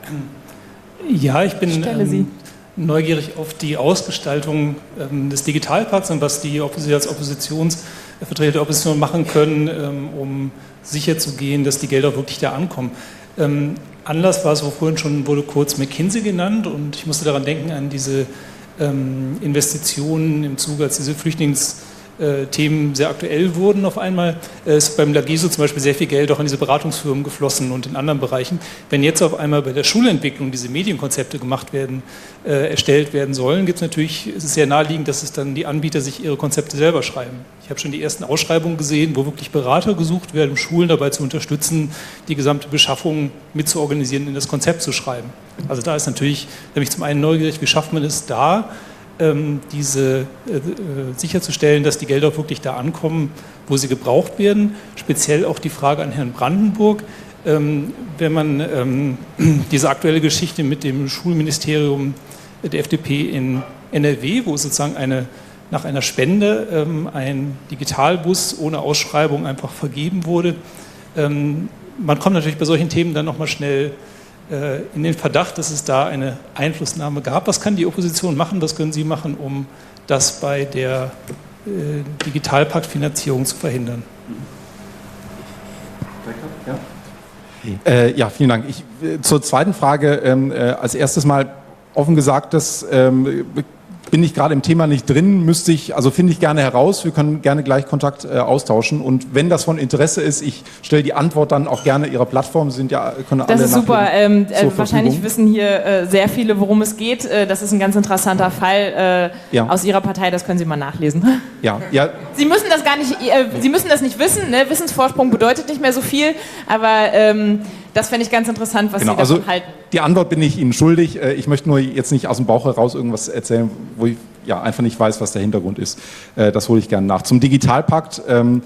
ja, ich bin ähm, neugierig auf die Ausgestaltung ähm, des Digitalpakts und was die Oppos- als Oppositionsvertreter der Opposition machen können, ähm, um sicherzugehen, dass die Gelder wirklich da ankommen. Ähm, Anlass war es, wo vorhin schon wurde kurz McKinsey genannt und ich musste daran denken an diese ähm, Investitionen im Zuge, als diese Flüchtlings äh, Themen sehr aktuell wurden auf einmal, äh, ist beim Lagiso zum Beispiel sehr viel Geld auch in diese Beratungsfirmen geflossen und in anderen Bereichen. Wenn jetzt auf einmal bei der Schulentwicklung diese Medienkonzepte gemacht werden, äh, erstellt werden sollen, gibt es natürlich, ist es sehr naheliegend, dass es dann die Anbieter sich ihre Konzepte selber schreiben. Ich habe schon die ersten Ausschreibungen gesehen, wo wirklich Berater gesucht werden, um Schulen dabei zu unterstützen, die gesamte Beschaffung mitzuorganisieren, in das Konzept zu schreiben. Also da ist natürlich, da bin ich zum einen neugierig, wie schafft man es da, diese äh, sicherzustellen, dass die Gelder auch wirklich da ankommen, wo sie gebraucht werden. Speziell auch die Frage an Herrn Brandenburg. Ähm, wenn man ähm, diese aktuelle Geschichte mit dem Schulministerium der F D P in N R W, wo sozusagen eine, nach einer Spende ähm, ein Digitalbus ohne Ausschreibung einfach vergeben wurde. Ähm, man kommt natürlich bei solchen Themen dann nochmal schnell in den Verdacht, dass es da eine Einflussnahme gab. Was kann die Opposition machen, was können Sie machen, um das bei der äh, Digitalpakt-Finanzierung zu verhindern? Ja, äh, ja vielen Dank. Ich, äh, zur zweiten Frage ähm, äh, als erstes mal offen gesagt, dass ähm, bin ich gerade im Thema nicht drin, müsste ich, also finde ich gerne heraus, wir können gerne gleich Kontakt äh, austauschen und wenn das von Interesse ist, ich stelle die Antwort dann auch gerne Ihrer Plattform, sind ja, können alle Das ist super, ähm, äh, wahrscheinlich Verfügung. wissen hier äh, sehr viele, worum es geht, äh, das ist ein ganz interessanter Fall äh, ja. aus Ihrer Partei, das können Sie mal nachlesen. Ja, ja. Sie müssen das gar nicht, äh, Sie müssen das nicht wissen, ne? Wissensvorsprung bedeutet nicht mehr so viel, aber ähm, das fände ich ganz interessant, was genau, Sie davon also halten. Die Antwort bin ich Ihnen schuldig. Ich möchte nur jetzt nicht aus dem Bauch heraus irgendwas erzählen, wo ich ja, einfach nicht weiß, was der Hintergrund ist. Das hole ich gerne nach. Zum Digitalpakt.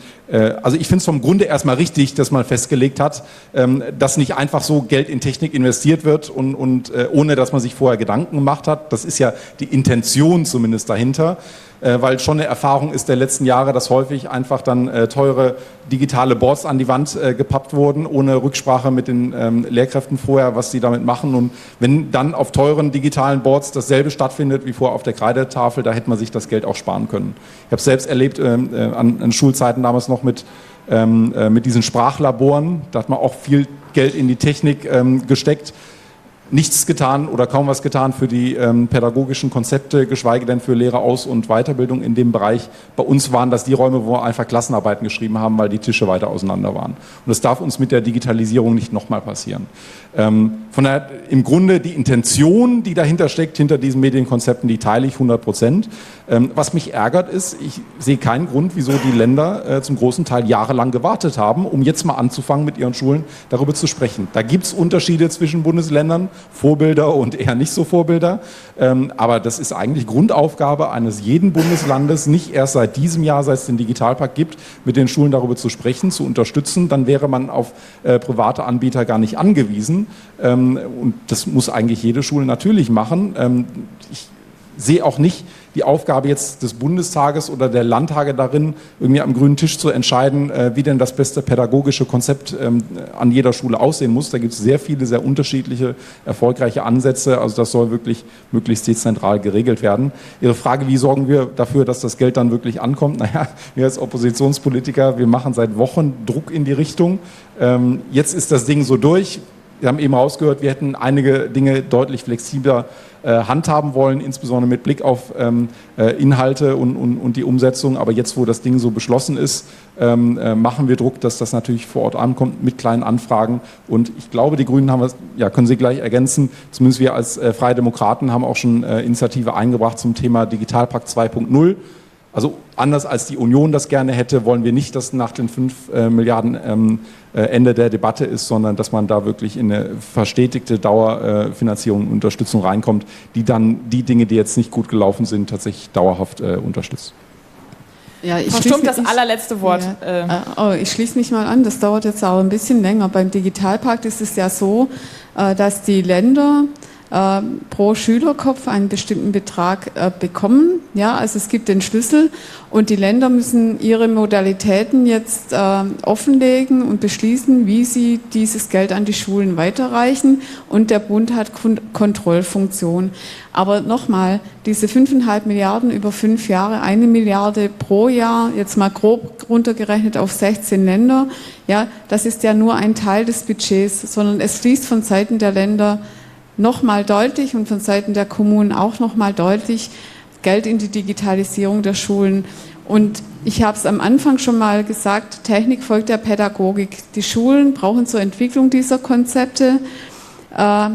Also ich finde es vom Grunde erstmal richtig, dass man festgelegt hat, dass nicht einfach so Geld in Technik investiert wird und, und ohne, dass man sich vorher Gedanken gemacht hat. Das ist ja die Intention zumindest dahinter. Weil schon eine Erfahrung ist der letzten Jahre, dass häufig einfach dann äh, teure digitale Boards an die Wand äh, gepappt wurden, ohne Rücksprache mit den ähm, Lehrkräften vorher, was sie damit machen. Und wenn dann auf teuren digitalen Boards dasselbe stattfindet wie vorher auf der Kreidetafel, da hätte man sich das Geld auch sparen können. Ich habe es selbst erlebt äh, an, an Schulzeiten damals noch mit, ähm, äh, mit diesen Sprachlaboren. Da hat man auch viel Geld in die Technik ähm, gesteckt. Nichts getan oder kaum was getan für die ähm, pädagogischen Konzepte, geschweige denn für Lehreraus- und Weiterbildung in dem Bereich. Bei uns waren das die Räume, wo wir einfach Klassenarbeiten geschrieben haben, weil die Tische weiter auseinander waren. Und das darf uns mit der Digitalisierung nicht nochmal passieren. Ähm, von daher, im Grunde die Intention, die dahinter steckt, hinter diesen Medienkonzepten, die teile ich hundert Prozent. Ähm, was mich ärgert ist, ich sehe keinen Grund, wieso die Länder äh, zum großen Teil jahrelang gewartet haben, um jetzt mal anzufangen, mit ihren Schulen darüber zu sprechen. Da gibt es Unterschiede zwischen Bundesländern, Vorbilder und eher nicht so Vorbilder. Ähm, aber das ist eigentlich Grundaufgabe eines jeden Bundeslandes, nicht erst seit diesem Jahr, seit es den Digitalpakt gibt, mit den Schulen darüber zu sprechen, zu unterstützen. Dann wäre man auf äh, private Anbieter gar nicht angewiesen. Ähm, und das muss eigentlich jede Schule natürlich machen. Ähm, ich sehe auch nicht die Aufgabe jetzt des Bundestages oder der Landtage darin, irgendwie am grünen Tisch zu entscheiden, äh, wie denn das beste pädagogische Konzept ähm, an jeder Schule aussehen muss. Da gibt es sehr viele, sehr unterschiedliche, erfolgreiche Ansätze. Also das soll wirklich möglichst dezentral geregelt werden. Ihre Frage, wie sorgen wir dafür, dass das Geld dann wirklich ankommt? Naja, wir als Oppositionspolitiker, wir machen seit Wochen Druck in die Richtung. Ähm, jetzt ist das Ding so durch. Wir haben eben rausgehört, wir hätten einige Dinge deutlich flexibler äh, handhaben wollen, insbesondere mit Blick auf ähm, äh, Inhalte und, und, und die Umsetzung. Aber jetzt, wo das Ding so beschlossen ist, ähm, äh, machen wir Druck, dass das natürlich vor Ort ankommt mit kleinen Anfragen. Und ich glaube, die Grünen haben das, ja, können Sie gleich ergänzen, zumindest wir als äh, Freie Demokraten haben auch schon äh, Initiative eingebracht zum Thema Digitalpakt zwei Punkt null. Also anders als die Union das gerne hätte, wollen wir nicht, dass nach den fünf äh, Milliarden ähm, äh, Ende der Debatte ist, sondern dass man da wirklich in eine verstetigte Dauerfinanzierung und Unterstützung reinkommt, die dann die Dinge, die jetzt nicht gut gelaufen sind, tatsächlich dauerhaft äh, unterstützt. Ja, ich Frau schließe Stumpf, das mich- allerletzte Wort. Ja. Ähm. Äh, oh, ich schließe mich mal an, das dauert jetzt aber ein bisschen länger. Beim Digitalpakt ist es ja so, äh, dass die Länder äh, pro Schülerkopf einen bestimmten Betrag äh, bekommen. Ja, also es gibt den Schlüssel und die Länder müssen ihre Modalitäten jetzt äh, offenlegen und beschließen, wie sie dieses Geld an die Schulen weiterreichen, und der Bund hat Kon- Kontrollfunktion. Aber nochmal, diese fünfeinhalb Milliarden über fünf Jahre, eine Milliarde pro Jahr, jetzt mal grob runtergerechnet auf sechzehn Länder, ja, das ist ja nur ein Teil des Budgets, sondern es fließt von Seiten der Länder nochmal deutlich und von Seiten der Kommunen auch nochmal deutlich Geld in die Digitalisierung der Schulen. Und Ich habe es am Anfang schon mal gesagt, Technik folgt der Pädagogik. Die Schulen brauchen zur Entwicklung dieser Konzepte äh,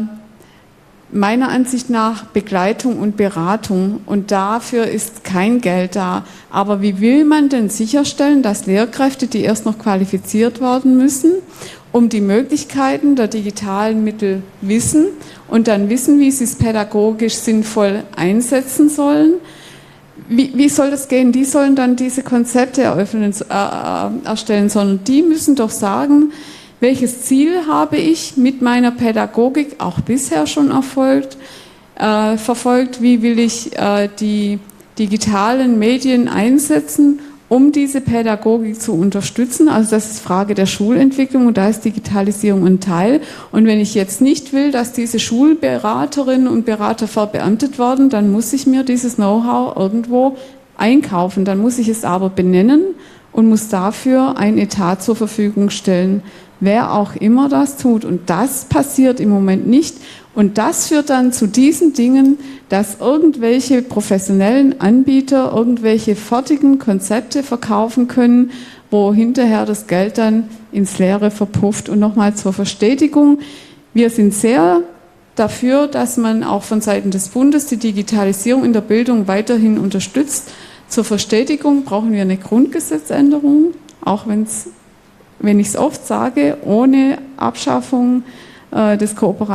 meiner Ansicht nach Begleitung und Beratung. Und dafür ist kein Geld da. Aber wie will man denn sicherstellen, dass Lehrkräfte, die erst noch qualifiziert werden müssen, um die Möglichkeiten der digitalen Mittel wissen und dann wissen, wie sie es pädagogisch sinnvoll einsetzen sollen? Wie, wie soll das gehen? Die sollen dann diese Konzepte eröffnen, äh, erstellen, sondern die müssen doch sagen, welches Ziel habe ich mit meiner Pädagogik auch bisher schon erfolgt, äh, verfolgt? Wie will ich äh, die digitalen Medien einsetzen, um diese Pädagogik zu unterstützen? Also das ist Frage der Schulentwicklung und da ist Digitalisierung ein Teil. Und wenn ich jetzt nicht will, dass diese Schulberaterinnen und Berater verbeamtet werden, dann muss ich mir dieses Know-how irgendwo einkaufen. Dann muss ich es aber benennen und muss dafür ein Etat zur Verfügung stellen. Wer auch immer das tut. Und das passiert im Moment nicht. Und das führt dann zu diesen Dingen, dass irgendwelche professionellen Anbieter irgendwelche fertigen Konzepte verkaufen können, wo hinterher das Geld dann ins Leere verpufft. Und nochmal zur Verstetigung. Wir sind sehr dafür, dass man auch von Seiten des Bundes die Digitalisierung in der Bildung weiterhin unterstützt. Zur Verstetigung brauchen wir eine Grundgesetzänderung, auch wenn's, wenn ich es oft sage, ohne Abschaffung des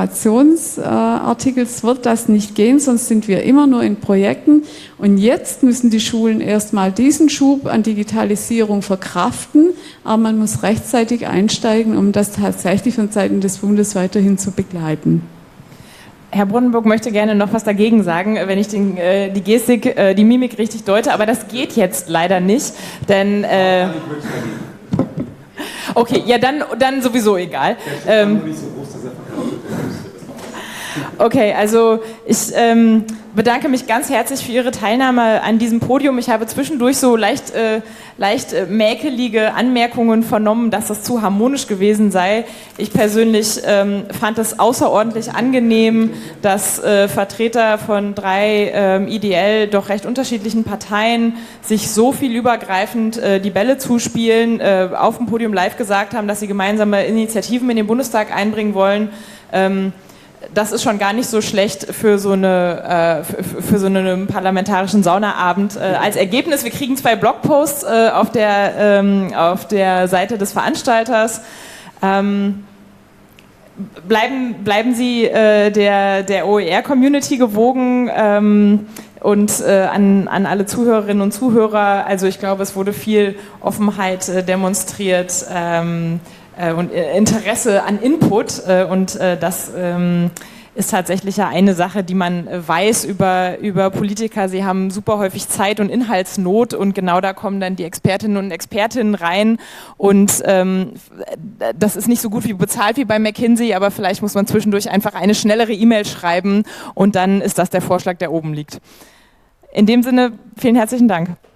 Kooperationsartikels wird das nicht gehen, sonst sind wir immer nur in Projekten. Und jetzt müssen die Schulen erstmal diesen Schub an Digitalisierung verkraften, aber man muss rechtzeitig einsteigen, um das tatsächlich von Seiten des Bundes weiterhin zu begleiten. Herr Brunnenburg möchte gerne noch was dagegen sagen, wenn ich den, äh, die Gestik, äh, die Mimik richtig deute, aber das geht jetzt leider nicht, denn... Äh, okay, ja, dann, dann sowieso egal. Ähm, okay, also ich ähm, bedanke mich ganz herzlich für Ihre Teilnahme an diesem Podium. Ich habe zwischendurch so leicht, äh, leicht äh, mäkelige Anmerkungen vernommen, dass das zu harmonisch gewesen sei. Ich persönlich ähm, fand es außerordentlich angenehm, dass äh, Vertreter von drei ähm, ideell doch recht unterschiedlichen Parteien sich so viel übergreifend äh, die Bälle zuspielen, äh, auf dem Podium live gesagt haben, dass sie gemeinsame Initiativen in den Bundestag einbringen wollen. Ähm, Das ist schon gar nicht so schlecht für so, eine, äh, für, für so einen parlamentarischen Saunaabend äh, als Ergebnis. Wir kriegen zwei Blogposts äh, auf, der, ähm, auf der Seite des Veranstalters. Ähm, bleiben, bleiben Sie äh, der, der O E R-Community gewogen ähm, und äh, an, an alle Zuhörerinnen und Zuhörer. Also ich glaube, es wurde viel Offenheit äh, demonstriert. Ähm, und Interesse an Input und das ist tatsächlich ja eine Sache, die man weiß über, über Politiker. Sie haben super häufig Zeit- und Inhaltsnot und genau da kommen dann die Expertinnen und Expertinnen rein und ähm, das ist nicht so gut wie bezahlt wie bei McKinsey, aber vielleicht muss man zwischendurch einfach eine schnellere E-Mail schreiben und dann ist das der Vorschlag, der oben liegt. In dem Sinne, vielen herzlichen Dank.